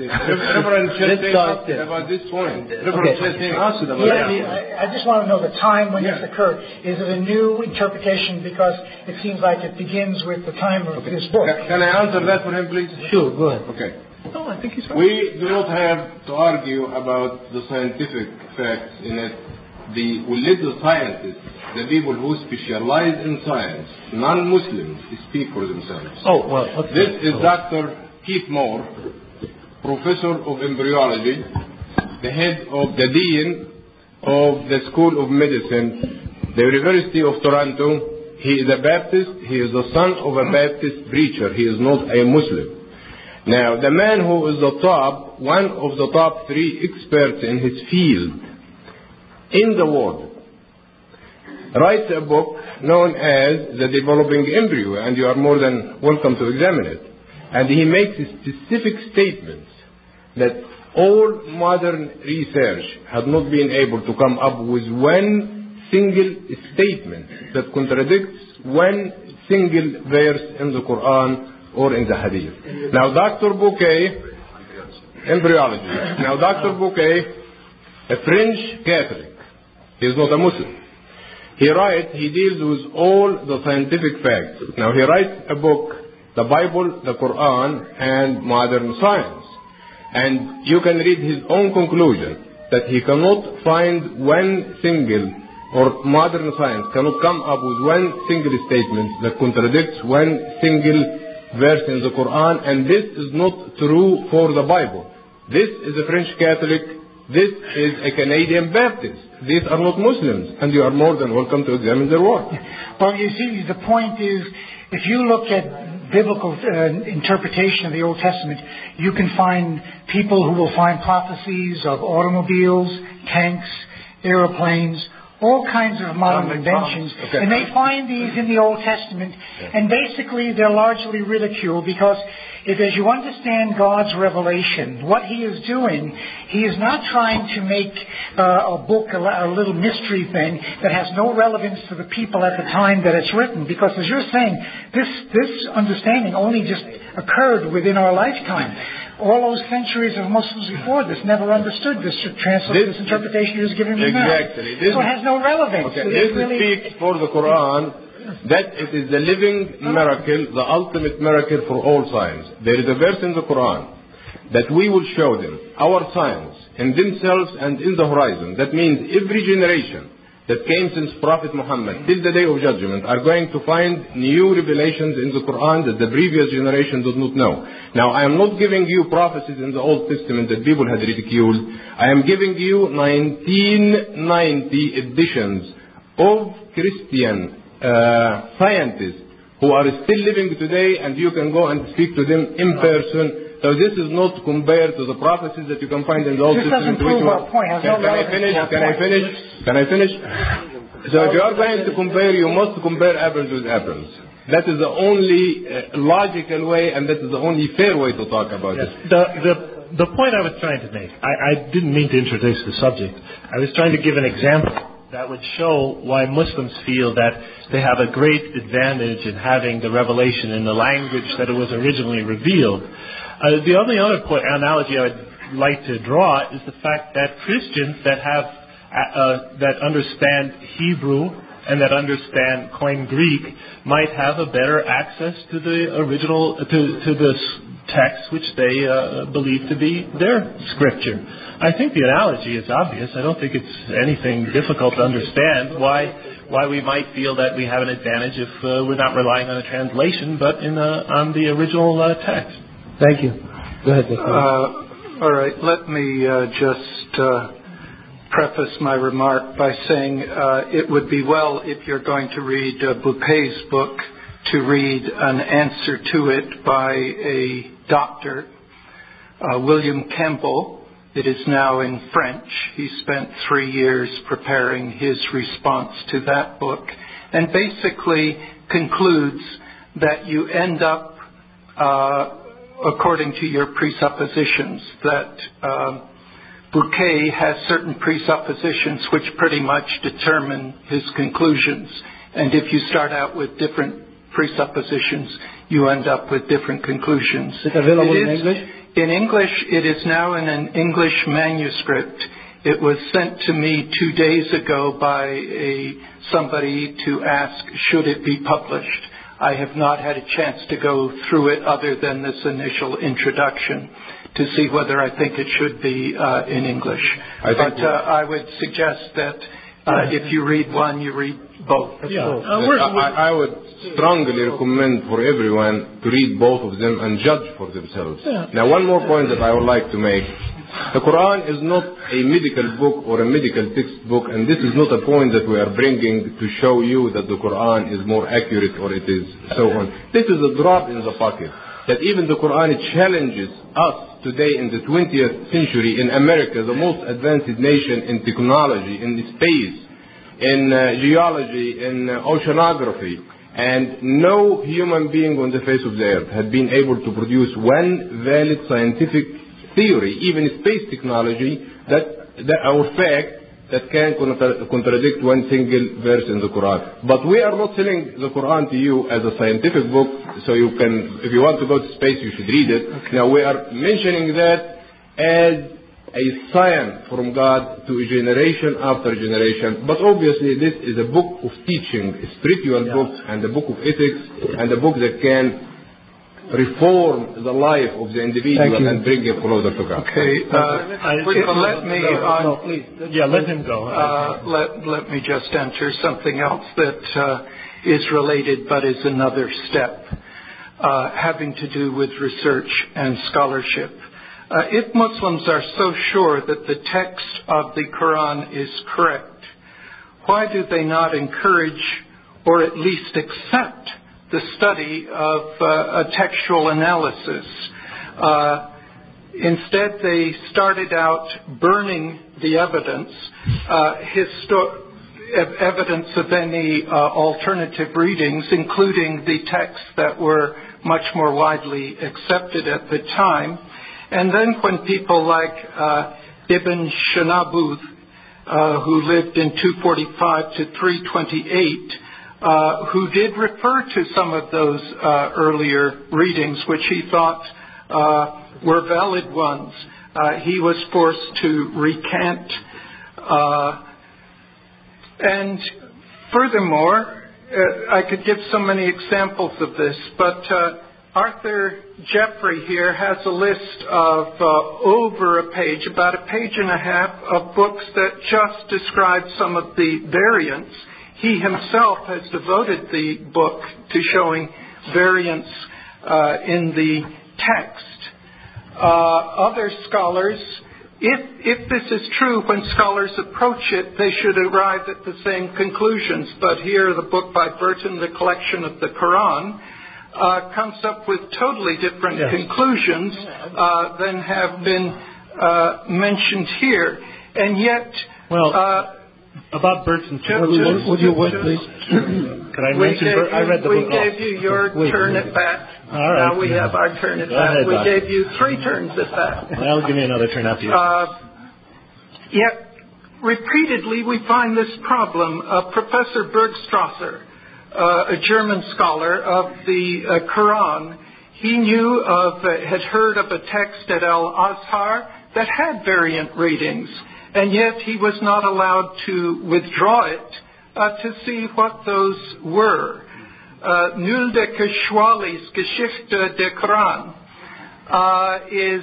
Reverend Chesney asked about this point. Reverend Chesney asked about yeah, I, I just want to know the time when yeah. this occurred. Is it a new interpretation? Because it seems like it begins with the time of okay. this book. Can, can I answer that for him, please? Sure, go ahead. Okay. No, I think he's right. We do not have to argue about the scientific facts in it. The, we let the scientists, the people who specialize in science, non-Muslims, speak for themselves. Oh, well, okay. This is Doctor Keith Moore, Professor of Embryology, the head of the Dean of the School of Medicine, the University of Toronto. He is a Baptist. He is the son of a Baptist preacher. He is not a Muslim. Now, the man who is the top, one of the top three experts in his field in the world, writes a book known as The Developing Embryo, and you are more than welcome to examine it. And he makes specific statements that all modern research had not been able to come up with one single statement that contradicts one single verse in the Quran or in the Hadith. Now, Doctor Bouquet, embryology. Now, Doctor Bouquet, a French Catholic. He is not a Muslim. He writes, he deals with all the scientific facts. Now, he writes a book, the Bible, the Quran, and modern science. And you can read his own conclusion that he cannot find one single, or modern science cannot come up with one single statement that contradicts one single verse in the Quran, and this is not true for the Bible. This is a French Catholic, this is a Canadian Baptist. These are not Muslims, and you are more than welcome to examine their work. Well, you see, the point is, if you look at biblical uh, interpretation of the Old Testament, you can find people who will find prophecies of automobiles, tanks, aeroplanes, all kinds of modern inventions, okay. And they find these in the Old Testament, yeah. And basically they're largely ridiculed because if as you understand God's revelation, what He is doing, He is not trying to make uh, a book a, a little mystery thing that has no relevance to the people at the time that it's written, because as you're saying, this this understanding only just occurred within our lifetime. All those centuries of Muslims before this never understood this translation, this, this interpretation you're giving me exactly. now. This, so it has no relevance. Okay. So this really speaks for the Quran that it is the living miracle, the ultimate miracle for all science. There is a verse in the Quran that we will show them, our science, in themselves and in the horizon. That means every generation that came since Prophet Muhammad till the day of judgment are going to find new revelations in the Quran that the previous generation did not know. Now, I am not giving you prophecies in the Old Testament that people had ridiculed. I am giving you nineteen ninety editions of Christian uh, scientists who are still living today, and you can go and speak to them in person. So this is not compared to the prophecies that you can find in the Old This Testament. doesn't prove our point. Has Can, no can I finish? Can I finish? Can I finish? So if you are going to compare, you must compare apples with apples. That is the only uh, logical way, and that is the only fair way to talk about Yes. it. The, the, the point I was trying to make, I, I didn't mean to introduce the subject. I was trying to give an example that would show why Muslims feel that they have a great advantage in having the revelation in the language that it was originally revealed. Uh, the only other point, analogy I would like to draw is the fact that Christians that have uh, that understand Hebrew and that understand Koine Greek might have a better access to the original to to this text which they uh, believe to be their scripture. I think the analogy is obvious. I don't think it's anything difficult to understand why why we might feel that we have an advantage if uh, we're not relying on a translation but in uh, on the original uh, text. Thank you. Go ahead. Uh, all right. Let me uh, just uh, preface my remark by saying uh, it would be well, if you're going to read uh, Bouquet's book, to read an answer to it by a doctor, uh, William Campbell. It is now in French. He spent three years preparing his response to that book and basically concludes that you end up uh, according to your presuppositions, that uh, Bouquet has certain presuppositions which pretty much determine his conclusions. And if you start out with different presuppositions, you end up with different conclusions. Is it available it in is, English? In English, it is now in an English manuscript. It was sent to me two days ago by a, somebody to ask, should it be published? I have not had a chance to go through it other than this initial introduction to see whether I think it should be uh, in English. I but uh, I would suggest that uh, if you read one, you read both. Yeah. Uh, Yes, we're, I, I would strongly recommend for everyone to read both of them and judge for themselves. Yeah. Now, one more point that I would like to make. The Quran is not a medical book or a medical textbook, and this is not a point that we are bringing to show you that the Quran is more accurate or it is so on. This is a drop in the bucket. That even the Quran challenges us today in the twentieth century in America, the most advanced nation in technology, in space, in uh, geology, in uh, oceanography, and no human being on the face of the earth had been able to produce one valid scientific theory, even space technology, that, that our fact that can contra- contradict one single verse in the Quran. But we are not selling the Quran to you as a scientific book, so you can, if you want to go to space, you should read it. Okay. Now we are mentioning that as a sign from God to generation after generation. But obviously this is a book of teaching, a spiritual yeah. book, and a book of ethics, and a book that can reform the life of the individual and bring it closer to God. Okay, uh, let me. Uh, no, please. Yeah, let him go. Uh, let let me just enter something else that uh, is related, but is another step, uh, having to do with research and scholarship. Uh, if Muslims are so sure that the text of the Quran is correct, why do they not encourage or at least accept the study of uh, a textual analysis? Uh, instead, they started out burning the evidence, uh, histo- evidence of any uh, alternative readings, including the texts that were much more widely accepted at the time. And then when people like uh, Ibn Shanabuth, uh, who lived in two forty-five to three twenty-eight, Uh, who did refer to some of those uh, earlier readings, which he thought uh, were valid ones. Uh, he was forced to recant. Uh, and furthermore, uh, I could give so many examples of this, but uh, Arthur Jeffrey here has a list of uh, over a page, about a page and a half, of books that just describe some of the variants. He himself has devoted the book to showing variants uh, in the text. Uh, other scholars, if, if this is true, when scholars approach it, they should arrive at the same conclusions. But here, the book by Burton, The Collection of the Quran, uh, comes up with totally different yes. conclusions uh, than have been uh, mentioned here. And yet... Well, uh, about Burton's... Just, just, would you wait, please? Could I mention... Bur- I read the we book gave off. you your wait, turn wait. at bat. All right. Now we have our turn at Go bat. ahead, We Doctor. gave you three turns at bat. Well, give me another turn after you. Uh, yet, repeatedly, we find this problem. Uh, Professor Bergstrasser, uh, a German scholar of the uh, Quran, he knew of, uh, had heard of a text at Al-Azhar that had variant readings, and yet he was not allowed to withdraw it uh, to see what those were. Uh, Nüldeke Schwali's Geschichte der Quran uh, is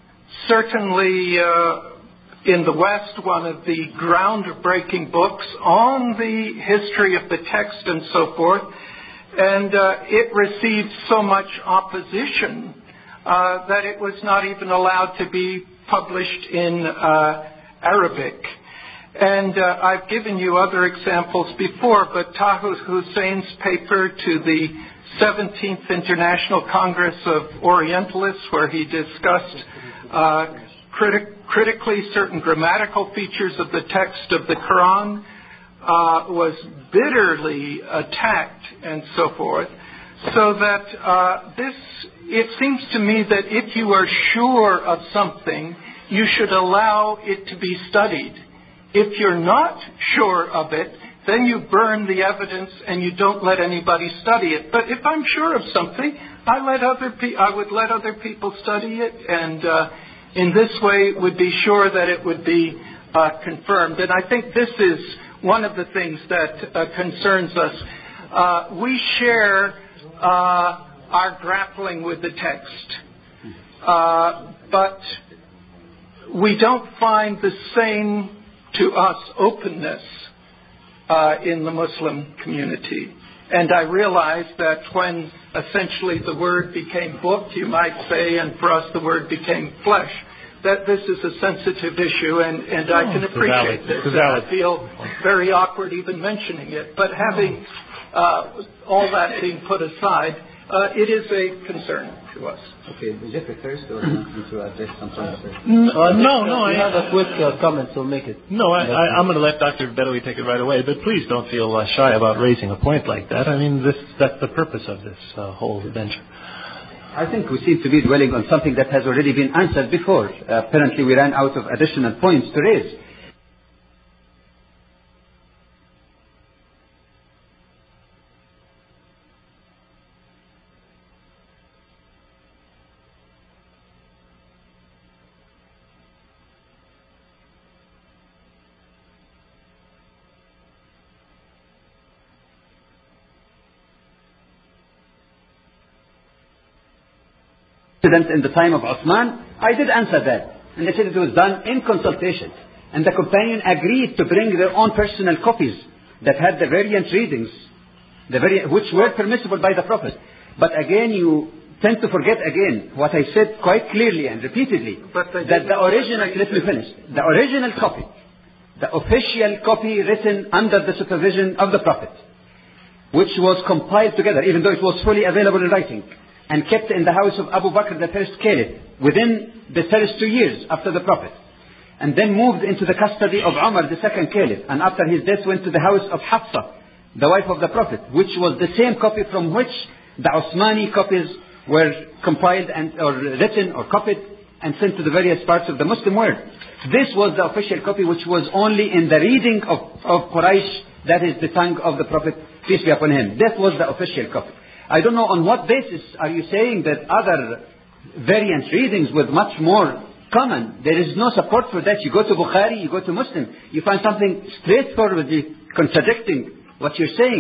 certainly uh, in the West one of the groundbreaking books on the history of the text and so forth, and uh, it received so much opposition uh, that it was not even allowed to be published in uh, Arabic. And uh, I've given you other examples before, but Taha Hussein's paper to the seventeenth International Congress of Orientalists, where he discussed uh, criti- critically certain grammatical features of the text of the Quran, uh, was bitterly attacked and so forth. So that uh, this, it seems to me that if you are sure of something, you should allow it to be studied. If you're not sure of it, then you burn the evidence and you don't let anybody study it. But if I'm sure of something, I let other pe- I would let other people study it, and uh, in this way would be sure that it would be uh, confirmed. And I think this is one of the things that uh, concerns us. Uh, we share uh, our grappling with the text, uh, but we don't find the same, to us, openness uh, in the Muslim community. And I realize that when essentially the word became book, you might say, and for us the word became flesh, that this is a sensitive issue, and, and I can appreciate this. And I feel very awkward even mentioning it. But having uh, all that being put aside, uh, it is a concern to us. Okay, Jeffrey first, or to address something? Uh, no, no, I I have a quick uh, comment, so make it. No, I, I, I'm going to let Doctor Bedoui take it right away. But please don't feel uh, shy about raising a point like that. I mean, this that's the purpose of this uh, whole venture. I think we seem to be dwelling on something that has already been answered before. Uh, apparently, we ran out of additional points to raise. In the time of Uthman, I did answer that. And they said it was done in consultation. And the companion agreed to bring their own personal copies that had the variant readings, the vari- which were permissible by the Prophet. But again, you tend to forget again what I said quite clearly and repeatedly, that the original, let me finish, the original copy, the official copy written under the supervision of the Prophet, which was compiled together, even though it was fully available in writing, and kept in the house of Abu Bakr, the first caliph, within the first two years after the Prophet. And then moved into the custody of Umar, the second caliph. And after his death went to the house of Hafsa, the wife of the Prophet, which was the same copy from which the Osmani copies were compiled and or written or copied and sent to the various parts of the Muslim world. This was the official copy, which was only in the reading of, of Quraysh, that is the tongue of the Prophet, peace be upon him. That was the official copy. I don't know on what basis are you saying that other variant readings with much more common. There is no support for that. You go to Bukhari, you go to Muslim, you find something straightforwardly contradicting what you're saying.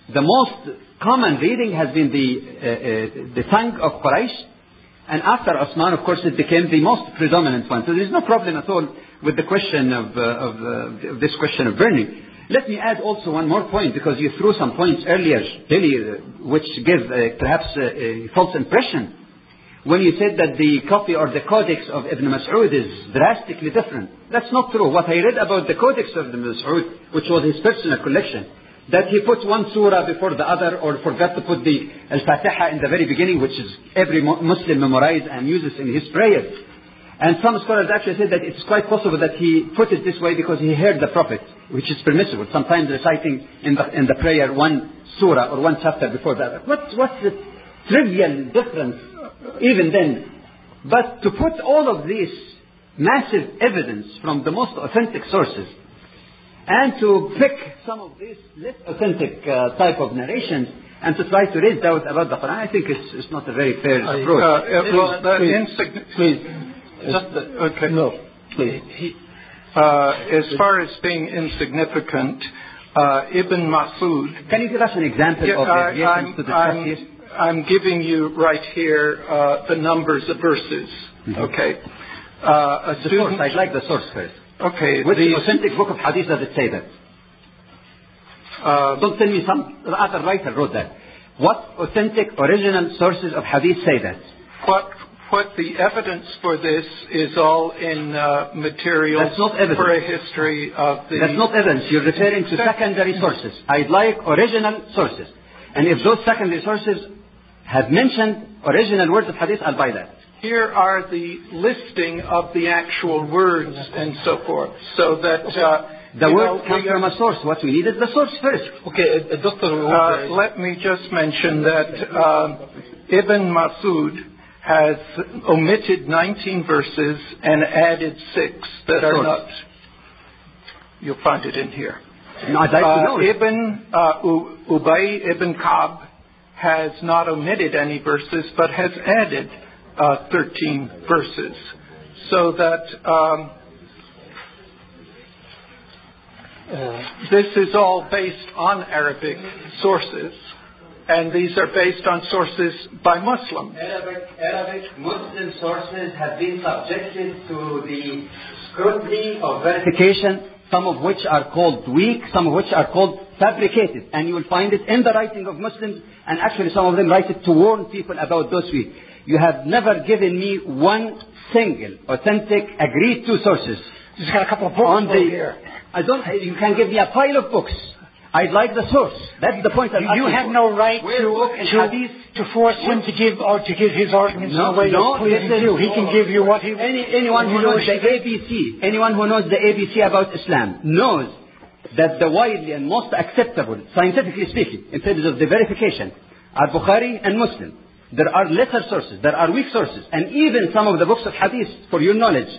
The most common reading has been the, uh, uh, the tongue of Quraysh. And after Osman, of course, it became the most predominant one. So there is no problem at all with the question of, uh, of uh, this question of burning. Let me add also one more point, because you threw some points earlier, really, uh, which give uh, perhaps uh, a false impression. When you said that the copy or the codex of Ibn Mas'ud is drastically different. That's not true. What I read about the codex of Ibn Mas'ud, which was his personal collection, that he put one surah before the other, or forgot to put the Al-Fatiha in the very beginning, which is every Muslim memorizes and uses in his prayers. And some scholars actually said that it's quite possible that he put it this way because he heard the Prophet, which is permissible, sometimes reciting in the, in the prayer one surah or one chapter before the other. What, what's the trivial difference even then? But to put all of this massive evidence from the most authentic sources, and to pick some of these less authentic uh, type of narrations and to try to raise doubt about the Quran, I think it's, it's not a very fair I, approach. Uh, well, that please, insign- please. Just the, okay. No, please. He, uh, as far as being insignificant, uh, Ibn Mas'ud. Can you give us an example Yeah, of I, the I'm, to discuss I'm, here? I'm giving you right here uh, the numbers of verses. Mm-hmm. Okay. Uh, a The student, source. I'd like the source first. Okay. Which these, authentic book of hadith does it say that? Uh, Don't tell me some other writer wrote that. What authentic original sources of hadith say that? what what the evidence for this is all in uh, materials That's not evidence. for a history of the. That's not evidence. You're referring to secondary sources. I'd like original sources. And if those secondary sources have mentioned original words of hadith, I'll buy that. Here are the listing of the actual words and so forth, so that uh, the you word know, comes we from are- a source. What we need is the source first. Okay, uh, Doctor Uh, let me just mention that uh, Ibn Mas'ud has omitted nineteen verses and added six that are Source. not. You'll find it in here. No, I'd like to know Uh, it. Ibn uh, U- Ubay ibn Ka'b has not omitted any verses, but has added uh, thirteen verses, so that um, uh, this is all based on Arabic sources, and these are based on sources by Muslims. Arabic, Arabic Muslim sources have been subjected to the scrutiny of verification, some of which are called weak, some of which are called fabricated. And you will find it in the writing of Muslims, and actually some of them write it to warn people about those weak. You have never given me one single, authentic, agreed to sources. He's got a couple of books On over the, here. I don't, you can give me a pile of books. I'd like the source. That's the point I'm You asking have for. no right Where to, book and to, hadith? to force him to give or to give his arguments No, in the way no, that's pleasing this is- you. He can give you what he Any, anyone who knows the A B C, anyone who knows the A B C about Islam knows that the widely and most acceptable, scientifically speaking, in terms of the verification, are Bukhari and Muslim. There are lesser sources, there are weak sources, and even some of the books of hadith, for your knowledge,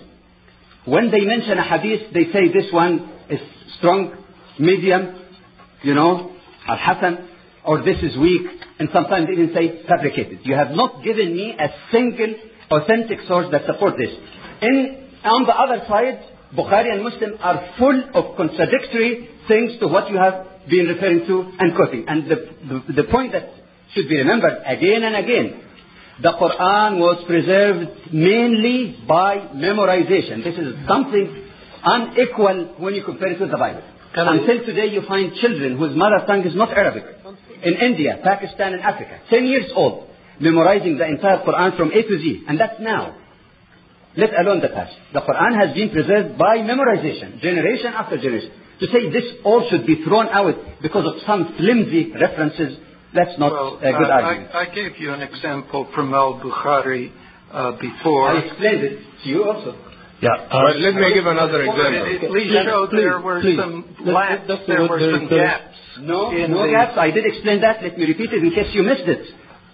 when they mention a hadith, they say this one is strong, medium, you know, al-hasan, or this is weak, and sometimes even say fabricated. You have not given me a single authentic source that supports this. In, on the other side, Bukhari and Muslim are full of contradictory things to what you have been referring to and quoting. And the, the, the point that should be remembered again and again, the Quran was preserved mainly by memorization. This is something unequal when you compare it with the Bible. Until today you find children whose mother tongue is not Arabic, in India, Pakistan and Africa, ten years old, memorizing the entire Quran from A to Z. And that's now. Let alone the past. The Quran has been preserved by memorization, generation after generation. To say this all should be thrown out because of some flimsy references, that's not Well, a good uh, argument. I, I gave you an example from Al-Bukhari uh, before. I explained it to you also. Yeah. Uh, But let me give another It example. at least showed there were please. some Let- laps, that's there what were there- some there- gaps. No, in no the- gaps. I did explain that. Let me repeat it in case you missed it.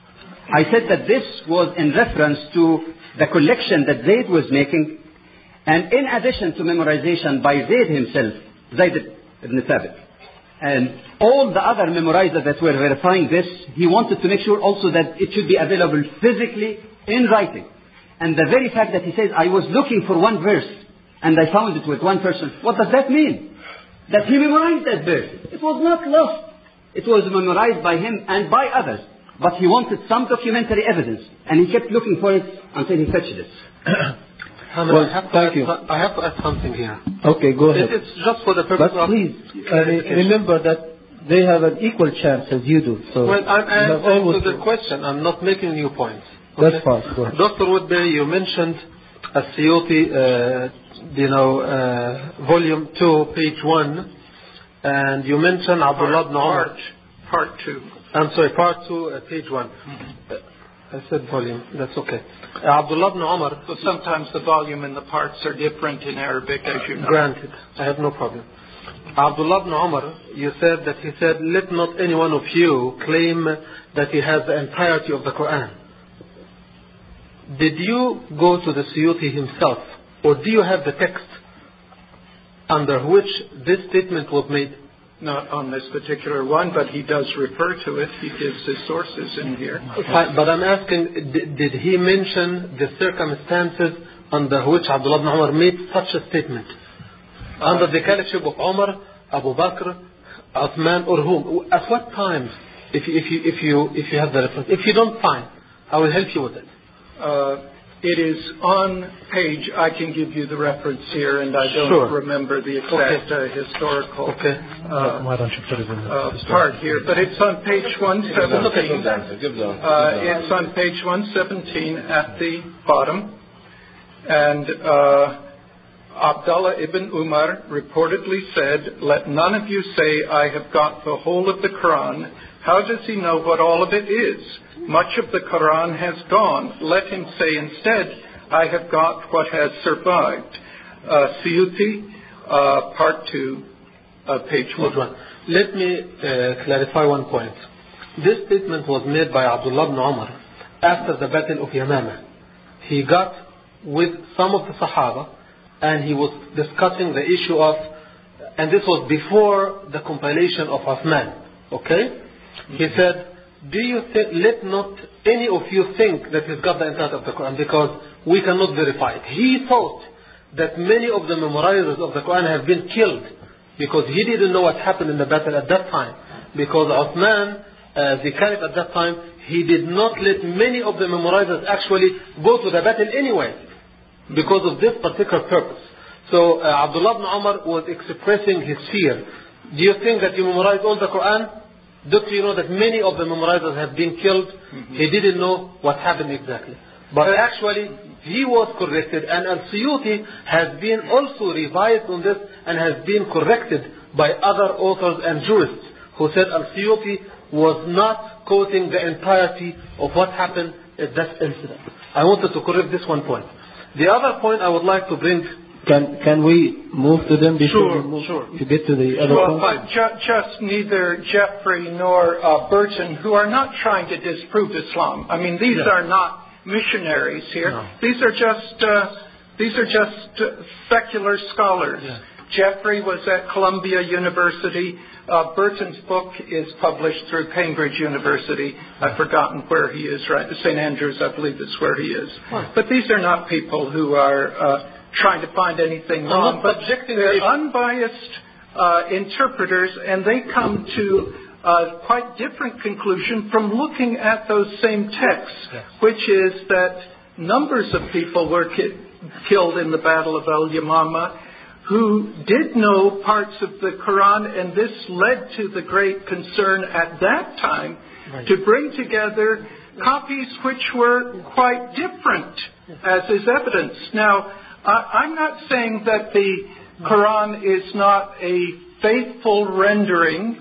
I said that this was in reference to the collection that Zayd was making, and in addition to memorization by Zayd himself, Zayd ibn Thabit, and all the other memorizers that were verifying this, he wanted to make sure also that it should be available physically in writing. And the very fact that he says, I was looking for one verse, and I found it with one person, what does that mean? That he memorized that verse. It was not lost. It was memorized by him and by others. But he wanted some documentary evidence. And he kept looking for it until he fetched it. Well, I have to thank add, you. I have to add something here. Okay, go ahead. It, it's just for the purpose But of... please, uh, remember that they have an equal chance as you do. So Well, I'm you have answering always to the question. I'm not making new points. That's fine. Go ahead. Doctor Woodbury, you mentioned a Suyuti, uh, you know, uh, volume two, page one, and you mentioned Abdullah ibn Umar. Part, part two. I'm sorry, part two, uh, page one. Uh, I said volume. That's okay. Uh, Abdullah ibn Umar. So sometimes the volume and the parts are different in Arabic, as you know. Granted, I have no problem. Abdullah ibn Umar, you said that he said, let not any one of you claim that he has the entirety of the Quran. Did you go to the Suyuti himself, or do you have the text under which this statement was made? Not on this particular one, but he does refer to it. He gives his sources in here. Fine, but I'm asking, did, did he mention the circumstances under which Abdullah ibn Umar made such a statement? Under the caliphship of Umar, Abu Bakr, Uthman, or whom? At what time? If you, if you, if you, if you have the reference. If you don't find, I will help you with it. Uh, it is on page, I can give you the reference here, and I don't Sure. remember the exact uh, historical Okay. uh, Why don't you put it in the uh, part here, but it's on page one seventeen. Give the, Uh, it's on page one seventeen at the bottom, and uh, Abdullah ibn Umar reportedly said, "Let none of you say, I have got the whole of the Quran. How does he know what all of it is? Much of the Quran has gone. Let him say instead, I have got what has survived." Uh, Suyuti, uh, part two, uh, page Good one. one. Let me uh, clarify one point. This statement was made by Abdullah ibn Umar after the Battle of Yamama. He got with some of the Sahaba and he was discussing the issue of, and this was before the compilation of Uthman. Okay? He said, do you think, let not any of you think that he's got the entirety of the Quran, because we cannot verify it. He thought that many of the memorizers of the Quran have been killed because he didn't know what happened in the battle at that time. Because Uthman, uh, the caliph at that time, he did not let many of the memorizers actually go to the battle anyway because of this particular purpose. So uh, Abdullah ibn Umar was expressing his fear. Do you think that you memorize all the Quran? Don't you know that many of the memorizers have been killed? Mm-hmm. He didn't know what happened exactly. But actually, he was corrected, and Al-Suyuti has been also revised on this and has been corrected by other authors and jurists who said Al-Suyuti was not quoting the entirety of what happened at that incident. I wanted to correct this one point. The other point I would like to bring... Can can we move to them before Sure, we move sure. to get to the other Well, point? but ju- just neither Jeffrey nor uh, Burton, who are not trying to disprove Islam. I mean, these Yeah. are not missionaries here. No. These are just uh, these are just uh, secular scholars. Yeah. Jeffrey was at Columbia University. Uh, Burton's book is published through Cambridge University. I've forgotten where he is, right? Saint Andrews, I believe, is where he is. Right. But these are not people who are uh, trying to find anything wrong. not But subjecting they're the- unbiased uh, interpreters, and they come to uh, quite different conclusion from looking at those same texts, Yes. which is that numbers of people were ki- killed in the Battle of Al Yamama who did know parts of the Quran, and this led to the great concern at that time Right. to bring together copies which were quite different, as is evidenced. Now, I- I'm not saying that the Quran is not a faithful rendering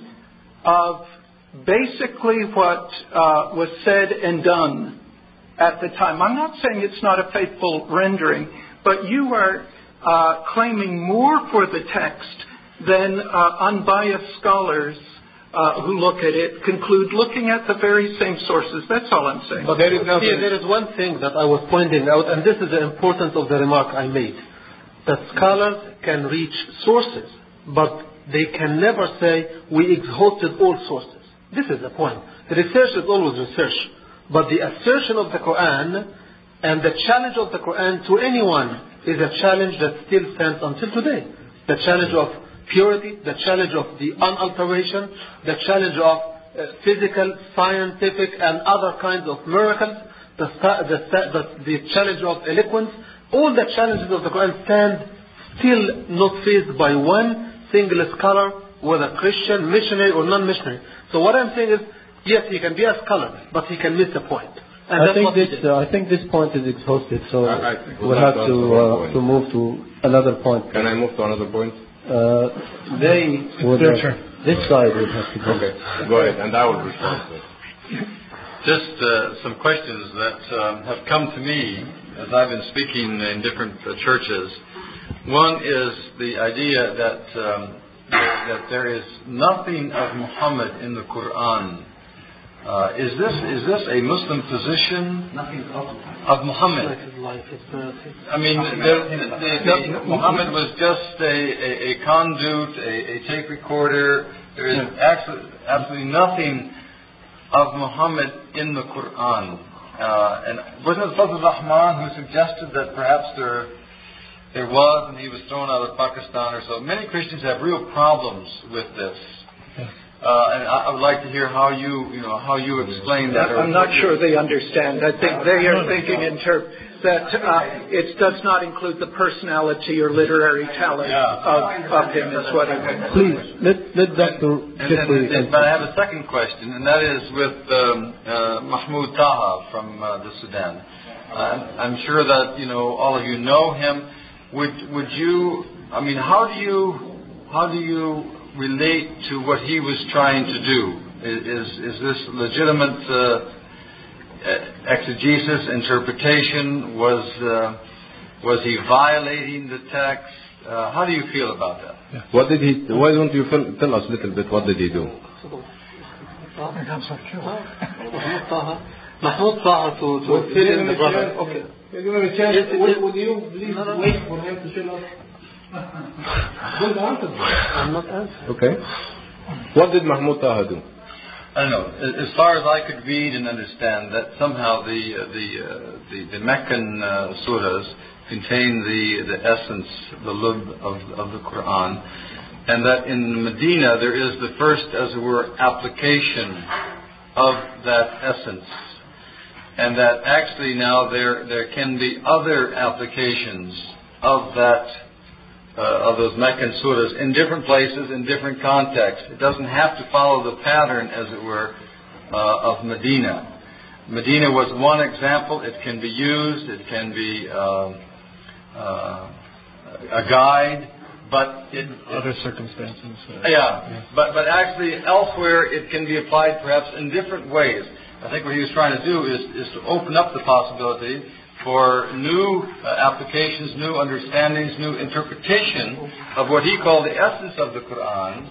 of basically what uh, was said and done at the time. I'm not saying it's not a faithful rendering, but you are uh, claiming more for the text than uh, unbiased scholars uh, who look at it conclude looking at the very same sources. That's all I'm saying. But there is, see, there is one thing that I was pointing out, and this is the importance of the remark I made. That scholars can reach sources, but they can never say, we exhausted all sources. This is the point. The research is always research. But the assertion of the Quran and the challenge of the Quran to anyone is a challenge that still stands until today. The challenge of purity, the challenge of the unalteration, the challenge of uh, physical, scientific, and other kinds of miracles, the, the, the, the challenge of eloquence. All the challenges of the Quran stand still not faced by one single scholar, whether Christian, missionary, or non-missionary. So what I'm saying is, yes, he can be a scholar, but he can miss the point. And I that's think what this he did. uh, I think this point is exhausted, so I- I- we'll have to uh, to move to another point. Can I move to another point? Uh, they would Your have, turn. this side would have to go. Okay, go ahead, and I will respond to it. Just uh, some questions that um, have come to me as I've been speaking in different uh, churches. One is the idea that um, that there is nothing of Muhammad in the Quran. Uh, is this is this a Muslim position of Muhammad? I mean, the, the, the, Muhammad was just a, a, a conduit, a, a tape recorder. There is absolutely, absolutely nothing of Muhammad in the Quran. Uh, and wasn't it Fazl Rahman who suggested that perhaps there there was, and he was thrown out of Pakistan or so? Many Christians have real problems with this. Uh, and I, I would like to hear how you, you know, how you explain that. I'm not sure they understand. I think they are thinking in terms that uh, it does not include the personality or literary talent Yeah. of, of him, is what I meant. Please let let Doctor And, and then, and, but I have a second question, and that is with um, uh, Mahmoud Taha from uh, the Sudan. I'm, I'm sure that you know all of you know him. Would would you? I mean, how do you how do you relate to what he was trying to do? Is is this legitimate uh, exegesis, interpretation? Was uh, was he violating the text? Uh, how do you feel about that? What did he? Why don't you tell, tell us a little bit? What did he do? Mahmoud Taha to, to fill in the brother. Okay. Give him a chance. Would, would you please wait for him to fill us? Don't answer. I'm not answering. Okay. What did Mahmoud Taha do? I don't know. As far as I could read and understand, that somehow the uh, the, uh, the the Meccan uh, surahs contain the the essence, the lub of of the Quran, and that in Medina there is the first, as it were, application of that essence, and that actually now there there can be other applications of that. Uh, of those Meccan surahs in different places, in different contexts. It doesn't have to follow the pattern, as it were, uh, of Medina. Medina was one example. It can be used. It can be uh, uh, a guide, but it, Other circumstances. Uh, yeah, yeah. But but actually elsewhere it can be applied perhaps in different ways. I think what he was trying to do is is to open up the possibility for new uh, applications, new understandings, new interpretation of what he called the essence of the Quran,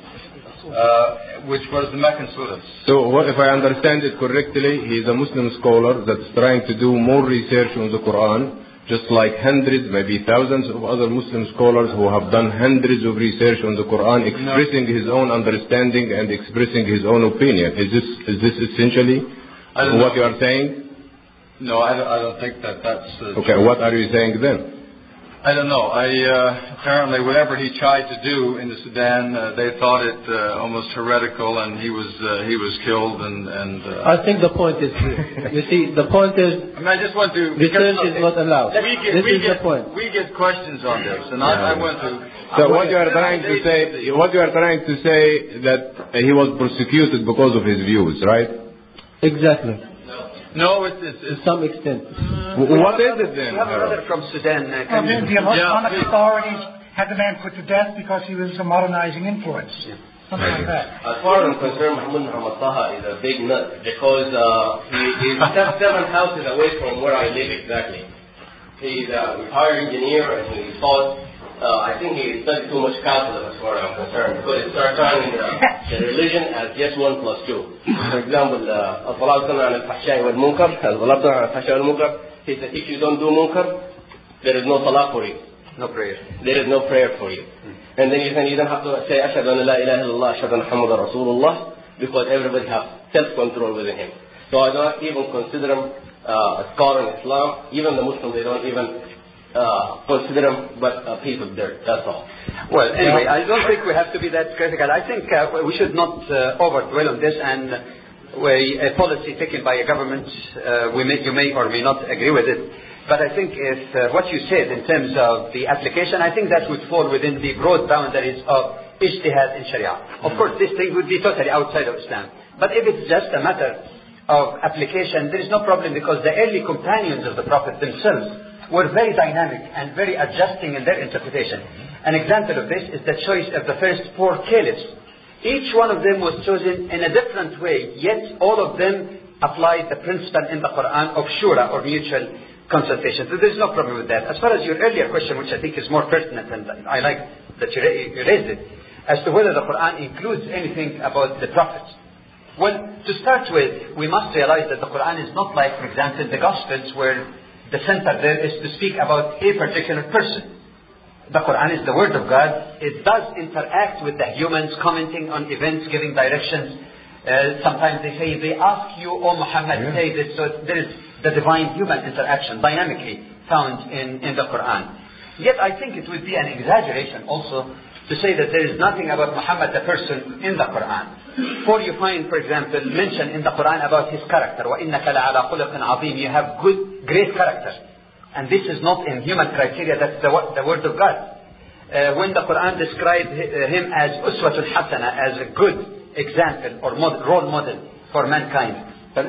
uh, which was the Meccan surahs. So, what, if I understand it correctly, he is a Muslim scholar that's trying to do more research on the Quran, just like hundreds, maybe thousands of other Muslim scholars who have done hundreds of research on the Quran, expressing his own understanding and expressing his own opinion. Is this is this essentially what you are saying? No, I don't, I don't think that that's uh, okay, true. What are you saying then? I don't know. I uh, apparently whatever he tried to do in the Sudan, uh, they thought it uh, almost heretical, and he was uh, he was killed. And, and uh, I think the point is here. You see, the point is. I mean, I just want to. Research is not allowed. We get, this we is get, the point. We get questions on this, and I, I want to. So what you are trying to say, what you are trying to say that he was persecuted because of his views, right? Exactly. No, it's, it's, it's to some extent. What is it then? We have a brother from Sudan. Uh, Well, the, the Islamic yeah, authorities had the man put to death because he was a modernizing influence. Something like that. As far as I'm concerned, Mahmoud Muhammad Taha is a big nut because uh, he is seven houses away from where I live exactly. He's a retired engineer and he taught. Uh, I think he studied too much calculus as far as I'm concerned because it starts turning uh, the religion as just one plus two. For example, al-Falabdana al-Fahsha'i wal-Munkar, al-Falabdana al-Fahsha'i wal-Munkar, he said if you don't do Munkar, there is no salah for you. No prayer. There is no prayer for you. And then you, can, you don't have to say, Ashhadu an la ilaha illallah, Ashhadu anna Muhammadan Rasulullah, because everybody has self-control within him. So I don't even consider him uh, a scholar in Islam. Even the Muslims, they don't even uh, consider them but a piece of dirt. That's all. Well, anyway, I don't think we have to be that critical. I think uh, we should not uh, overdwell on this, and we, a policy taken by a government, uh, we may, you may or may not agree with it. But I think if uh, what you said in terms of the application, I think that would fall within the broad boundaries of ijtihad in Sharia. Of course, this thing would be totally outside of Islam. But if it's just a matter of application, there is no problem, because the early companions of the Prophet themselves were very dynamic and very adjusting in their interpretation. An example of this is the choice of the first four caliphs. Each one of them was chosen in a different way, yet all of them applied the principle in the Quran of shura, or mutual consultation. So there's no problem with that. As far as your earlier question, which I think is more pertinent, and I like that you raised it, as to whether the Quran includes anything about the prophets. Well, to start with, we must realize that the Quran is not like, for example, the Gospels, where the center there is to speak about a particular person. The Quran is the Word of God. It does interact with the humans, commenting on events, giving directions. Uh, sometimes they say, they ask you, oh Muhammad, yeah. say this. So there is the divine human interaction dynamically found in, in the Quran. Yet I think it would be an exaggeration also to say that there is nothing about Muhammad the person in the Quran. For you find, for example, mention in the Quran about his character. وَإِنَّكَ لَعَلَى خُلُقٍ عَظِيمٍ. You have good, great character. And this is not in human criteria, that's the, the word of God. Uh, when the Quran described him as uswatul hasana, as a good example or model, role model for mankind, uh,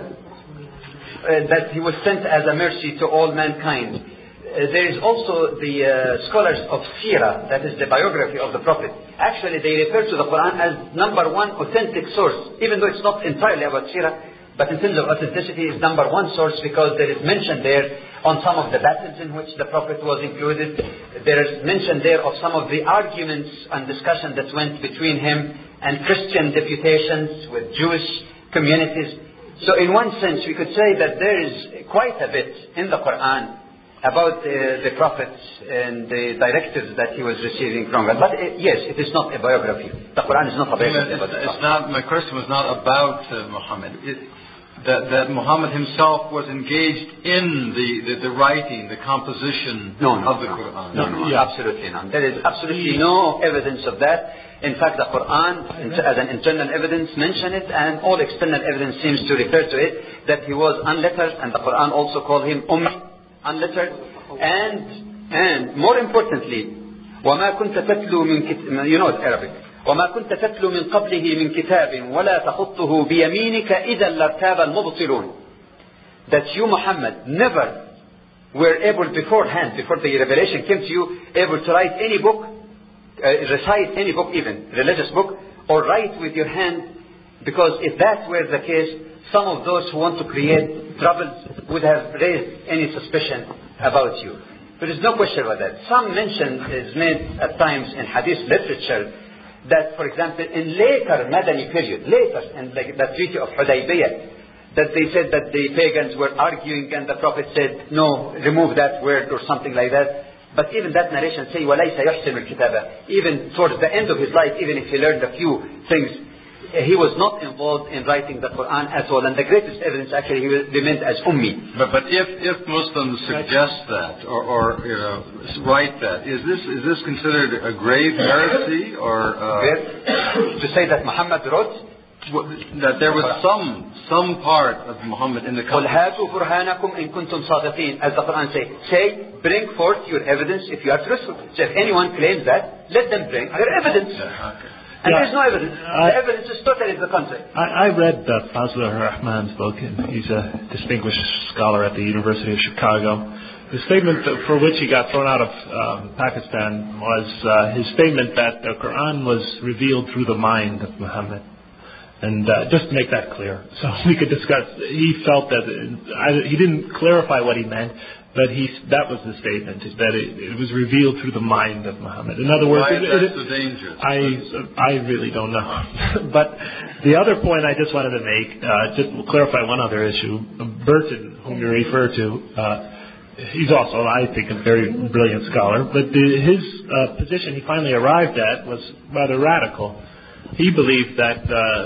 that he was sent as a mercy to all mankind. Uh, there is also the uh, scholars of Sirah, that is the biography of the Prophet. Actually, they refer to the Quran as number one authentic source, even though it's not entirely about Sirah, but in terms of authenticity, it's number one source, because there is mention there on some of the battles in which the Prophet was included. There is mention there of some of the arguments and discussion that went between him and Christian deputations with Jewish communities. So in one sense, we could say that there is quite a bit in the Quran about uh, the Prophet and the directives that he was receiving from God. But uh, yes, it is not a biography. The Quran is not a biography. It's, about the it's not, my question was not about uh, Muhammad. It, that, that Muhammad himself was engaged in the, the, the writing, the composition no, no, of the no, Quran. No, no, yeah. absolutely not. There is absolutely no evidence of that. In fact, the Quran, as an internal evidence, mention it, and all external evidence seems to refer to it, that he was unlettered, and the Quran also called him ummi, unlettered, and, and more importantly, وَمَا كُنْتَ تَتْلُو مِنْ كِتَابٍ, you know Arabic, وَمَا كُنْتَ تَتْلُو مِنْ قَبْلِهِ مِنْ كِتَابٍ وَلَا تَخُطُّهُ بِيَمِينِكَ إِذًا لَارْتَابَ الْمُبْطِلُونَ. That you, Muhammad, never were able beforehand, before the revelation came to you, able to write any book, uh, recite any book even, religious book, or write with your hand, because if that were the case, some of those who want to create troubles would have raised any suspicion about you. There is no question about that. Some mention is made at times in hadith literature that, for example, in later Madani period, later in like the Treaty of Hudaybiyah, that they said that the pagans were arguing and the Prophet said, no, remove that word or something like that. But even that narration say, وَلَيْسَ يُحْسِنُ الْكِتَابَ. Even towards the end of his life, even if he learned a few things, he was not involved in writing the Quran at all. And the greatest evidence actually he remained as ummi. But, but if, if Muslims suggest that or, or you know, write that, is this is this considered a grave heresy or uh, to say that Muhammad wrote? That there was some some part of Muhammad in the قُلْ هَاتُوا بُرْهَانَكُمْ إِن كُنْتُمْ صَادِقِينَ, as the Quran says. Say, bring forth your evidence if you are truthful. So if anyone claims that, let them bring their evidence. Yeah, okay. And yeah, there's no evidence. I, the evidence is totally the contrary. I, I read uh, Fazlur Rahman's book, and he's a distinguished scholar at the University of Chicago. The statement for which he got thrown out of um, Pakistan was uh, his statement that the Quran was revealed through the mind of Muhammad. And uh, just to make that clear, so we could discuss, he felt that, I, he didn't clarify what he meant, but he, that was the statement, is that it, it was revealed through the mind of Muhammad. In other words, why it, is that it, so dangerous? I, I really don't know. But the other point I just wanted to make, uh, just to clarify one other issue, Burton, whom you refer to, uh, he's also, I think, a very brilliant scholar, but the, his uh, position he finally arrived at was rather radical. He believed that uh,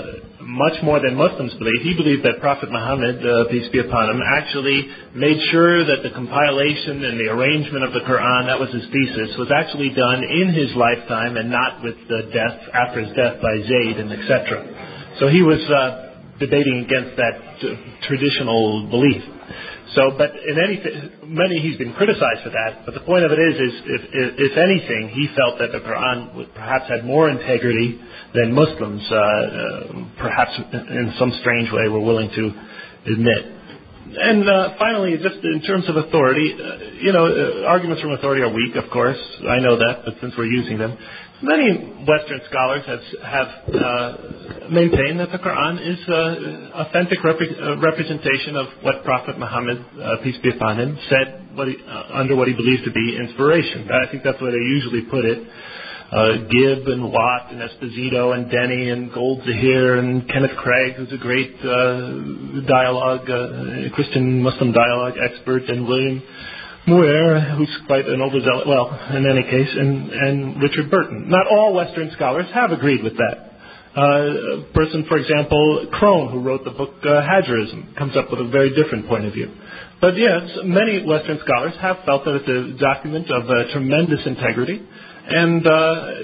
much more than Muslims believe. He believed that Prophet Muhammad, uh, peace be upon him, actually made sure that the compilation and the arrangement of the Quran, that was his thesis, was actually done in his lifetime and not with the death, after his death by Zayd and et cetera. So he was uh, debating against that uh, traditional belief. So, but in any, many he's been criticized for that. But the point of it is, is if, if anything, he felt that the Quran perhaps had more integrity than Muslims, uh, uh, perhaps in some strange way, were willing to admit. And uh, finally, just in terms of authority, uh, you know, uh, arguments from authority are weak, of course. I know that, but since we're using them. Many Western scholars have, have uh, maintained that the Quran is an uh, authentic repre- uh, representation of what Prophet Muhammad, uh, peace be upon him, said what he, uh, under what he believes to be inspiration. I think that's where they usually put it. Uh, Gibb and Watt and Esposito and Denny and Gold Zahir and Kenneth Craig, who's a great uh, dialogue, uh, Christian Muslim dialogue expert, and William Muir, who's quite an overzealous, well, in any case, and, and Richard Burton. Not all Western scholars have agreed with that. Uh, a person, for example, Crone, who wrote the book uh, Hajarism, comes up with a very different point of view. But yes, many Western scholars have felt that it's a document of uh, tremendous integrity. And uh,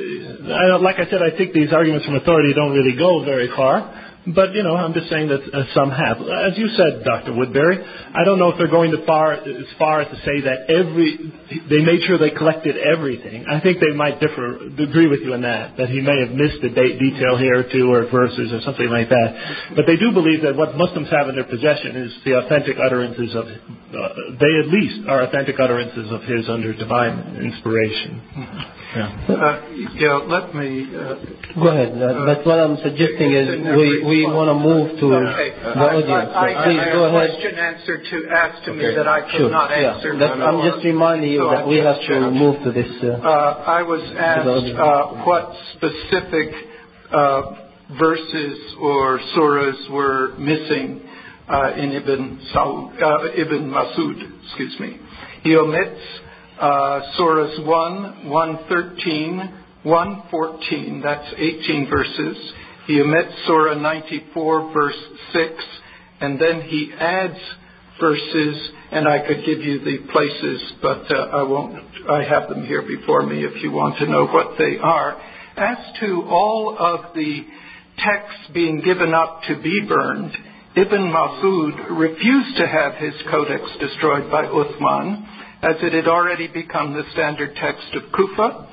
I, like I said, I think these arguments from authority don't really go very far. But, you know, I'm just saying that uh, some have. As you said, Doctor Woodbury, I don't know if they're going to far, as far as to say that every, they made sure they collected everything. I think they might differ, agree with you on that, that he may have missed a de- detail here or two or verses or something like that. But they do believe that what Muslims have in their possession is the authentic utterances of, uh, they at least are authentic utterances of his under divine inspiration. Yeah, uh, yeah let me... Uh, Go ahead. Uh, but what I'm suggesting is we... we We want to move to okay. the audience. So I, I, please I go ahead. Question answer to ask to okay. me that I could sure. not yeah. answer. That, I'm just reminding you so that we have to move to this. Uh, uh, I was asked uh, what specific uh, verses or surahs were missing uh, in Ibn Saud, uh, Ibn Masud. Excuse me. He omits uh, surahs one, one thirteen, one fourteen. That's eighteen verses. He omits Surah ninety-four, verse six, and then he adds verses, and I could give you the places, but uh, I won't. I have them here before me if you want to know what they are. As to all of the texts being given up to be burned, Ibn Masud refused to have his codex destroyed by Uthman, as it had already become the standard text of Kufa.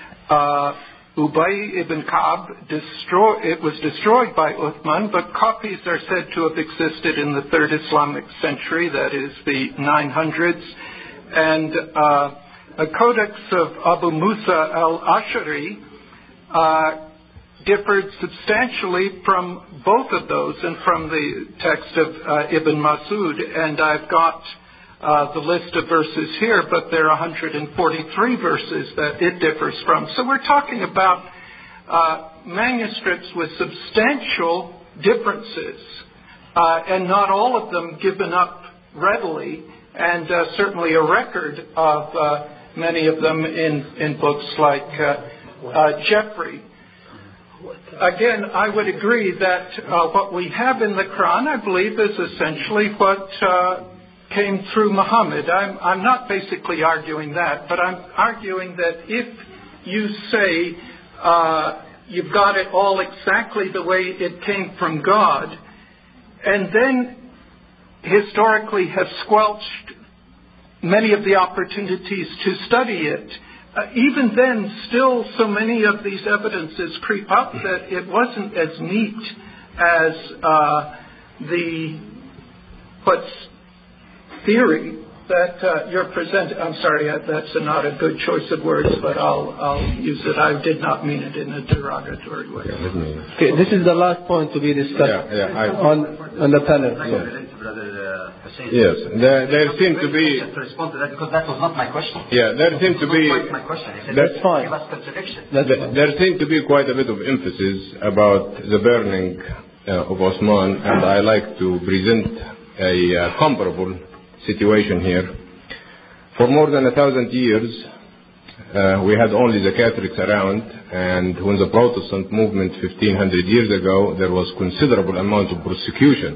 Uh, Ubay ibn Ka'b, destroy, it was destroyed by Uthman, but copies are said to have existed in the third Islamic century, that is the nine hundreds. And uh, a codex of Abu Musa al-Ash'ari uh, differed substantially from both of those and from the text of uh, Ibn Masud. And I've got Uh, the list of verses here, but there are one hundred forty-three verses that it differs from. So we're talking about uh, manuscripts with substantial differences, uh, and not all of them given up readily, and uh, certainly a record of uh, many of them in, in books like uh, uh, Jeffrey. Again, I would agree that uh, what we have in the Quran, I believe, is essentially what uh, came through Muhammad. I'm, I'm not basically arguing that, but I'm arguing that if you say uh, you've got it all exactly the way it came from God, and then historically have squelched many of the opportunities to study it, uh, even then still so many of these evidences creep up that it wasn't as neat as uh, the what's theory that uh, you're presenting. I'm sorry, that's not a good choice of words, but I'll, I'll use it. I did not mean it in a derogatory way. Okay, this is the last point to be discussed yeah, yeah, I, on, on the panel. So. Yes, there, there seem to be... To respond to that, because that was not my question. Yeah, there seem to be... My question. That's fine. That's there, there seemed to be quite a bit of emphasis about the burning uh, of Osman, and I like to present a uh, comparable situation here. For more than a thousand years, Uh, we had only the Catholics around, and when the Protestant movement fifteen hundred years ago, there was considerable amount of persecution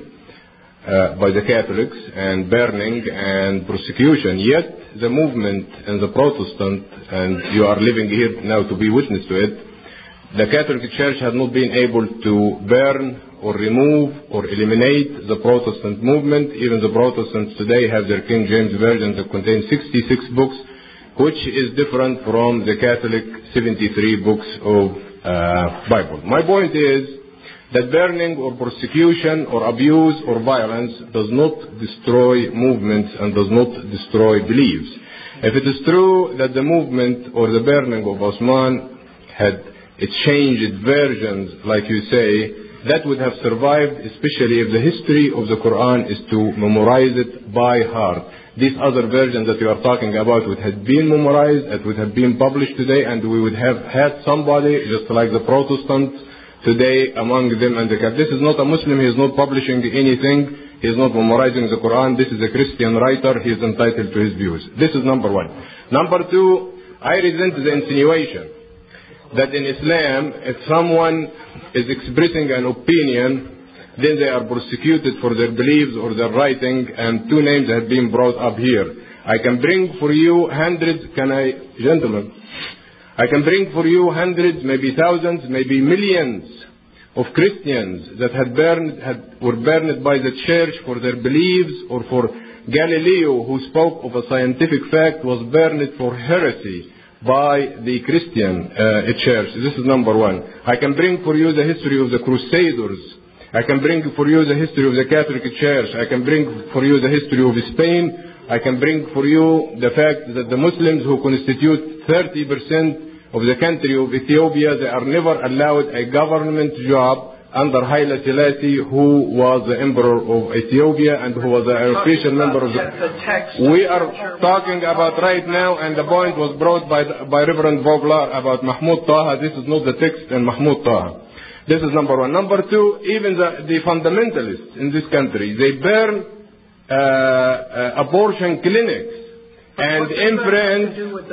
uh, by the Catholics and burning and persecution. Yet the movement and the Protestant, and you are living here now to be witness to it, the Catholic Church has not been able to burn or remove or eliminate the Protestant movement. Even the Protestants today have their King James Version that contains sixty-six books, which is different from the Catholic seventy-three books of uh, Bible. My point is that burning or persecution or abuse or violence does not destroy movements and does not destroy beliefs. If it is true that the movement or the burning of Osman had it changed versions, like you say, that would have survived, especially if the history of the Quran is to memorize it by heart. These other versions that you are talking about would have been memorized, it would have been published today, and we would have had somebody, just like the Protestants today, among them and the Catholics. This is not a Muslim, he is not publishing anything, he is not memorizing the Quran, this is a Christian writer, he is entitled to his views. This is number one. Number two, I resent the insinuation that in Islam, if someone is expressing an opinion, then they are persecuted for their beliefs or their writing, and two names have been brought up here. I can bring for you hundreds, can I, gentlemen, I can bring for you hundreds, maybe thousands, maybe millions of Christians that had burned, had, were burned by the church for their beliefs, or for Galileo, who spoke of a scientific fact, was burned for heresy by the Christian uh, church. This is number one. I can bring for you the history of the Crusaders. I can bring for you the history of the Catholic Church. I can bring for you the history of Spain. I can bring for you the fact that the Muslims, who constitute thirty percent of the country of Ethiopia, they are never allowed a government job under Haile Selassie, who was the emperor of Ethiopia and who was an official member of the... We are talking about right now, and the point was brought by, by Reverend Voglar about Mahmoud Taha. This is not the text in Mahmoud Taha. This is number one. Number two, even the, the fundamentalists in this country, they burn uh, uh, abortion clinics and infringe.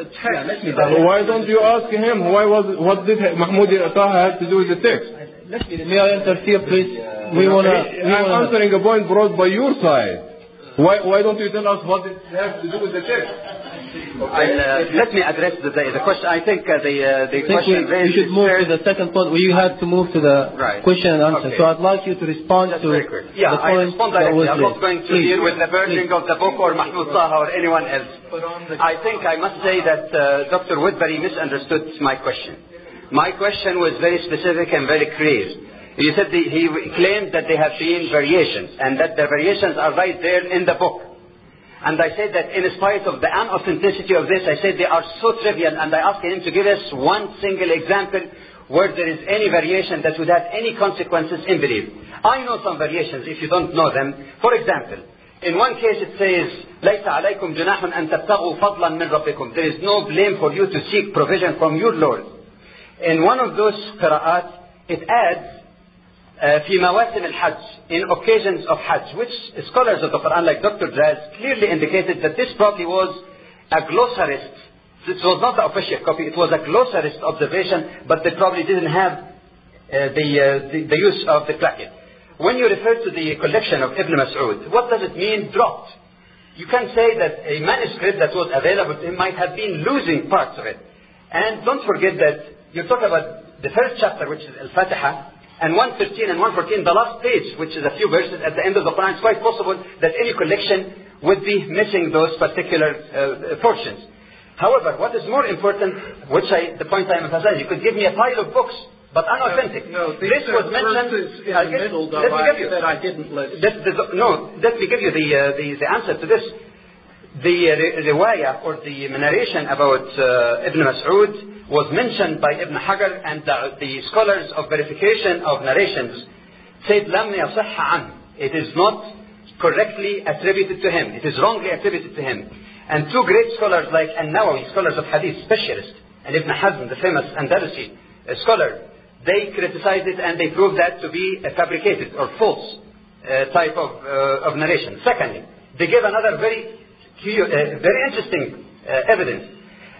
Yeah, why don't you ask him? Why was what did Mahmoud Taha have to do with the text? Let me, may I interfere, please? We wanna. I'm answering a point brought by your side. Why, why don't you tell us what it has to do with the text? I'll, uh, let me address the, the question. I think uh, the uh, the I think question we, raised. we should move to the second point. We have to move to the right. question and answer. Okay. So I'd like you to respond Just to very quick. Yeah, the I point respond that directly. was I'm not going to Please. deal with the burning Please. of the book or Mahmoud Taha or anyone else. I think I must say that uh, Doctor Woodbury misunderstood my question. My question was very specific and very clear. He said the, he claimed that there have been variations and that the variations are right there in the book. And I said that in spite of the unauthenticity of this, I said they are so trivial, and I asked him to give us one single example where there is any variation that would have any consequences in belief. I know some variations if you don't know them. For example, in one case it says, لَيْسَ عَلَيْكُمْ جُنَاحٌ أَن تَبْتَغُوا فَضْلًا مِنْ رَبِّكُمْ. There is no blame for you to seek provision from your Lord. In one of those qira'at, it adds, في مواسم الحج, in occasions of Hajj, which scholars of the Quran like Doctor Draz clearly indicated that this probably was a glossarist. This was not the official copy, it was a glossarist observation, but they probably didn't have uh, the, uh, the, the use of the bracket. When you refer to the collection of Ibn Mas'ud, what does it mean dropped? You can say that a manuscript that was available to him might have been losing parts of it. And don't forget that you're talking about the first chapter, which is Al-Fatiha, and one thirteen and one fourteen, the last page, which is a few verses at the end of the Quran. It's quite possible that any collection would be missing those particular uh, portions. However, what is more important, which I, the point I emphasize, you could give me a pile of books, but unauthentic. No, no, this was mentioned. In the middle, though, let me give you. that I didn't list. Let, the, no, let me give you the, uh, the, the answer to this. The uh, riwayah or the narration about uh, Ibn Mas'ud was mentioned by Ibn Hajar, and the, the scholars of verification of narrations said, لَمْ يَصِحَّ عَنْهُ. It is not correctly attributed to him. It is wrongly attributed to him. And two great scholars like An-Nawawi, scholars of hadith, specialists, and Ibn Hazm, the famous Andalusi uh, scholar, they criticized it and they proved that to be a fabricated or false uh, type of, uh, of narration. Secondly, they gave another very, uh, very interesting uh, evidence.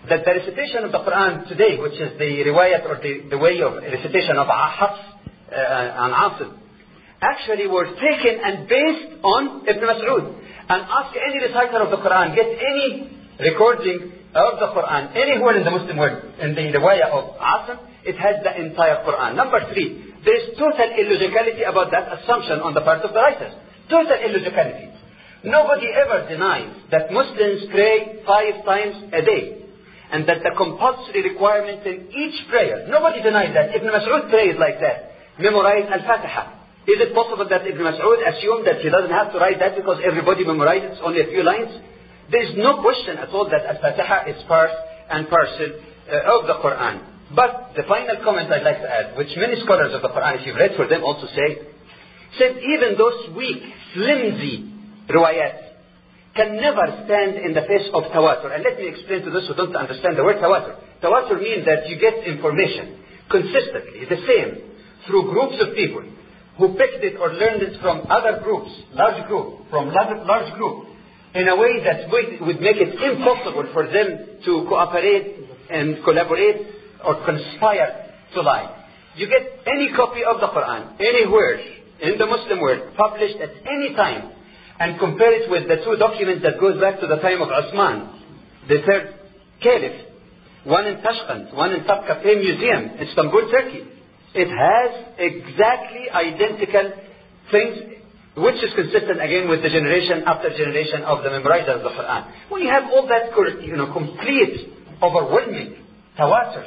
that the recitation of the Quran today, which is the riwayat or the, the way of recitation of Hafs uh, and Asim, actually were taken and based on Ibn Mas'ud. And ask any reciter of the Quran, get any recording of the Quran anywhere in the Muslim world, in the riwayah of Asim, it has the entire Quran. Number three, there is total illogicality about that assumption on the part of the writers. Total illogicality. Nobody ever denies that Muslims pray five times a day, and that the compulsory requirement in each prayer, nobody denies that. Ibn Mas'ud prays like that. Memorize Al-Fatiha. Is it possible that Ibn Mas'ud assumed that he doesn't have to write that because everybody memorizes only a few lines? There is no question at all that Al-Fatiha is part and parcel uh, of the Quran. But the final comment I'd like to add, which many scholars of the Quran, if you've read for them, also say, said even those weak, flimsy riwayat can never stand in the face of tawatur. And let me explain to those who don't understand the word tawatur. Tawatur means that you get information consistently, the same, through groups of people who picked it or learned it from other groups, large group, from large, large group, in a way that would, would make it impossible for them to cooperate and collaborate or conspire to lie. You get any copy of the Quran, anywhere in the Muslim world, published at any time, and compare it with the two documents that goes back to the time of Osman, the third caliph, one in Tashkent, one in Topkapi Museum, Istanbul, Turkey. It has exactly identical things, which is consistent again with the generation after generation of the memorizer of the Quran. When you have all that, you know, complete, overwhelming tawatur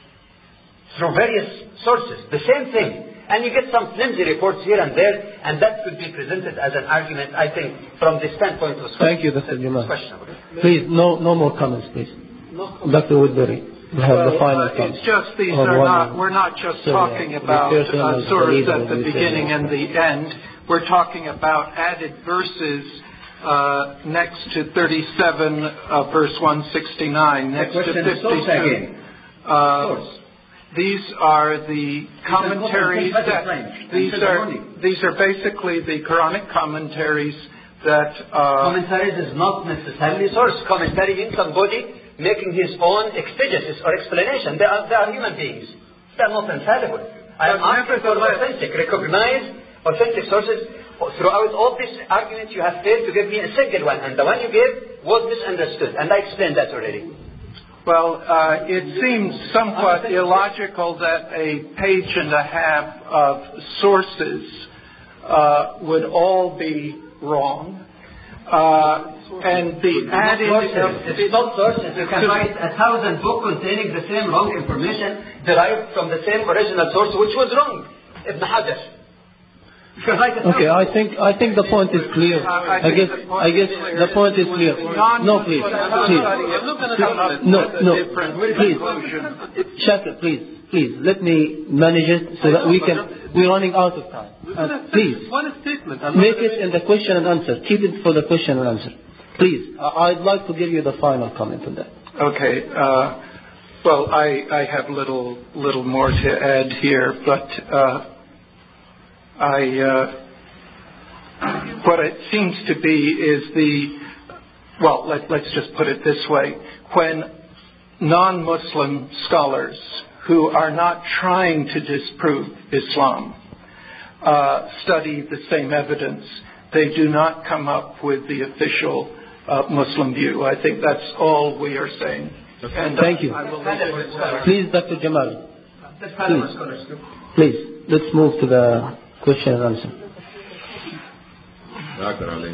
through various sources, the same thing, and you get some flimsy reports here and there, and that could be presented as an argument, I think, from the standpoint of Thank you, Doctor Jamal. Please, no, no more comments, please. Doctor Woodbury, we have well, the final uh, comments. It's just these are not, we're not just so, talking yeah, about uh, surahs at the beginning and the end. We're talking about added verses uh, next to thirty-seven, uh, verse one sixty-nine, next to fifty-two. Uh, these are the commentaries that these are these are basically the Quranic commentaries that uh, commentaries is not necessarily source. Commentary means somebody making his own exegesis or explanation. They are they are human beings. They are not infallible. I am asking for authentic, recognized authentic sources. Throughout all these arguments, you have failed to give me a single one, and the one you gave was misunderstood, and I explained that already. Well, uh, it seems somewhat illogical that a page and a half of sources uh, would all be wrong. Uh, and the added... It's not sources. You can write a thousand books containing the same wrong information derived from the same original source, which was wrong. Ibn Hajar. Okay, I think I think the point is clear. I guess I guess the point is clear. No, please, please. No, no, please. Shaka, please, please. Let me manage it so that we can. We're running out of time. Uh, please, make it in the question and answer. Keep it for the question and answer. Please, I'd like to give you the final comment on that. Okay. Uh, well, I I have little little more to add here, but. Uh, I, uh, what it seems to be is the, well, let, let's just put it this way. When non-Muslim scholars who are not trying to disprove Islam uh, study the same evidence, they do not come up with the official uh, Muslim view. I think that's all we are saying. And, uh, Thank you. Please, Doctor Jamal. Please, please, let's move to the question and answer. Doctor Ali.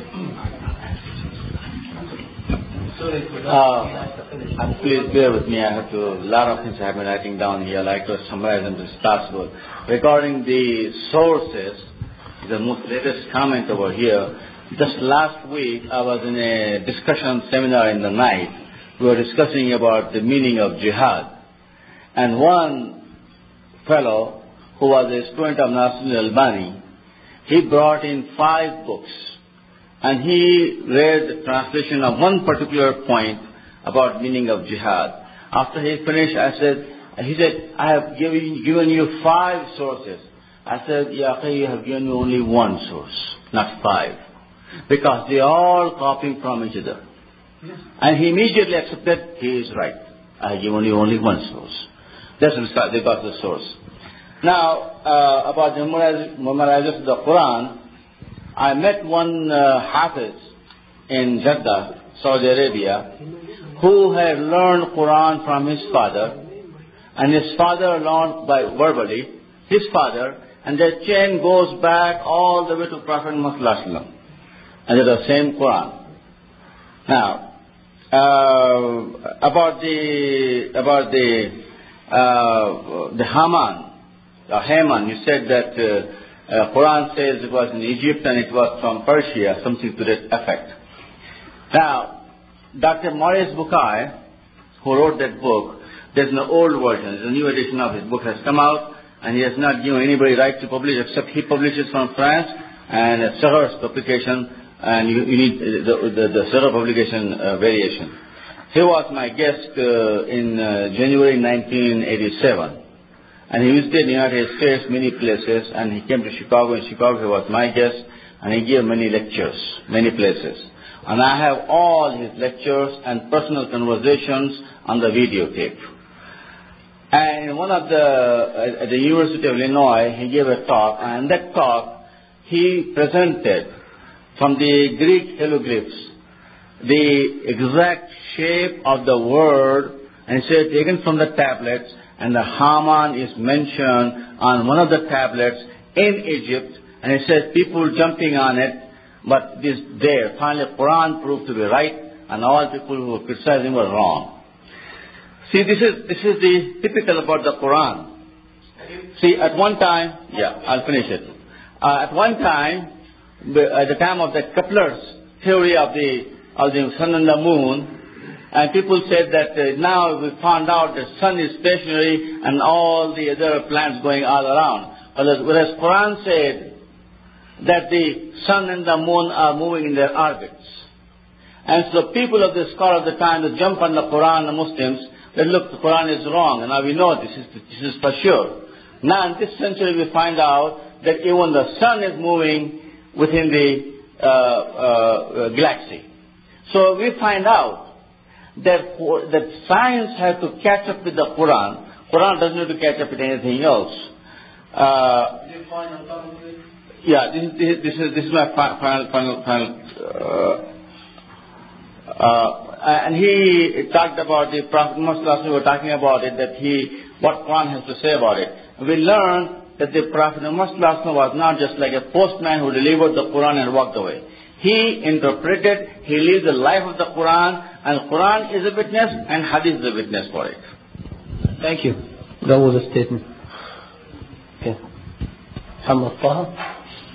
Uh, please bear with me. I have to, a lot of things I have been writing down here. I'd like to summarize them as possible. Regarding the sources, the most latest comment over here. Just last week, I was in a discussion seminar in the night. We were discussing about the meaning of jihad. And one fellow who was a student of Nasruddin Albani, he brought in five books, and he read the translation of one particular point about meaning of jihad. After he finished, I said, he said, I have given, given you five sources. I said, yeah, okay, you have given me only one source, not five, because they are all copying from each other. Yes. And he immediately accepted he is right. I have given you only one source. That's they got the source. Now, uh, about the memorization of the Quran, I met one uh, Hafiz in Jeddah, Saudi Arabia, who had learned Quran from his father, and his father learned by verbally, his father, and that chain goes back all the way to Prophet Muhammad, and it's the same Quran. Now, uh, about the about the uh, the Haman, the Haman, you said that uh, uh, Quran says it was in Egypt and it was from Persia, something to that effect. Now, Doctor Maurice Bucaille, who wrote that book, there's an old version, there's a new edition of his book has come out, and he has not given anybody right to publish except he publishes from France and a Sahar publication, and you, you need the, the, the Sahar publication uh, variation. He was my guest uh, in uh, January nineteen eighty-seven. And he visited the United States many places, and he came to Chicago. In Chicago, he was my guest, and he gave many lectures, many places. And I have all his lectures and personal conversations on the videotape. And in one of the, at the University of Illinois, he gave a talk, and in that talk, he presented from the Greek hieroglyphs the exact shape of the word, and he said, taken from the tablets, and the Haman is mentioned on one of the tablets in Egypt, and it says people jumping on it, but this there. Finally, Quran proved to be right, and all people who were criticizing were wrong. See, this is this is the typical about the Quran. See, at one time, yeah, I'll finish it. Uh, at one time, at the time of the Kepler's theory of the of the sun and the moon, and people said that uh, now we found out the sun is stationary and all the other planets going all around. Whereas, whereas Quran said that the sun and the moon are moving in their orbits. And so people of the scholar of the time that jump on the Quran, the Muslims, they look, the Quran is wrong, and now we know this is, this is for sure. Now in this century we find out that even the sun is moving within the uh, uh, galaxy. So we find out that, that science has to catch up with the Quran. Quran doesn't need to catch up with anything else. Uh, yeah, this, this, this is this is my final final final. Uh, uh, and he talked about the Prophet Muhammad. We were talking about it, that he what Quran has to say about it. We learned that the Prophet Muhammad was not just like a postman who delivered the Quran and walked away. He interpreted, he lived the life of the Quran, and Quran is a witness, and Hadith is a witness for it. Thank you. That was a statement. Okay. Muhammad Taha.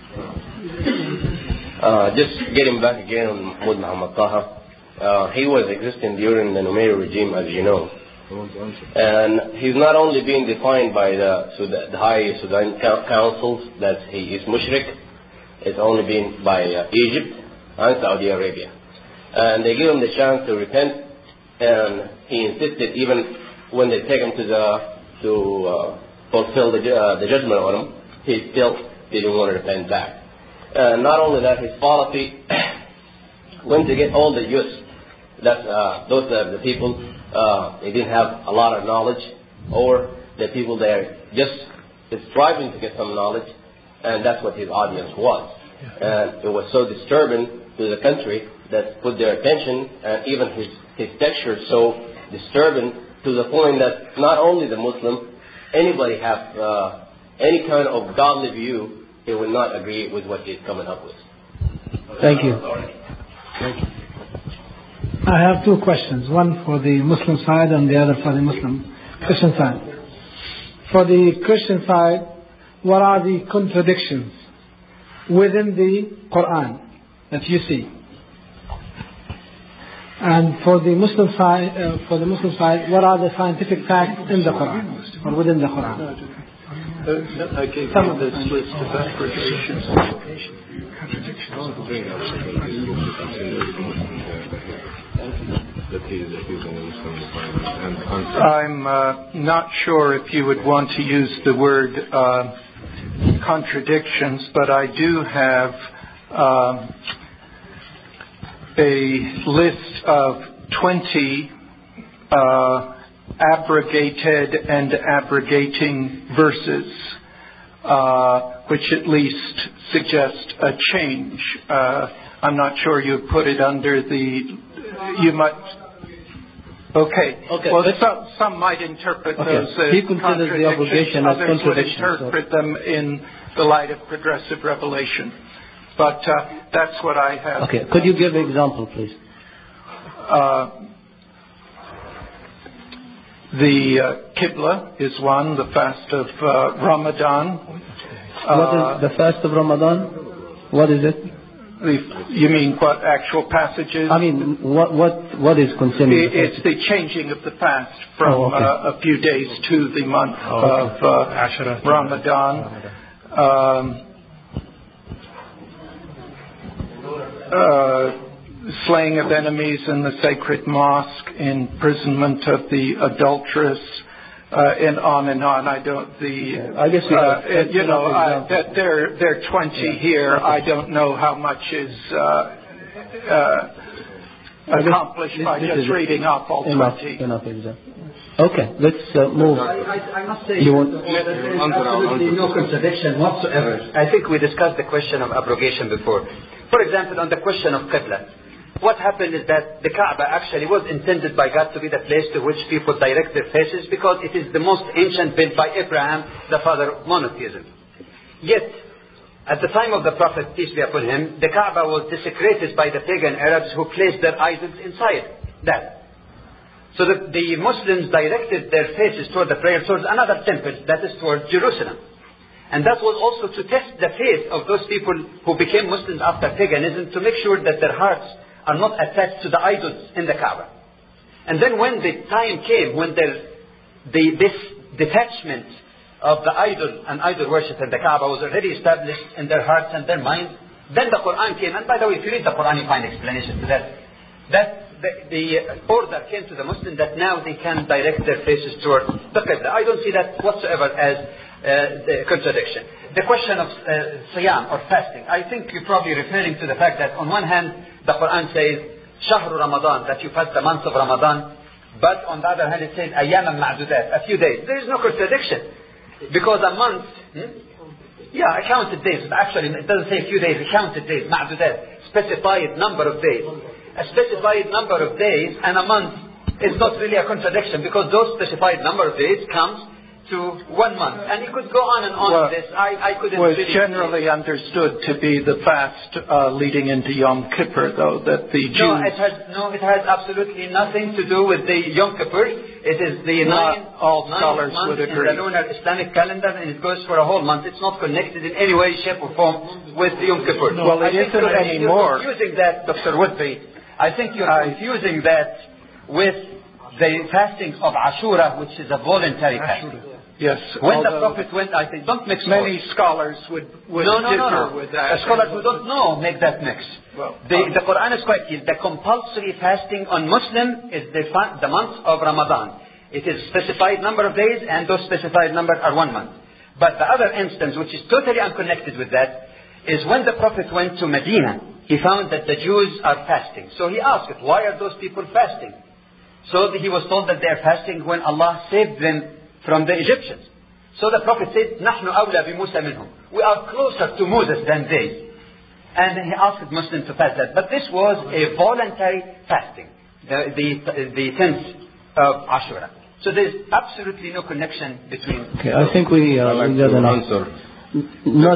Uh, just getting back again on Mahmud Muhammad Taha. Uh, he was existing during the Numeri regime, as you know. And he's not only being defined by the, Sudan, the High Sudan Councils that he is mushrik, it's only been by uh, Egypt and Saudi Arabia. And they give him the chance to repent, and he insisted even when they take him to the to uh, fulfill the, uh, the judgment on him, he still didn't want to repent back. And not only that, his policy went to get all the youth, that uh, those are the people, uh, they didn't have a lot of knowledge, or the people there just striving to get some knowledge, and that's what his audience was. And it was so disturbing to the country that put their attention, and even his, his texture so disturbing to the point that not only the Muslim, anybody have uh, any kind of godly view, they will not agree with what he's coming up with. Thank you. Thank you. I have two questions, one for the Muslim side and the other for the Muslim Christian side. For the Christian side, what are the contradictions within the Quran that you see? And for the Muslim side, uh, for the Muslim side, what are the scientific facts in the Quran or within the Quran? Uh, I gave you this list of applications. I'm uh, not sure if you would want to use the word uh, contradictions, but I do have uh, a list of twenty uh, abrogated and abrogating verses, uh, which at least suggest a change. Uh, I'm not sure you put it under the, you might, okay. Okay. Well, some, some might interpret Okay. those as He considers the obligation as others would contradiction, interpret so. them in the light of progressive revelation. But uh, that's what I have. Okay. Could you give an example, please? Uh, the uh, Qibla is one, the fast of uh, Ramadan. Uh, what is the fast of Ramadan? What is it? The, you mean what actual passages? I mean, what what what is concerning? It, it's the changing of the fast from oh, okay. uh, a few days to the month oh, of uh, Ramadan. Um, uh, slaying of enemies in the sacred mosque, imprisonment of the adulteress, uh, and on and on. I don't the I guess we uh, have, you know I, that there there are twenty yeah. here. Okay. I don't know how much is uh, uh, accomplished this, by this just reading off all enough, twenty. Enough, exactly. Okay, let's uh, move. I, I, I must say you want, there is absolutely no contradiction whatsoever. I think we discussed the question of abrogation before. For example, on the question of Qibla, what happened is that the Kaaba actually was intended by God to be the place to which people direct their faces because it is the most ancient built by Abraham, the father of monotheism. Yet, at the time of the Prophet, peace be upon him, the Kaaba was desecrated by the pagan Arabs who placed their idols inside that. So the, the Muslims directed their faces toward the prayer towards another temple, that is towards Jerusalem. And that was also to test the faith of those people who became Muslims after paganism to make sure that their hearts are not attached to the idols in the Kaaba. And then when the time came when the, this detachment of the idol and idol worship in the Kaaba was already established in their hearts and their minds, then the Quran came. And by the way, if you read the Quran, you find explanation to that. That the, the order came to the Muslims that now they can direct their faces toward the Qibla. I don't see that whatsoever as uh, the contradiction. The question of uh, Siyam or fasting, I think you're probably referring to the fact that on one hand, the Quran says, Shahru Ramadan, that you fast the month of Ramadan, but on the other hand it says, Ayyam al-Ma'dudat, a few days. There is no contradiction. Because a month, hmm? yeah, a counted days, actually it doesn't say a few days, a counted days, Ma'dudat, specified number of days. A specified number of days and a month is not really a contradiction because those specified number of days comes to one month. And you could go on and on well, with this. I, I couldn't was really generally understood to be the fast uh, leading into Yom Kippur, though, that the Jews... No, it has, no, it has absolutely nothing to do with the Yom Kippur. It is the nine, all nine scholars month would in agree. the lunar Islamic calendar, and it goes for a whole month. It's not connected in any way, shape, or form with Yom Kippur. No, well, it I isn't anymore. You're confusing that, Doctor Woodby. I think you're I, confusing that with the fasting of Ashura, which is a voluntary fasting. Yes. When the Prophet went, I think, don't mix Many words. scholars would, would no, no, differ no, no. with that. The scholars who don't know make that mix. Well, the, um, the Quran is quite clear. The compulsory fasting on Muslim is the, fa- the month of Ramadan. It is a specified number of days, and those specified numbers are one month. But the other instance, which is totally unconnected with that, is when the Prophet went to Medina, he found that the Jews are fasting. So he asked, why are those people fasting? So he was told that they are fasting when Allah saved them from the Egyptians. So the Prophet said, نحن أولى بموسى منهم. We are closer to Moses than they. And he asked Muslims to fast that. But this was a voluntary fasting, the, the, the tenth of Ashura. So there's absolutely no connection between... Okay, I think we, uh, like we got an answer. Not...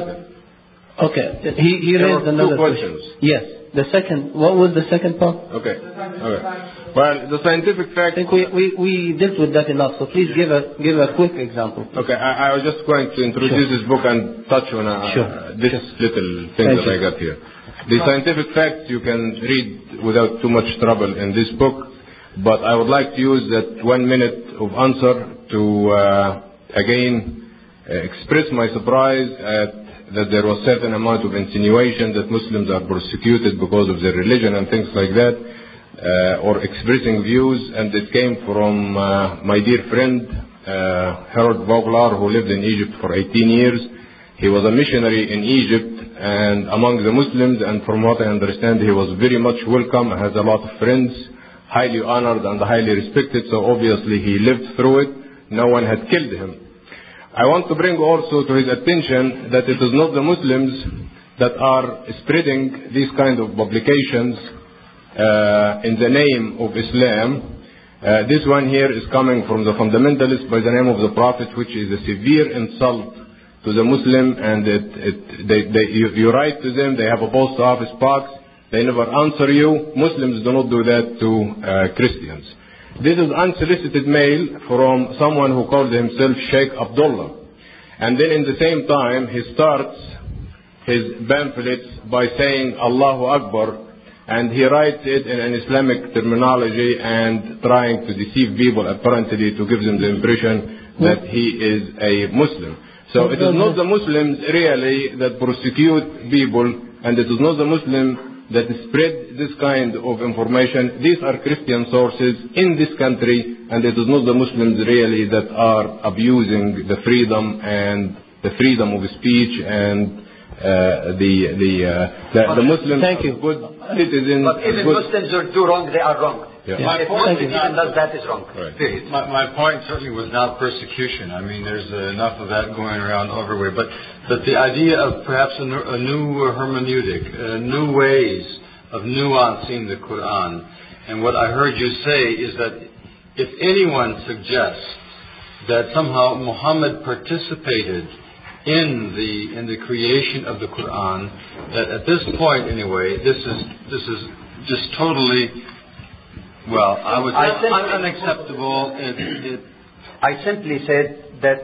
Okay, he, he there raised another questions. question. Yes. The second, what was the second part? Okay. Okay. Well, the scientific fact... I think we, we, we dealt with that enough, so please give a, give a quick example. Okay, I, I was just going to introduce sure. this book and touch on uh, sure. this sure. little thing Thank that you. I got here. The scientific facts you can read without too much trouble in this book, but I would like to use that one minute of answer to, uh, again, uh, express my surprise at that there was certain amount of insinuation that Muslims are persecuted because of their religion and things like that, uh, or expressing views, and it came from uh, my dear friend uh, Harold Voglar, who lived in Egypt for eighteen years. He was a missionary in Egypt and among the Muslims, and from what I understand, he was very much welcome, has a lot of friends highly honored and highly respected, so obviously he lived through it. No one had killed him. I want to bring also to his attention that it is not the Muslims that are spreading these kind of publications uh, in the name of Islam. Uh, this one here is coming from the fundamentalists by the name of the Prophet, which is a severe insult to the Muslim, and it, it, they, they, you, you write to them, they have a post office box, they never answer you. Muslims do not do that to uh, Christians. This is unsolicited mail from someone who called himself Sheikh Abdullah. And then in the same time, he starts his pamphlets by saying Allahu Akbar, and he writes it in an Islamic terminology and trying to deceive people, apparently to give them the impression that he is a Muslim. So it is not the Muslims really that prosecute people, and it is not the Muslim that spread this kind of information. These are Christian sources in this country, and it is not the Muslims really that are abusing the freedom and the freedom of speech and uh, the the uh, the, the Muslims. Thank you. Good citizens. But even good. Muslims who do wrong, they are wrong. Yeah. My If point Muslim is not, even does that, is wrong. Right. Period. my, my point certainly was not persecution. I mean, there's uh, enough of that going around everywhere. But, but the idea of perhaps a, a new hermeneutic, uh, new ways of nuancing the Quran. And what I heard you say is that if anyone suggests that somehow Muhammad participated in the in the creation of the Quran, that at this point anyway, this is this is just totally, well, I would say unacceptable. It, it, I simply said that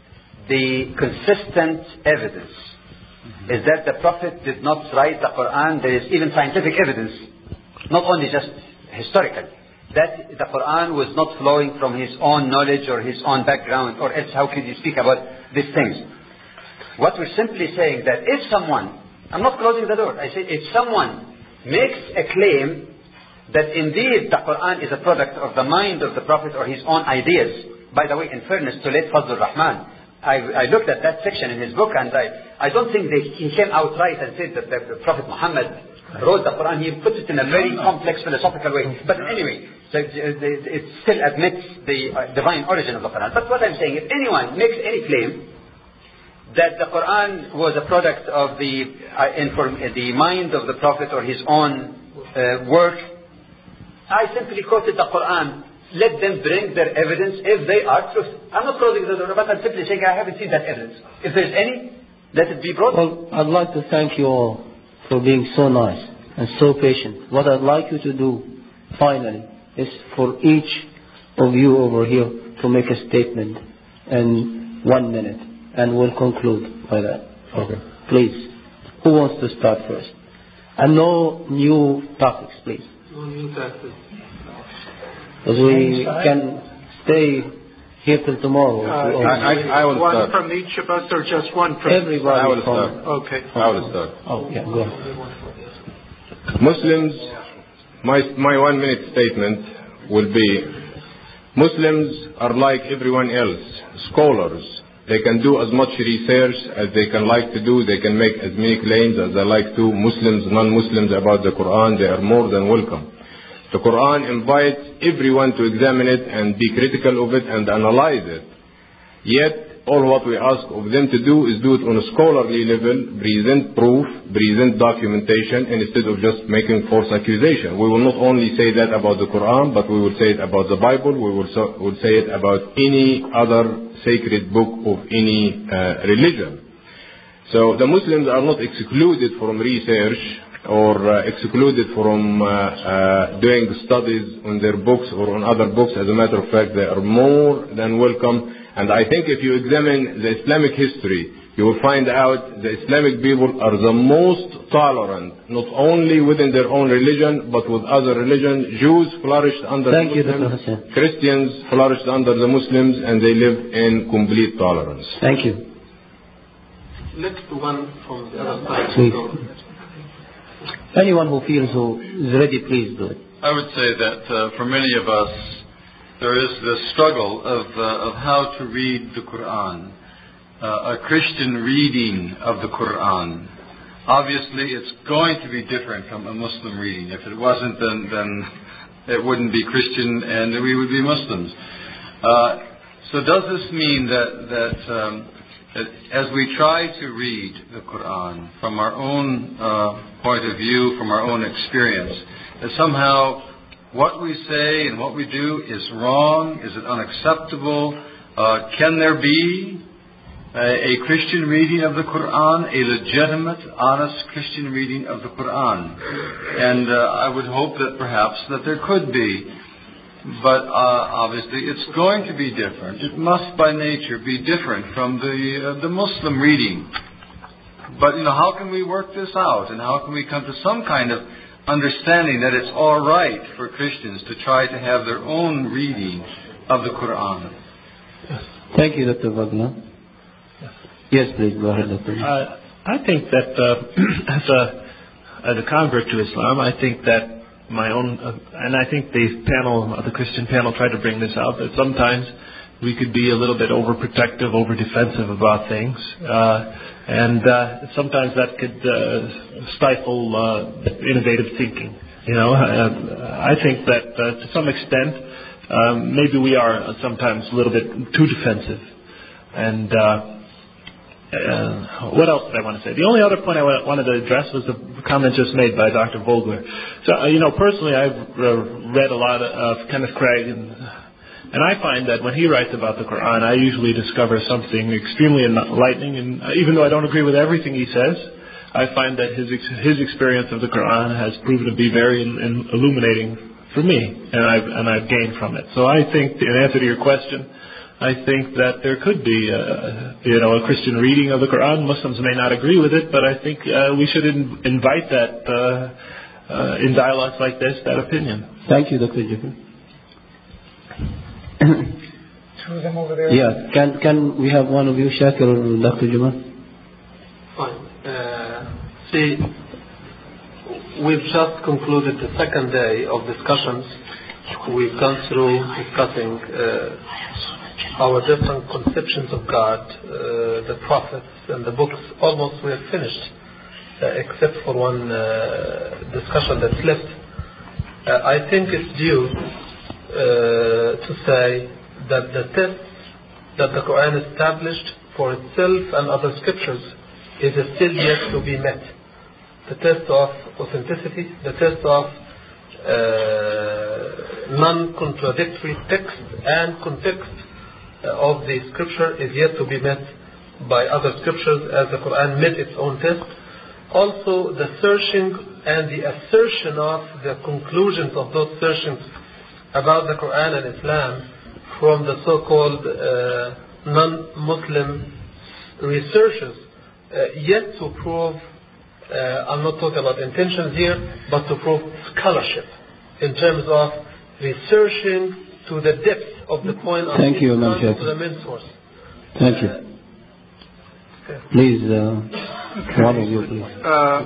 the consistent evidence mm-hmm. is that the Prophet did not write the Quran. There is even scientific evidence, not only just historical, that the Quran was not flowing from his own knowledge or his own background, or else how could you speak about these things? What we're simply saying that if someone, I'm not closing the door, I say if someone makes a claim that indeed the Quran is a product of the mind of the Prophet or his own ideas. By the way, in fairness to late Fazl Rahman, I, I looked at that section in his book, and I, I don't think that he came outright and said that the, the Prophet Muhammad wrote the Quran. He put it in a very complex philosophical way. But anyway, so it still admits the uh, divine origin of the Quran. But what I'm saying, if anyone makes any claim that the Quran was a product of the uh, inform, uh, the mind of the Prophet or his own uh, work, I simply quoted the Quran. Let them bring their evidence if they are truth. I'm not closing the door, but I'm simply saying I haven't seen that evidence. If there's any, let it be brought. Well, I'd like to thank you all for being so nice and so patient. What I'd like you to do, finally, is for each of you over here to make a statement in one minute. And we'll conclude by that. Okay. Please. Who wants to start first? And no new topics, please. No new topics. Because we can stay here till tomorrow. Uh, I, I, I will one start. from each of us or just one from Everybody. I will start. Okay. I will start. Oh, yeah, go ahead. Muslims, my, my one minute statement will be, Muslims are like everyone else, scholars. They can do as much research as they can like to do. They can make as many claims as they like to. Muslims, non-Muslims about the Quran, they are more than welcome. The Quran invites everyone to examine it and be critical of it and analyze it. Yet, all what we ask of them to do is do it on a scholarly level, present proof, present documentation, instead of just making false accusation. We will not only say that about the Quran, but we will say it about the Bible. We will, so, will say it about any other sacred book of any uh, religion. So the Muslims are not excluded from research or uh, excluded from uh, uh, doing studies on their books or on other books. As a matter of fact, they are more than welcome. And I think if you examine the Islamic history, you will find out the Islamic people are the most tolerant, not only within their own religion, but with other religions. Jews flourished under Thank the Muslims, you, Christians flourished under the Muslims, and they live in complete tolerance. Thank you. Next one from the other side. Please. Anyone who feels who is ready, please do it. I would say that uh, for many of us, there is this struggle of, uh, of how to read the Quran, uh, a Christian reading of the Quran. Obviously, it's going to be different from a Muslim reading. If it wasn't, then, then it wouldn't be Christian, and we would be Muslims. Uh, so does this mean that, that, um, that as we try to read the Quran from our own uh, point of view, from our own experience, that somehow what we say and what we do is wrong? Is it unacceptable? Uh, can there be a, a Christian reading of the Quran, a legitimate, honest Christian reading of the Quran? And uh, I would hope that perhaps that there could be. But uh, obviously it's going to be different. It must by nature be different from the uh, the Muslim reading. But, you know, how can we work this out? And how can we come to some kind of understanding that it's all right for Christians to try to have their own reading of the Quran? Thank you, Doctor Wagner. Yes, please, go ahead, Doctor Uh, I think that uh, as a as a convert to Islam, I think that my own, uh, and I think the panel, uh, the Christian panel, tried to bring this out, that sometimes we could be a little bit overprotective, over defensive about things, uh, and uh, sometimes that could uh, stifle uh, innovative thinking. You know, uh, I think that uh, to some extent, um, maybe we are sometimes a little bit too defensive, and. Uh, Uh, what else did I want to say? The only other point I wanted to address was the comment just made by Doctor Vogler. So, uh, you know, personally, I've uh, read a lot of, of Kenneth Craig, and, and I find that when he writes about the Quran, I usually discover something extremely enlightening. And even though I don't agree with everything he says, I find that his his experience of the Quran has proven to be very in, in illuminating for me, and I've and I've gained from it. So I think, in answer to your question, I think that there could be, uh, you know, a Christian reading of the Quran. Muslims may not agree with it, but I think uh, we should in- invite that uh, uh, in dialogues like this, that opinion. Thank you, Doctor Jacob. Two of them over there. Yeah, can can we have one of you, Shakir or Doctor Jamal? Fine. Uh, see, we've just concluded the second day of discussions. We've gone through discussing uh, our different conceptions of God, uh, the prophets and the books. Almost we are finished, uh, except for one uh, discussion that's left. Uh, I think it's due uh, to say that the test that the Quran established for itself and other scriptures is still yet to be met. The test of authenticity, the test of uh, non-contradictory text and context of the scripture is yet to be met by other scriptures as the Quran met its own test. Also, the searching and the assertion of the conclusions of those searchings about the Quran and Islam from the so-called uh, non-Muslim researchers uh, yet to prove, uh, I'm not talking about intentions here, but to prove scholarship in terms of researching to the depth of the point of Thank you, Imam to the main source. Thank you. Please, uh, one of you, please. Uh,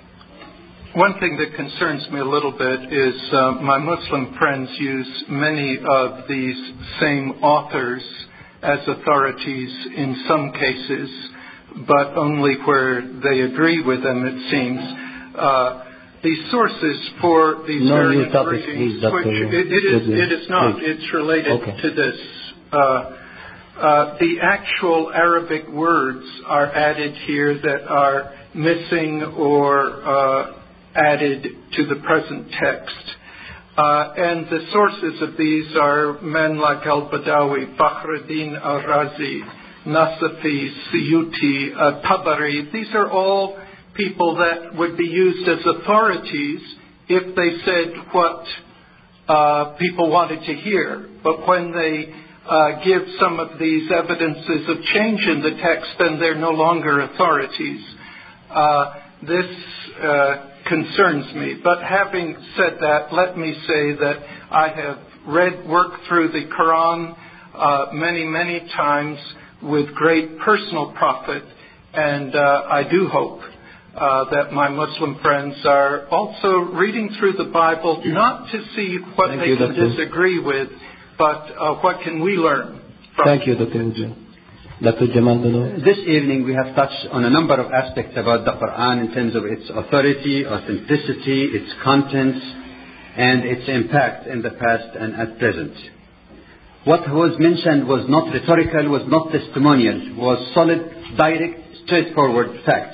one thing that concerns me a little bit is uh, my Muslim friends use many of these same authors as authorities in some cases, but only where they agree with them, it seems. Uh, These sources for these no various topics, readings, please, which it, it is, it is not. Please. It's related okay. to this. Uh, uh, the actual Arabic words are added here that are missing or uh, added to the present text. Uh, and the sources of these are men like Al-Badawi, Fakhruddin Al-Razi, Nasafi, Suyuti, uh, Tabari. These are all people that would be used as authorities if they said what uh, people wanted to hear. But when they uh, give some of these evidences of change in the text, then they're no longer authorities. Uh, this uh, concerns me. But having said that, let me say that I have read, worked through the Quran uh, many, many times with great personal profit, and uh, I do hope Uh, that my Muslim friends are also reading through the Bible, not to see what Thank they you, can Doctor disagree with, but uh, what can we learn from Thank you, Doctor Ujjal. Doctor Jamal Bano. This evening we have touched on a number of aspects about the Quran in terms of its authority, authenticity, its contents, and its impact in the past and at present. What was mentioned was not rhetorical, was not testimonial, was solid, direct, straightforward facts.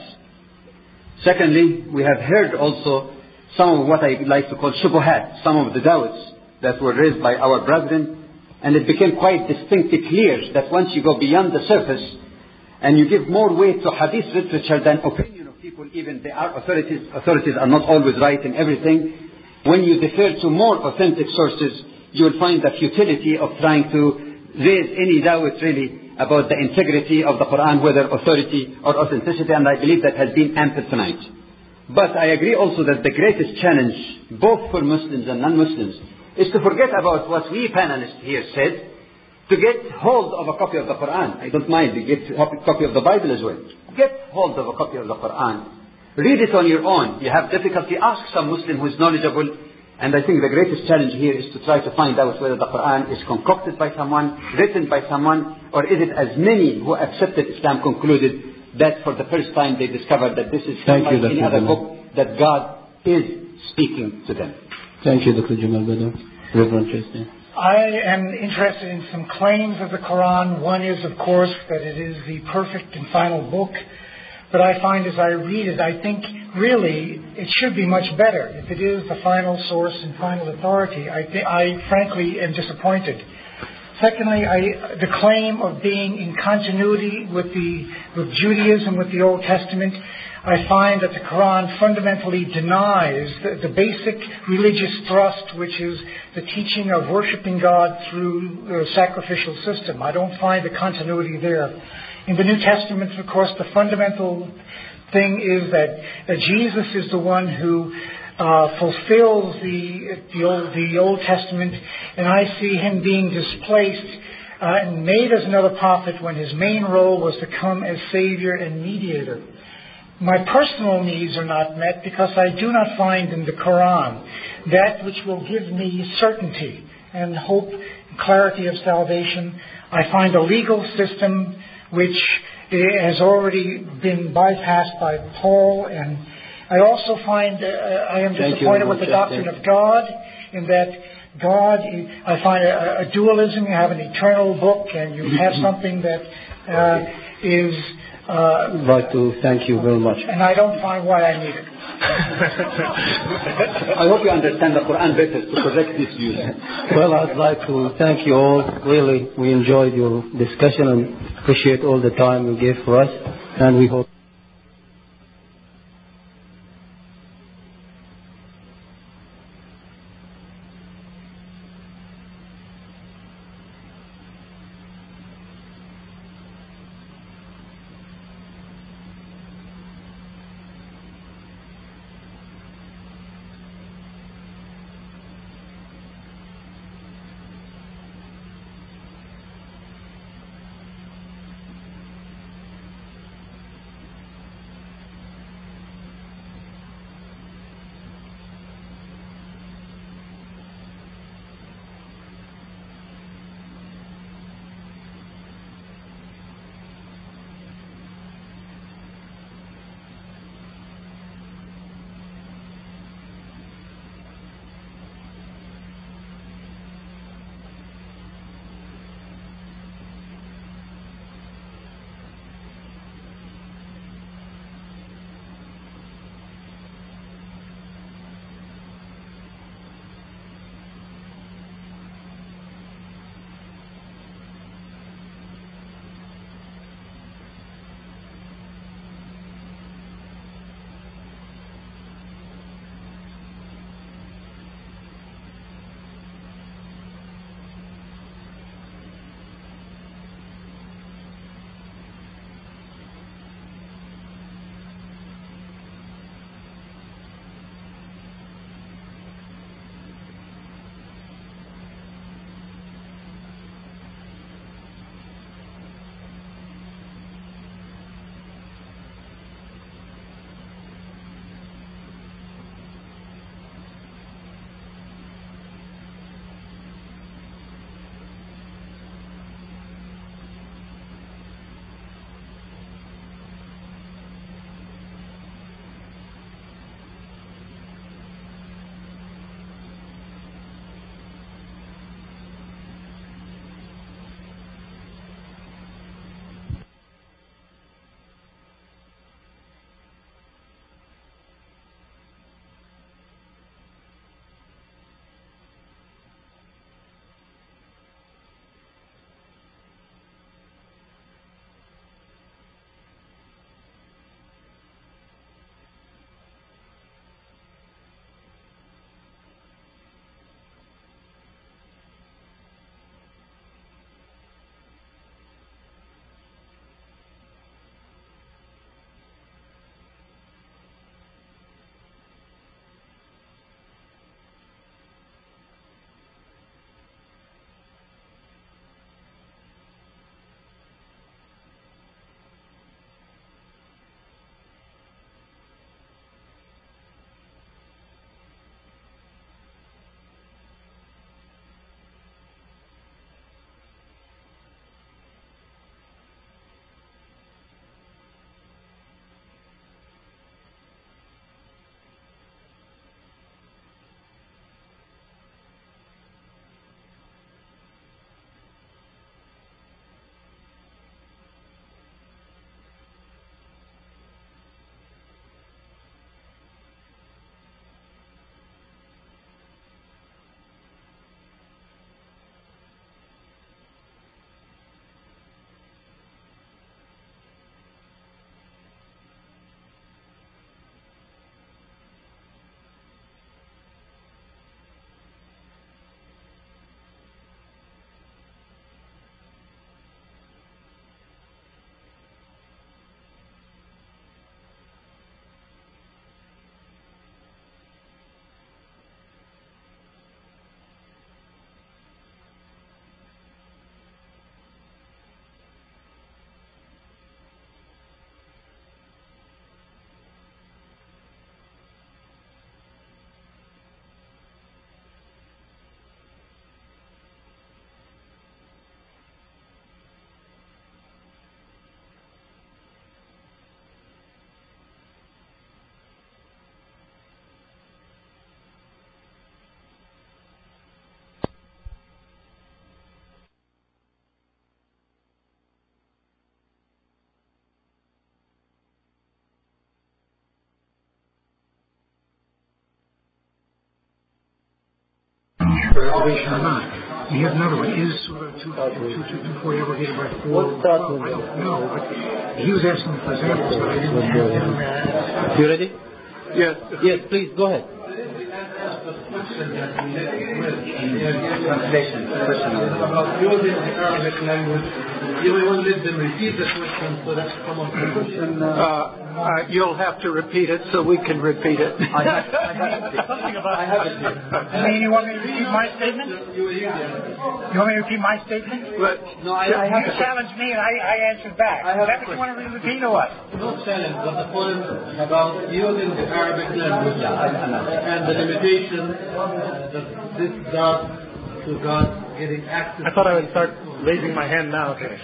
Secondly, we have heard also some of what I like to call shubuhat, some of the doubts that were raised by our brethren, and it became quite distinctly clear that once you go beyond the surface and you give more weight to hadith literature than opinion of people, even they are authorities, authorities are not always right in everything. When you defer to more authentic sources, you will find the futility of trying to raise any doubt really about the integrity of the Quran, whether authority or authenticity, and I believe that has been ample tonight. But I agree also that the greatest challenge, both for Muslims and non-Muslims, is to forget about what we panelists here said, to get hold of a copy of the Quran. I don't mind, you get a copy of the Bible as well. Get hold of a copy of the Quran. Read it on your own. You have difficulty, ask some Muslim who is knowledgeable. And I think the greatest challenge here is to try to find out whether the Quran is concocted by someone, written by someone, or is it as many who accepted Islam concluded that for the first time they discovered that this is Thank you, like any other book, that God is speaking to them. Thank you, Doctor Jamal Badawi. Reverend Chastain. I am interested in some claims of the Quran. One is, of course, that it is the perfect and final book. But I find as I read it, I think really it should be much better. If it is the final source and final authority, I, th- I frankly am disappointed. Secondly, I, the claim of being in continuity with, the, with Judaism, with the Old Testament, I find that the Quran fundamentally denies the, the basic religious thrust, which is the teaching of worshiping God through the sacrificial system. I don't find the continuity there. In the New Testament, of course, the fundamental thing is that, that Jesus is the one who uh, fulfills the the Old, the Old Testament, and I see him being displaced uh, and made as another prophet when his main role was to come as Savior and Mediator. My personal needs are not met because I do not find in the Quran that which will give me certainty and hope and clarity of salvation. I find a legal system which has already been bypassed by Paul, and I also find uh, I am Thank disappointed you, with the doctrine of God, in that God, I find a, a dualism. You have an eternal book, and you have something that uh, is. Uh, I'd like to thank you very much. And I don't find why I need it. I hope you understand the Quran better to correct this view. Well, I'd like to thank you all. Really, we enjoyed your discussion and appreciate all the time you gave for us, and we hope for revelation or not. And here's another one. Is Surah two two four abrogated by four? Well, I don't know, but he was asking for examples, but I didn't have them. Uh, You ready? Yes. Yes, please, go ahead. Translation. About using the Arabic language, you will let them repeat the question so that some of the question. Uh, uh, you'll have to repeat it so we can repeat it. I have, I have Something about I have it here. I mean, you want me to repeat my statement? You want me to repeat my statement? But No, I, I have You it. challenged me and I, I answered back. I Is have that a what you want to repeat or what? no challenge, but the point about using the Arabic language and the limitation that this does to God getting access. I thought I would start raising my hand now. Okay.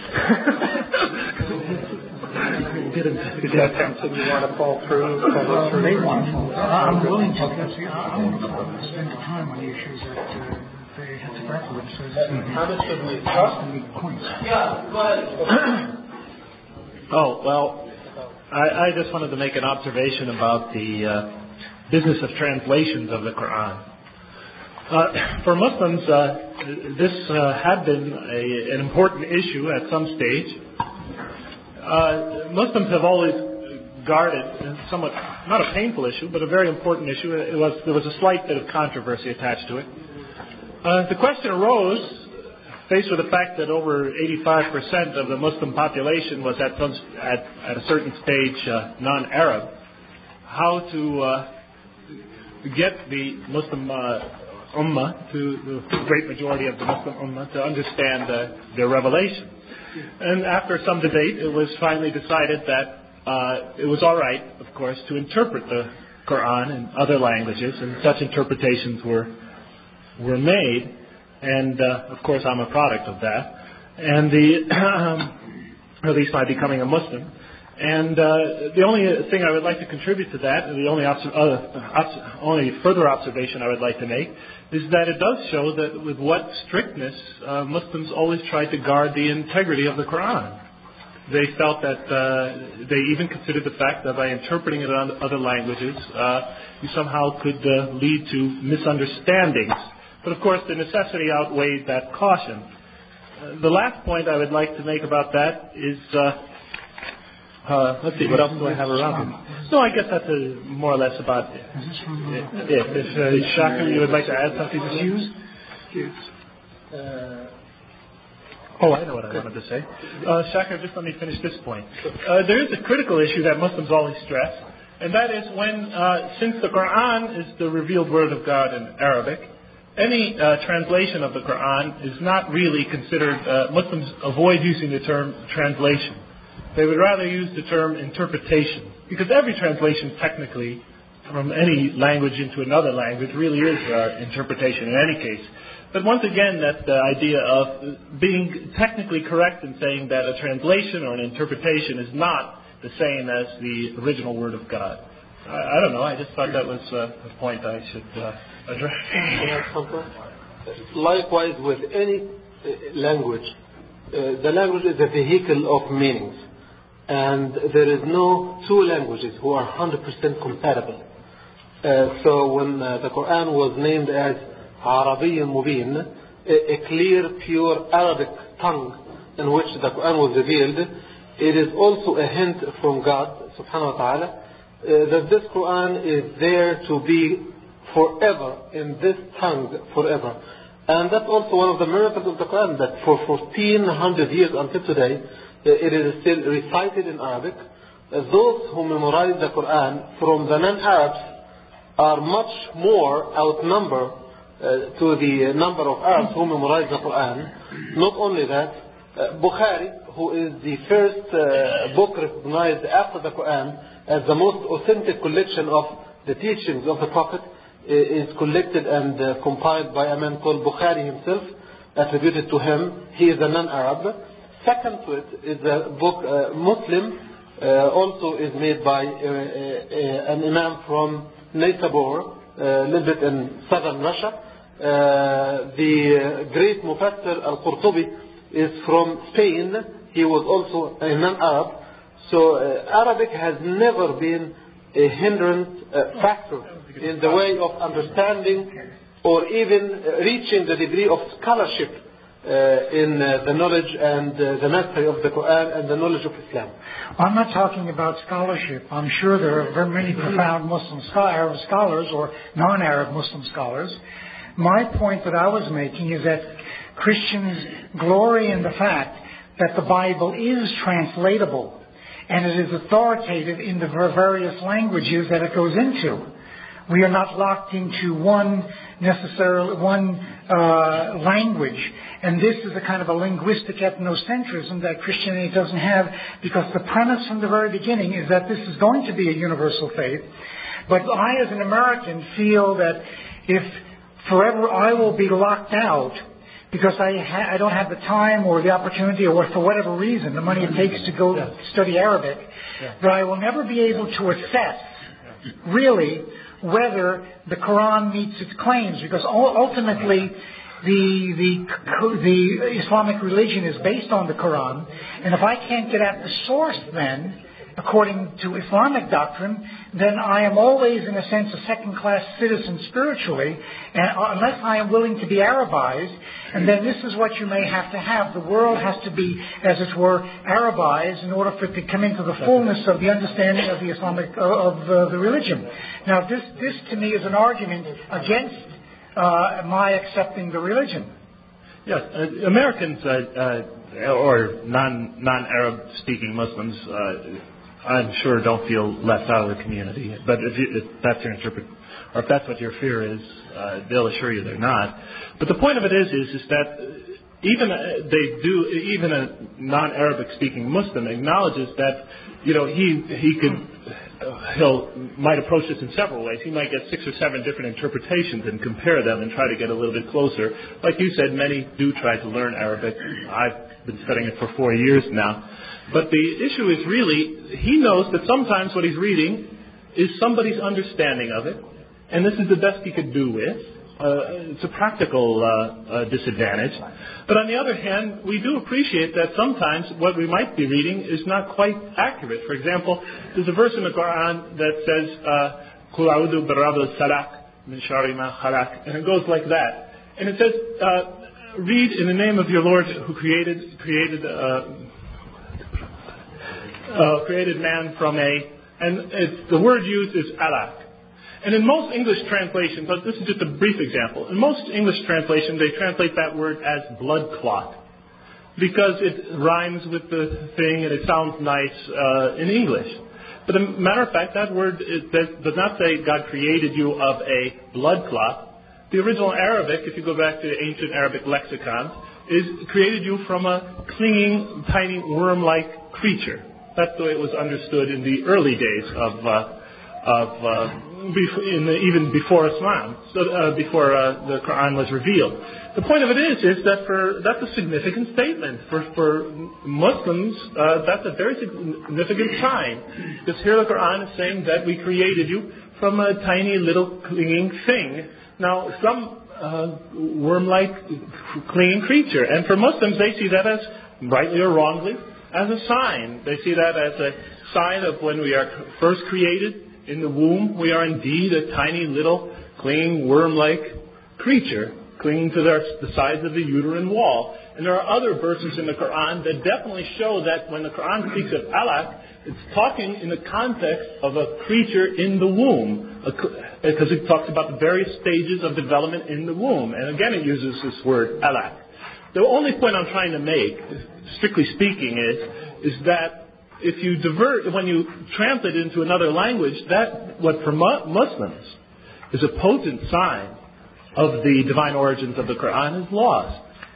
Didn't. Is that something you want to fall through? Follow through? They want to. I'm willing to. Because, see, I want to spend time on the issues that uh, they had to grapple with. So How much should we trust? points. Oh, well, I, I just wanted to make an observation about the uh, business of translations of the Quran. Uh, for Muslims, uh, this uh, had been a, an important issue at some stage. Uh, Muslims have always guarded, somewhat, not a painful issue, but a very important issue. It was, there was a slight bit of controversy attached to it. Uh, the question arose, faced with the fact that over eighty-five percent of the Muslim population was at, some, at, at a certain stage uh, non-Arab, how to uh, get the Muslim uh, Ummah, to the great majority of the Muslim Ummah, to understand uh, their revelation. And after some debate, it was finally decided that uh, it was all right, of course, to interpret the Quran in other languages, and such interpretations were were made. And uh, of course, I'm a product of that, and the um, at least by becoming a Muslim. And uh, the only thing I would like to contribute to that, and the only obs- uh, obs- only further observation I would like to make, is that it does show that with what strictness uh, Muslims always tried to guard the integrity of the Quran. They felt that uh, they even considered the fact that by interpreting it in other languages, uh, you somehow could uh, lead to misunderstandings. But of course, the necessity outweighed that caution. Uh, the last point I would like to make about that is. Uh, Uh, let's see, what else do I have around here? No, I guess that's a, more or less about it. If, if uh, Shaka, you would like to add something to use? Uh, oh, I know what I wanted to say. Uh, Shaka, just let me finish this point. Uh, there is a critical issue that Muslims always stress, and that is when, uh, since the Quran is the revealed word of God in Arabic, any uh, translation of the Quran is not really considered, uh, Muslims avoid using the term translation. They would rather use the term interpretation, because every translation technically from any language into another language really is uh, interpretation in any case. But once again, that the idea of being technically correct in saying that a translation or an interpretation is not the same as the original word of God. I, I don't know, I just thought that was uh, a point I should uh, address. Likewise with any uh, language, uh, the language is a vehicle of meanings. And there is no two languages who are one hundred percent compatible. Uh, so when uh, the Quran was named as Arabiyyun Mubin, a, a clear, pure Arabic tongue in which the Quran was revealed, it is also a hint from God, subhanahu wa ta'ala, uh, that this Quran is there to be forever, in this tongue forever. And that's also one of the miracles of the Quran, that for fourteen hundred years until today, it is still recited in Arabic. Those who memorize the Quran from the non-Arabs are much more outnumber uh, to the number of Arabs who memorize the Quran. Not only that, uh, Bukhari, who is the first uh, book recognized after the Quran as the most authentic collection of the teachings of the Prophet, is collected and uh, compiled by a man called Bukhari himself, attributed to him. He is a non-Arab. Second to it is a book, uh, Muslim, uh, also is made by uh, uh, an imam from Naysabur, uh, a little bit in southern Russia. Uh, the great Mufassir al-Qurtubi is from Spain. He was also a non-Arab. So uh, Arabic has never been a hindrance uh, factor in the way of understanding or even reaching the degree of scholarship uh, in uh, the knowledge and uh, the mastery of the Quran and the knowledge of Islam. I'm not talking about scholarship. I'm sure there are very many profound Muslim Arab scholars or non-Arab Muslim scholars. My point that I was making is that Christians glory in the fact that the Bible is translatable and it is authoritative in the various languages that it goes into. We are not locked into one necessarily one uh, language, and this is a kind of a linguistic ethnocentrism that Christianity doesn't have, because the premise from the very beginning is that this is going to be a universal faith. But I, as an American, feel that if forever I will be locked out because I, ha- I don't have the time or the opportunity or for whatever reason, the money it takes to go yeah. study Arabic, yeah. that I will never be able to assess really whether the Quran meets its claims, because ultimately the, the, the Islamic religion is based on the Quran, and if I can't get at the source then, according to Islamic doctrine, then I am always, in a sense, a second-class citizen spiritually, and unless I am willing to be Arabized, and then this is what you may have to have. The world has to be, as it were, Arabized in order for it to come into the fullness of the understanding of the Islamic, of uh, the religion. Now, this, this to me is an argument against uh, my accepting the religion. Yes, uh, Americans uh, uh, or non, non-Arab speaking Muslims, uh, I'm sure don't feel left out of the community. But if, you, if that's your interpret, or if that's what your fear is, uh, they'll assure you they're not. But the point of it is, is, is that even uh, they do, even a non-Arabic speaking Muslim acknowledges that, you know, he he could uh, he'll might approach this in several ways. He might get six or seven different interpretations and compare them and try to get a little bit closer. Like you said, many do try to learn Arabic. I've been studying it for four years now. But the issue is really, he knows that sometimes what he's reading is somebody's understanding of it, and this is the best he could do with. Uh, it's a practical uh, uh, disadvantage. But on the other hand, we do appreciate that sometimes what we might be reading is not quite accurate. For example, there's a verse in the Quran that says, "Qul a'udhu birabbil falaq min sharri ma khalaq," and it goes like that. And it says, uh, "Read in the name of your Lord who created created." Uh, Uh, created man from a, and it's, the word used is alaq. And in most English translations, but this is just a brief example, in most English translations they translate that word as blood clot because it rhymes with the thing and it sounds nice uh, in English. But as a matter of fact, that word is, does not say God created you of a blood clot. The original Arabic, if you go back to the ancient Arabic lexicons, is created you from a clinging, tiny worm-like creature. That's the way it was understood in the early days of, uh, of uh, bef- in the, even before Islam, so uh, before uh, the Quran was revealed. The point of it is, is that for that's a significant statement for for Muslims. Uh, that's a very significant sign, because here the Quran is saying that we created you from a tiny little clinging thing. Now, some uh, worm-like clinging creature, and for Muslims, they see that as rightly or wrongly, as a sign. They see that as a sign of when we are first created in the womb, we are indeed a tiny little clinging worm-like creature clinging to their, the sides of the uterine wall. And there are other verses in the Quran that definitely show that when the Quran speaks of alaq, it's talking in the context of a creature in the womb, because it talks about the various stages of development in the womb. And again, it uses this word alaq. The only point I'm trying to make, strictly speaking, is is that if you divert, when you translate it into another language, that what for Muslims is a potent sign of the divine origins of the Quran is lost.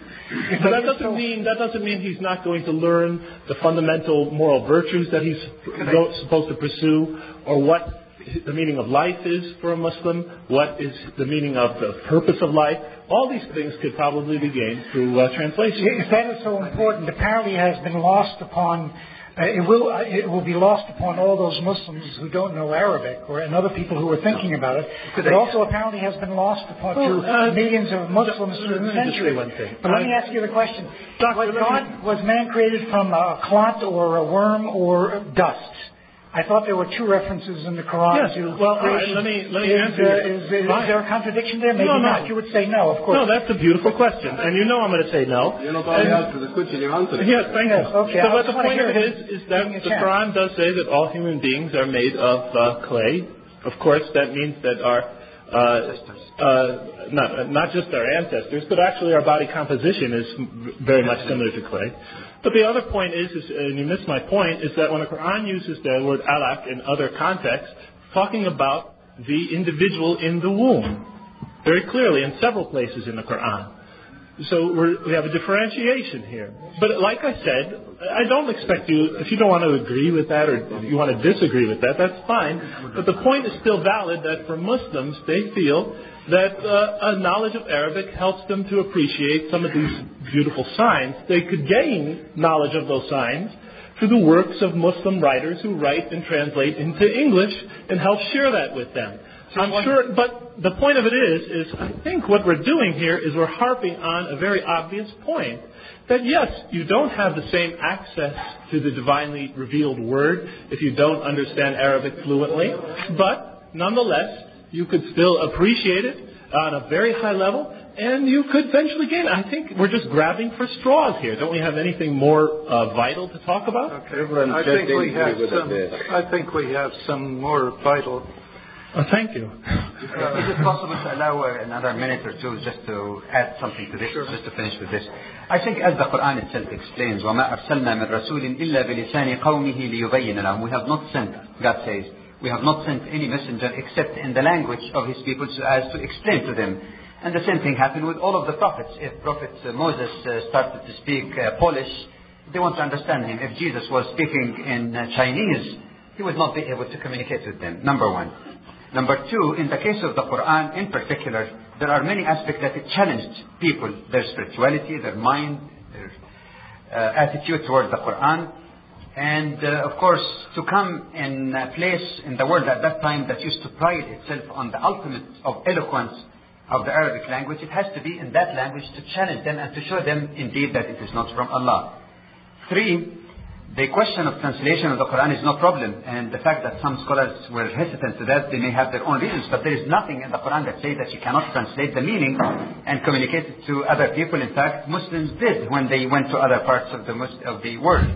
But that doesn't mean that doesn't mean he's not going to learn the fundamental moral virtues that he's supposed to pursue, or what the meaning of life is for a Muslim, what is the meaning of the purpose of life. All these things could probably be gained through uh, translation. If that is so important, apparently it has been lost upon, uh, it will uh, it will be lost upon all those Muslims who don't know Arabic, or and other people who are thinking about it. It also apparently has been lost upon well, to uh, millions of Muslims through the century. But let me ask you the question. Was, God, was man created from a clot or a worm or dust? I thought there were two references in the Quran Yes. to Well, all right, creation. let me let me is, answer. uh, you. is, is, is there a contradiction there? Maybe No, no. not. You would say no, of course. No, that's a beautiful question, and you know I'm going to say no. You're not And- only answer the question, you answer it. Yes, thank you. Yes, okay. So, I but just the wanna point hear of it him is, is that giving a the chance. Quran does say that all human beings are made of uh, clay. Of course, that means that our uh, uh, not not just our ancestors, but actually our body composition is very much similar to clay. But the other point is, is, and you missed my point, is that when the Quran uses the word alaq in other contexts, talking about the individual in the womb, very clearly in several places in the Quran. So we're, we have a differentiation here. But like I said, I don't expect you, if you don't want to agree with that or if you want to disagree with that, that's fine. But the point is still valid that for Muslims, they feel that uh, a knowledge of Arabic helps them to appreciate some of these beautiful signs. They could gain knowledge of those signs through the works of Muslim writers who write and translate into English and help share that with them. I'm sure, but the point of it is, is I think what we're doing here is we're harping on a very obvious point. That yes, you don't have the same access to the divinely revealed word if you don't understand Arabic fluently, but nonetheless, you could still appreciate it on a very high level, and you could eventually gain it. I think we're just grabbing for straws here. Don't we have anything more uh, vital to talk about? Okay. I think we have some. I think we have some more vital. Oh, thank you. Uh, is it possible to allow uh, another minute or two just to add something to this, sure. just to finish with this? I think as the Quran itself explains, وَمَا أَرْسَلْنَا مِن رَسُولٍ إِلَّا بِلِسَانِ قَوْمِهِ لِيُبَيِّنَ لَهُمْ. We have not sent, God says, we have not sent any messenger except in the language of his people so as to explain to them. And the same thing happened with all of the prophets. If Prophet uh, Moses uh, started to speak uh, Polish, they want to understand him. If Jesus was speaking in uh, Chinese, he would not be able to communicate with them, number one. Number two, in the case of the Quran in particular, there are many aspects that it challenged people, their spirituality, their mind, their uh, attitude towards the Quran. And uh, of course, to come in a place in the world at that time that used to pride itself on the ultimate of eloquence of the Arabic language, it has to be in that language to challenge them and to show them indeed that it is not from Allah. Three, the question of translation of the Quran is no problem, and the fact that some scholars were hesitant to that, they may have their own reasons, but there is nothing in the Quran that says that you cannot translate the meaning and communicate it to other people. In fact, Muslims did when they went to other parts of the, of the world.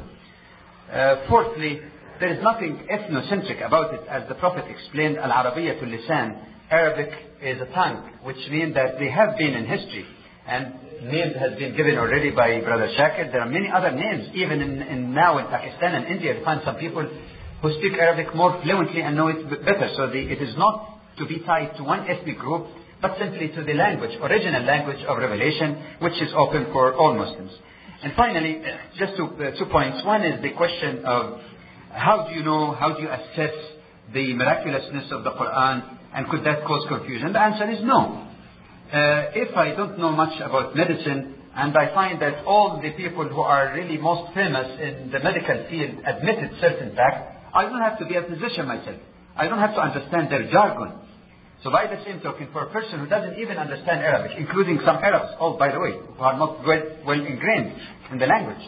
Uh, fourthly, there is nothing ethnocentric about it, as the Prophet explained, Al-Arabiyyatul Lisan, Arabic is a tongue, which means that they have been in history. And names has been given already by Brother Shakir. There are many other names, even in, in now in Pakistan and India, you find some people who speak Arabic more fluently and know it better. So the, it is not to be tied to one ethnic group, but simply to the language, original language of revelation, which is open for all Muslims. And finally, just two, uh, two points. One is the question of how do you know, how do you assess the miraculousness of the Quran, and could that cause confusion? The answer is no. Uh, if I don't know much about medicine, and I find that all the people who are really most famous in the medical field admitted certain facts, I don't have to be a physician myself. I don't have to understand their jargon. So by the same token, for a person who doesn't even understand Arabic, including some Arabs, oh, by the way, who are not well, well ingrained in the language,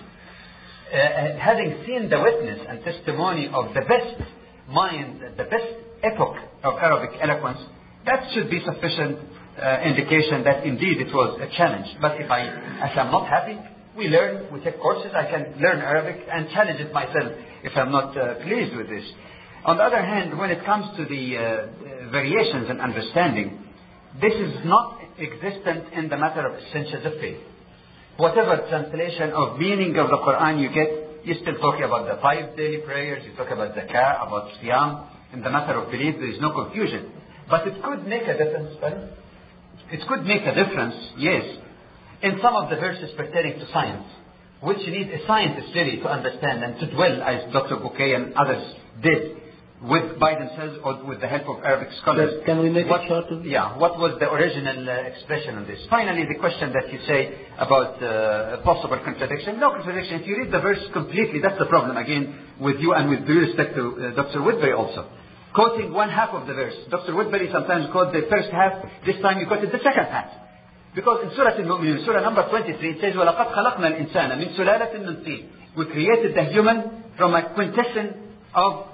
uh, having seen the witness and testimony of the best minds, the best epoch of Arabic eloquence, that should be sufficient Uh, indication that indeed it was a challenge. But if I, if I'm not happy, we learn, we take courses, I can learn Arabic and challenge it myself if I'm not uh, pleased with this. On the other hand, when it comes to the uh, variations and understanding, this is not existent in the matter of essentials of faith. Whatever translation of meaning of the Quran you get, you're still talking about the five daily prayers, you talk about zakah, about siyam. In the matter of belief, there is no confusion. But it could make a difference, right? It could make a difference, yes, in some of the verses pertaining to science, which you need a scientist really to understand and to dwell, as Doctor Bouquet and others did, with by themselves or with the help of Arabic scholars. Can we make what, it short? Yeah, what was the original uh, expression on this? Finally, the question that you say about uh, possible contradiction. No contradiction. If you read the verse completely, that's the problem, again, with you and with due respect to uh, Doctor Woodbury also. Quoting one half of the verse. Doctor Woodbury sometimes quotes the first half, this time you quoted the second half. Because in Surah Al-Mu'minun, Surah number twenty-three, it says, وَلَقَدْ خَلَقْنَا الْإِنسَانَ مِنْ سُلَالَةٍ مِنْ طِينٍ. We created the human from a quintessence of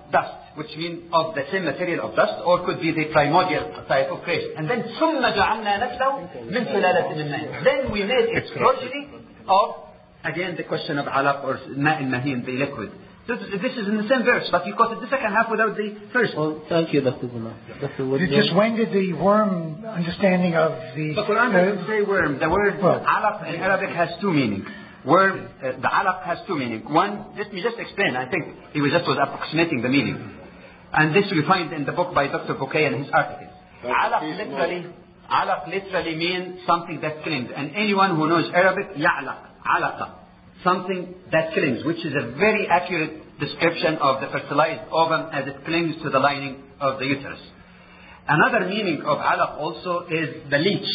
dust, which means of the same material of dust, or could be the primordial type of creation. And then ثُمَّ جَعَلْنَا نَسْلَهُ مِنْ سُلَالَةٍ مِنْ مَاءٍ. Then we made its progeny of, again, the question of alaq or ma' al-mahin, the liquid. This, this is in the same verse, but you quoted the second half without the first. Well, thank you, Doctor Zuma. Just when did the worm understanding of the... The Quran doesn't say worm. The word well, alaq in Arabic has two meanings. Worm, uh, the alaq has two meanings. One, let me just explain. I think he was just was approximating the meaning. And this we find in the book by Doctor Bouquet and his articles. Alaq literally, alaq literally means something that clings. And anyone who knows Arabic, ya'laq, alaqa. Something that clings, which is a very accurate description of the fertilized ovum as it clings to the lining of the uterus. Another meaning of alaq also is the leech.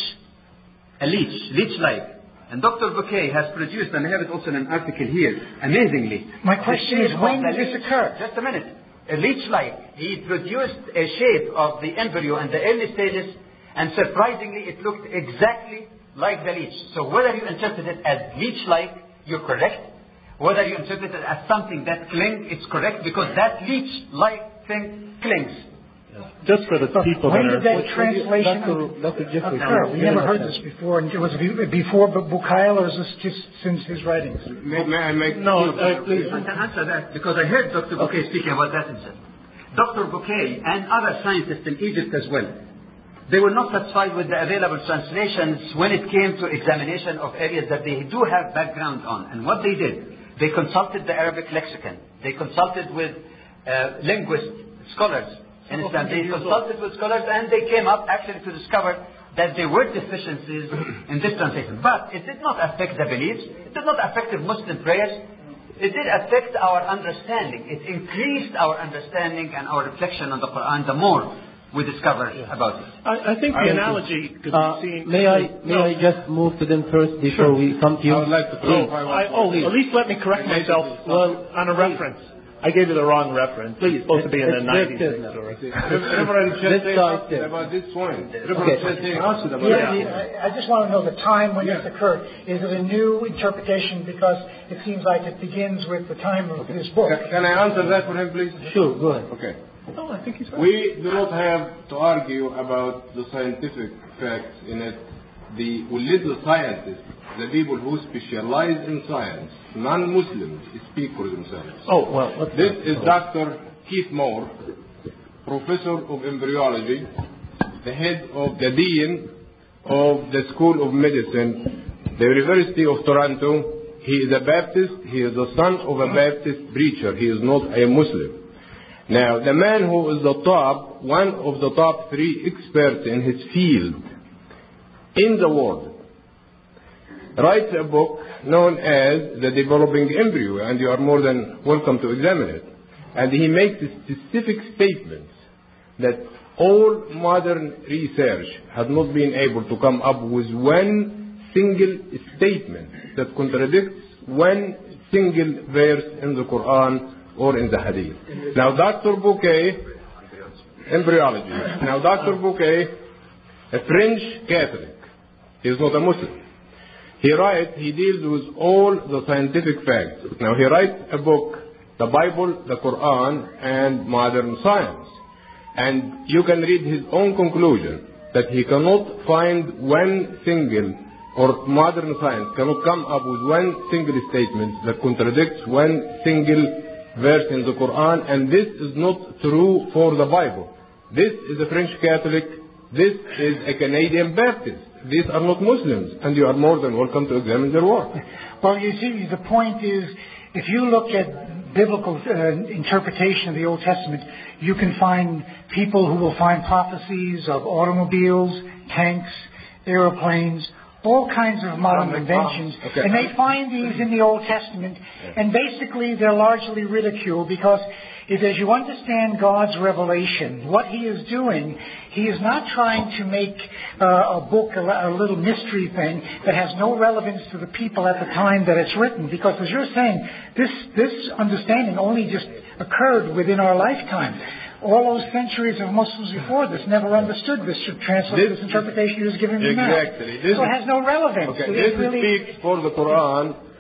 A leech, leech-like. And Doctor Bouquet has produced, and I have it also in an article here, amazingly. My question is, when did this occur? Just a minute. A leech-like. He produced a shape of the embryo in the early stages, and surprisingly it looked exactly like the leech. So whether you interpret it as leech-like, you're correct. Whether you interpret it as something that clings, it's correct, because that leech-like thing clings. Just for the people when that did are... that translation occur? We never heard this before. And it was before Bukhail, or is this just since his writings? May, may I make... No, uh, please. I can answer that, because I heard Doctor Bouquet speaking about that incident. Doctor Bouquet and other scientists in Egypt as well, they were not satisfied with the available translations when it came to examination of areas that they do have background on. And what they did, they consulted the Arabic lexicon. They consulted with uh, linguists, scholars. In Islam, they consulted with scholars and they came up actually to discover that there were deficiencies in this translation. But it did not affect the beliefs. It did not affect the Muslim prayers. It did affect our understanding. It increased our understanding and our reflection on the Quran the more we discover about it. I, I think the analogy could uh, be seen... May I may no. I just move to them first before sure. we come to you? I would like to clarify. I, oh, at least let me correct myself well, on a reference. I gave you the wrong reference. Please, it's supposed to be in the nineties. Reverend just said about this point. Reverend just asked about yeah, I just want to know the time when yeah. this occurred. Is it a new interpretation? Because it seems like it begins with the time of this book. Can, can I answer that for him, please? Sure, go ahead. Okay. No, I think he's right. We do not have to argue about the scientific facts in it. The we let the scientists, the people who specialize in science, non-Muslims, speak for themselves. Oh, well, this is Doctor Keith Moore, Professor of Embryology, the head of the Dean of the School of Medicine, the University of Toronto. He is a Baptist. He is the son of a Baptist preacher. He is not a Muslim. Now, the man who is the top, one of the top three experts in his field in the world, writes a book known as The Developing Embryo, and you are more than welcome to examine it. And he makes specific statements that all modern research has not been able to come up with one single statement that contradicts one single verse in the Quran or in the Hadith. Now, Doctor Bouquet, embryology. Now, Doctor Bouquet, a French Catholic. He is not a Muslim. He writes, he deals with all the scientific facts. Now, he writes a book, the Bible, the Quran, and modern science. And you can read his own conclusion that he cannot find one single, or modern science cannot come up with one single statement that contradicts one single verse in the Quran, and this is not true for the Bible. This is a French Catholic, this is a Canadian Baptist. These are not Muslims, and you are more than welcome to examine their work. Well, you see, the point is, if you look at biblical uh, interpretation of the Old Testament, you can find people who will find prophecies of automobiles, tanks, airplanes, all kinds of modern inventions, okay. And they find these in the Old Testament, and basically they're largely ridiculed because if as you understand God's revelation, what He is doing, He is not trying to make uh, a book, a, a little mystery thing that has no relevance to the people at the time that it's written, because as you're saying, this, this understanding only just occurred within our lifetime. All those centuries of Muslims before this never understood this should translate this, this interpretation he was giving me now. Exactly. This so it has no relevance. Okay. So this really speaks for the Quran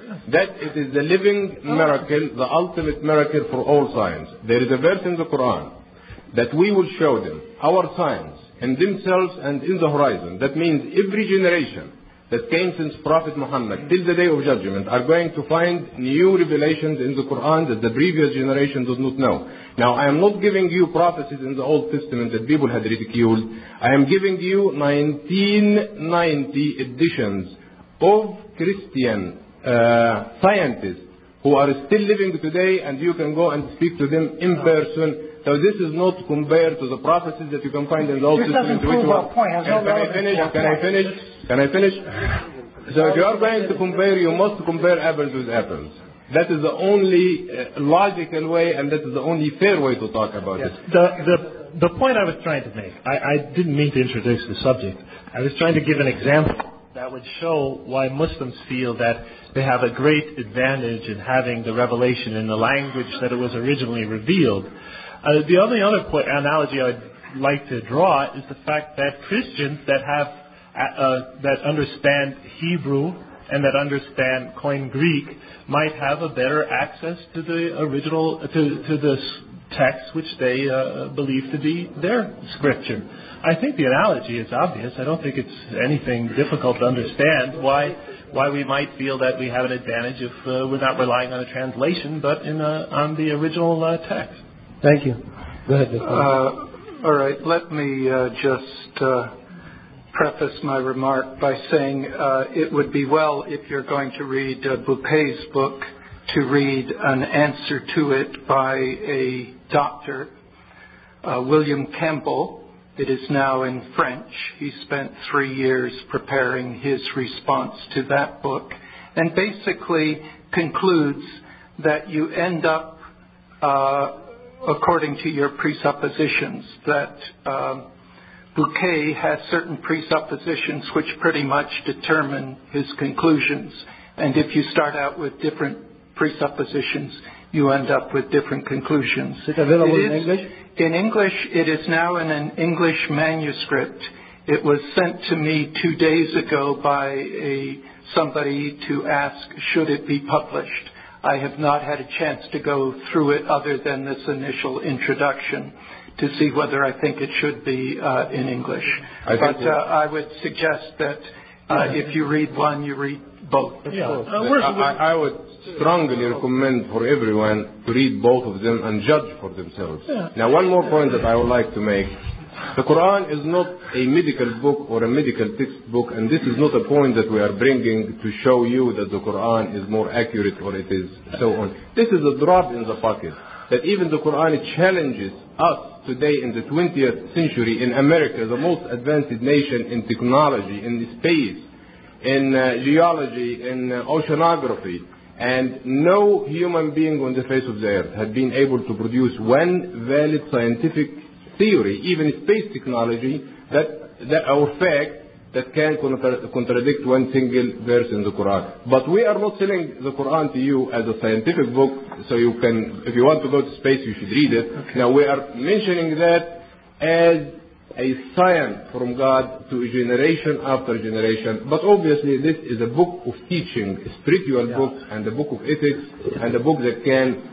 that it is the living miracle, the ultimate miracle for all science. There is a verse in the Quran that we will show them, our science, in themselves and in the horizon. That means every generation that came since Prophet Muhammad till the day of judgment are going to find new revelations in the Quran that the previous generation does not know. Now, I am not giving you prophecies in the Old Testament that people had ridiculed. I am giving you nineteen ninety editions of Christian uh, scientists who are still living today, and you can go and speak to them in person. So this is not compared to the prophecies that you can find in the Old Testament. This doesn't prove our point. Can, can I finish? Can I finish? Can I finish? So if you are going to compare, you must compare apples with apples. That is the only uh, logical way, and that is the only fair way to talk about yes. it. The, the, the point I was trying to make, I, I didn't mean to introduce the subject. I was trying to give an example that would show why Muslims feel that they have a great advantage in having the revelation in the language that it was originally revealed. Uh, the only other point, analogy I'd like to draw is the fact that Christians that have uh, that understand Hebrew and that understand Koine Greek might have a better access to the original to to this text which they uh, believe to be their scripture. I think the analogy is obvious. I don't think it's anything difficult to understand why why we might feel that we have an advantage if uh, we're not relying on a translation but in a, on the original uh, text. Thank you. Go ahead. Uh, all right. Let me uh, just uh, preface my remark by saying uh, it would be well, if you're going to read uh, Bouquet's book, to read an answer to it by a doctor, uh, William Campbell. It is now in French. He spent three years preparing his response to that book and basically concludes that you end up uh, according to your presuppositions, that um, Bouquet has certain presuppositions which pretty much determine his conclusions. And if you start out with different presuppositions, you end up with different conclusions. Is it available it in is, English? In English, it is now in an English manuscript. It was sent to me two days ago by a somebody to ask, should it be published? I have not had a chance to go through it other than this initial introduction to see whether I think it should be uh, in English. I but uh, I would suggest that uh, if you read one, you read both. Yeah. Uh, I, I would strongly recommend for everyone to read both of them and judge for themselves. Yeah. Now, one more point that I would like to make. The Quran is not a medical book or a medical textbook, and this is not a point that we are bringing to show you that the Quran is more accurate or it is so on. This is a drop in the bucket. That even the Quran challenges us today in the twentieth century in America, the most advanced nation in technology, in space, in uh, geology, in uh, oceanography, and no human being on the face of the earth had been able to produce one valid scientific theory, even space technology, that, that our fact that can contra- contradict one single verse in the Quran. But we are not selling the Quran to you as a scientific book, so you can, if you want to go to space, you should read it. Okay. Now we are mentioning that as a sign from God to generation after generation. But obviously this is a book of teaching, a spiritual yeah. book, and a book of ethics, and a book that can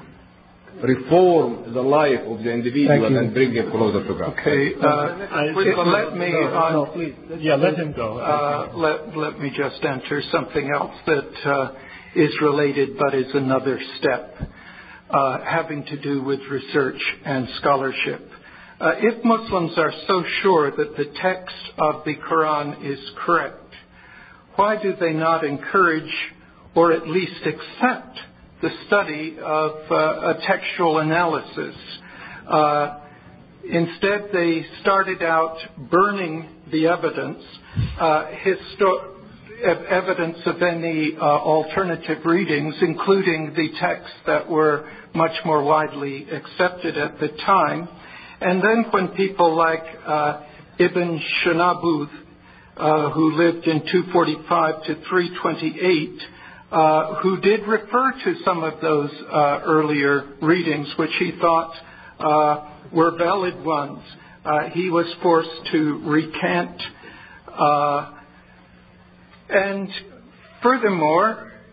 reform the life of the individual and bring him closer to God. Okay, uh, I, let me. No, no, please. Yeah, let him go. Uh, let let me just enter something else that uh, is related, but is another step, uh, having to do with research and scholarship. Uh, if Muslims are so sure that the text of the Quran is correct, why do they not encourage or at least accept the study of uh, a textual analysis? Uh, instead, they started out burning the evidence, uh, histo- evidence of any uh, alternative readings, including the texts that were much more widely accepted at the time. And then when people like uh, Ibn Shanabuth, uh, who lived in two forty-five to three twenty-eight, Uh, who did refer to some of those uh, earlier readings, which he thought uh, were valid ones. Uh, he was forced to recant. Uh, and furthermore,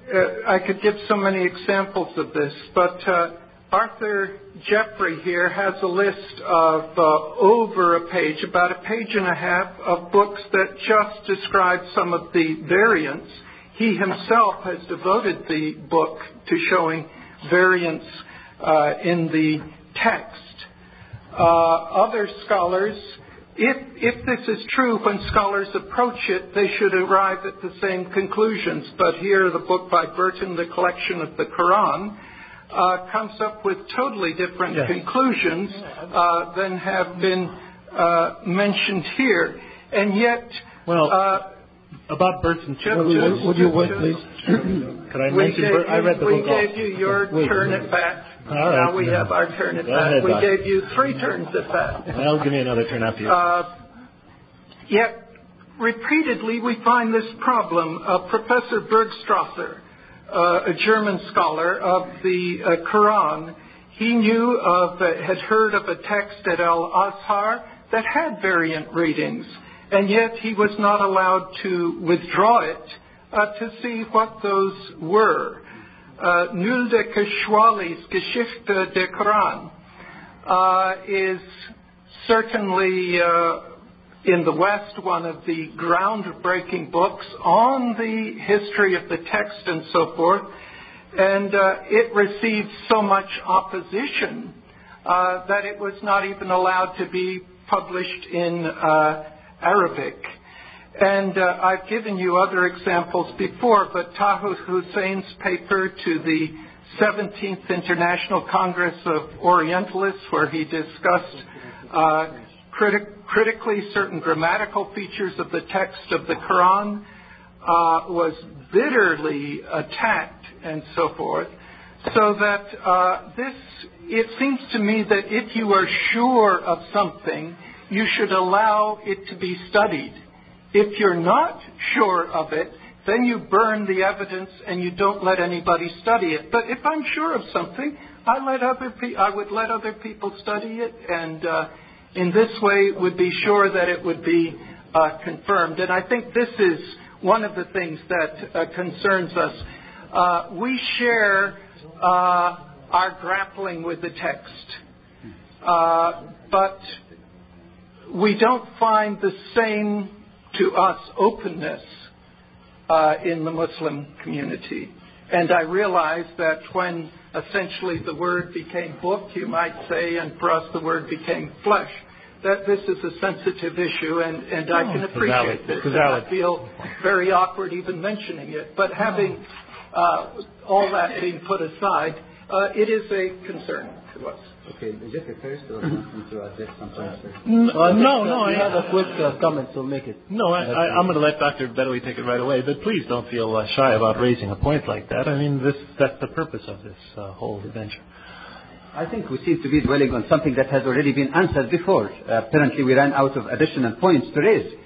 uh, I could give so many examples of this, but uh, Arthur Jeffrey here has a list of uh, over a page, about a page and a half, of books that just describe some of the variants. He himself has devoted the book to showing variants uh, in the text. Uh, other scholars, if, if this is true, when scholars approach it, they should arrive at the same conclusions. But here, the book by Burton, The Collection of the Quran, uh, comes up with totally different yes. conclusions uh, than have been uh, mentioned here. And yet... Well, uh, about Burton... Just, just, would you wait, please? Could I mention... Bur- I read the we book gave also. you your Wait, turn wait. at bat. All right. Now we have our turn at Go bat. ahead, We Doc. gave you three turns at bat. Well, give me another turn after you. Uh, yet, repeatedly we find this problem. Uh, Professor Bergstrasser, uh, a German scholar of the uh, Quran, he knew of, uh, had heard of a text at Al-Azhar that had variant readings, and yet he was not allowed to withdraw it uh, to see what those were. Uh, Nulde Keshwali's Geschichte der Quran uh, is certainly uh, in the West one of the groundbreaking books on the history of the text and so forth, and uh, it received so much opposition uh, that it was not even allowed to be published in uh, Arabic. And uh, I've given you other examples before, but Taha Hussein's paper to the seventeenth International Congress of Orientalists, where he discussed uh, criti- critically certain grammatical features of the text of the Quran, uh, was bitterly attacked and so forth. So that uh, this, it seems to me that if you are sure of something, you should allow it to be studied. If you're not sure of it, then you burn the evidence and you don't let anybody study it. But if I'm sure of something, I let other pe- I would let other people study it, and uh, in this way would be sure that it would be uh, confirmed. And I think this is one of the things that uh, concerns us. Uh, we share uh, our grappling with the text, uh, but we don't find the same, to us, openness uh, in the Muslim community. And I realize that when essentially the word became book, you might say, and for us the word became flesh, that this is a sensitive issue, and, and I can appreciate this. And I feel very awkward even mentioning it. But having uh, all that being put aside, uh, it is a concern to us. Okay, Jeffrey first, or want to address some points? No, no, no. I I have a quick uh, comment, so make it. No, I, I, I'm going to let Doctor Bedoui take it right away, but please don't feel uh, shy about raising a point like that. I mean, this that's the purpose of this uh, whole adventure. I think we seem to be dwelling on something that has already been answered before. Uh, apparently, we ran out of additional points to raise.